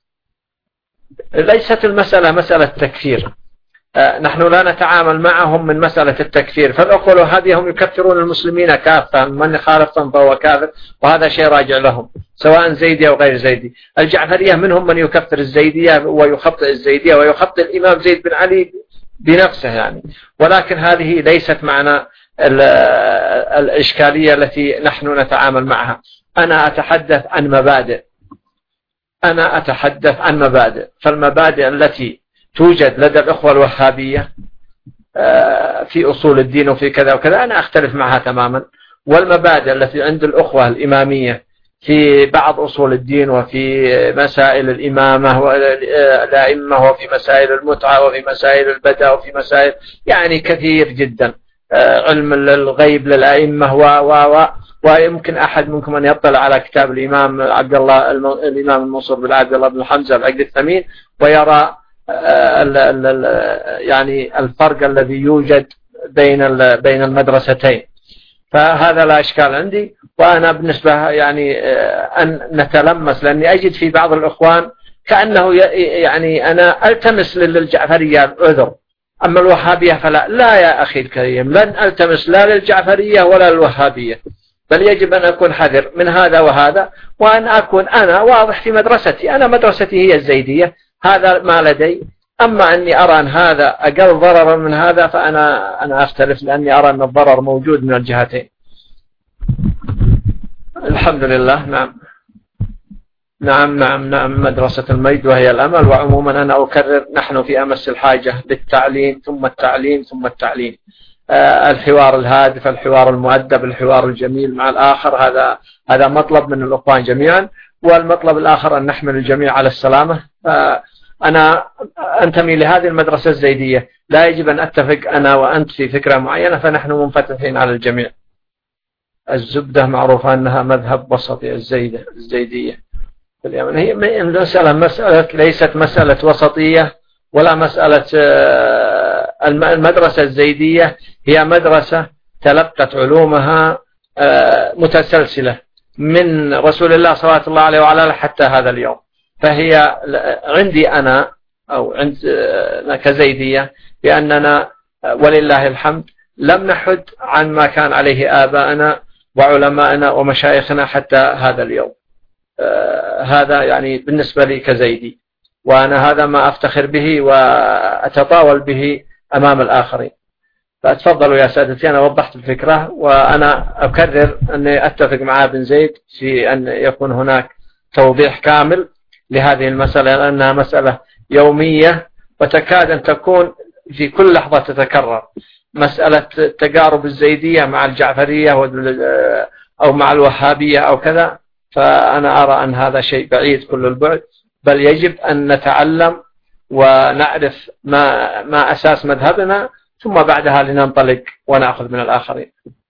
ليست المسألة مسألة تكفير، نحن لا نتعامل معهم من مسألة التكفير. فالأخوة هذه هم يكفرون المسلمين كافة، من خالف فهو كافر، وهذا شيء راجع لهم سواء زيدي أو غير زيدي. الجعفرية منهم من يكفر الزيدية ويخطئ الزيدية ويخطئ الإمام زيد بن علي بنفسه يعني. ولكن هذه ليست معنا الإشكالية التي نحن نتعامل معها. أنا أتحدث عن مبادئ، أنا أتحدث عن مبادئ. فالمبادئ التي توجد لدى الأخوة الوهابية في أصول الدين وفي كذا وكذا أنا أختلف معها تماما. والمبادئ التي عند الأخوة الإمامية في بعض أصول الدين وفي مسائل الإمامة والأئمة وفي مسائل المتعة وفي مسائل البدع وفي مسائل يعني كثير جدا، علم الغيب للأئمة و و و ويمكن أحد منكم أن يطلع على كتاب الإمام عبد الله الإمام المنصور بن عبد الله بن حمزة العقد الثمين ويرى ال ال ال يعني الفرق الذي يوجد بين بين المدرستين. فهذا لا إشكال عندي. وأنا بالنسبة يعني أن نتلمس، لأني أجد في بعض الإخوان كأنه يعني أنا ألتمس للجعفرية العذر، أما الوهابية فلا. لا يا أخي الكريم، لن ألتمس لا للجعفرية ولا للوهابية، بل يجب أن أكون حذر من هذا وهذا، وأن أكون أنا واضح في مدرستي. أنا مدرستي هي الزيدية، هذا ما لدي. أما أني أرى أن هذا أقل ضررا من هذا فأنا أنا أختلف، لأني أرى أن الضرر موجود من الجهتين. الحمد لله. نعم نعم نعم نعم مدرسة الميد وهي الأمل. وعموما أنا أكرر، نحن في أمس الحاجة للتعليم ثم التعليم ثم التعليم. آه الحوار الهادف، الحوار المؤدب، الحوار الجميل مع الآخر، هذا هذا مطلب من الإخوان جميعا. والمطلب الآخر أن نحمل الجميع على السلامة. آه أنا أنتمي لهذه المدرسة الزيدية، لا يجب أن أتفق أنا وأنت في فكرة معينة، فنحن منفتحين على الجميع. الزبدة معروفة أنها مذهب وسطي، الزيدة الزيدية في اليمن. هي مسألة مسألة ليست مسألة وسطية ولا مسألة. المدرسة الزيدية هي مدرسة تلقت علومها متسلسلة من رسول الله صلى الله عليه وعلى آله حتى هذا اليوم. فهي عندي أنا أو عند كزيدية بأننا ولله الحمد لم نحد عن ما كان عليه آباءنا وعلماءنا ومشايخنا حتى هذا اليوم. آه هذا يعني بالنسبة لي كزيدي، وأنا هذا ما أفتخر به وأتطاول به أمام الآخرين. فأتفضلوا يا سادتي، أنا وضحت الفكرة، وأنا أكرر أني أتفق مع ابن زيد في أن يكون هناك توضيح كامل لهذه المسألة، لأنها مسألة يومية وتكاد أن تكون في كل لحظة تتكرر. مسألة تقارب الزيدية مع الجعفرية أو مع الوهابية أو كذا، فأنا أرى أن هذا شيء بعيد كل البعد، بل يجب أن نتعلم ونعرف ما ما أساس مذهبنا، ثم بعدها لننطلق ونأخذ من الآخرين.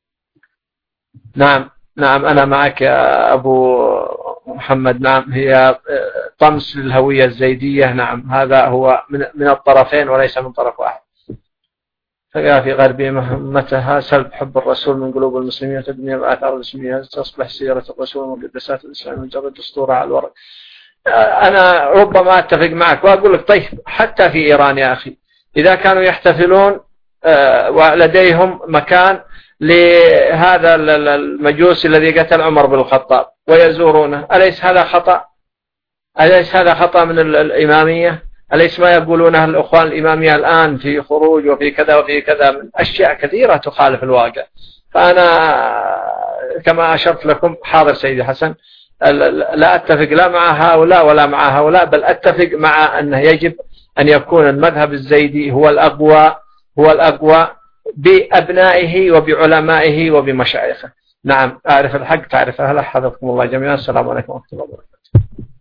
نعم نعم أنا معك يا أبو محمد. نعم هي طمس للهوية الزيدية. نعم هذا هو من من الطرفين وليس من طرف واحد. فجاء في غربية مهمتها سلب حب الرسول من قلوب المسلمين وتبني الآثار الإسلامية، تصبح سيرة الرسول ومقدسات الإسلام مجرد أسطورة على الورق. أنا ربما أتفق معك وأقول لك طيب، حتى في إيران يا أخي إذا كانوا يحتفلون ولديهم مكان لهذا المجوس الذي قتل عمر بن الخطاب ويزورونه، أليس هذا خطأ؟ أليس هذا خطأ من الإمامية؟ أليس ما يقولونه الأخوان الإمامية الآن في خروج وفي كذا وفي كذا من أشياء كثيرة تخالف الواقع؟ فأنا كما أشرت لكم حاضر سيدي حسن، لا أتفق لا مع هؤلاء ولا مع هؤلاء، بل أتفق مع أنه يجب أن يكون المذهب الزيدي هو الأقوى هو الأقوى بأبنائه وبعلمائه وبمشايخه. نعم أعرف الحق تعرفه. حفظكم الله جميعا. السلام عليكم ورحمة الله وبركاته.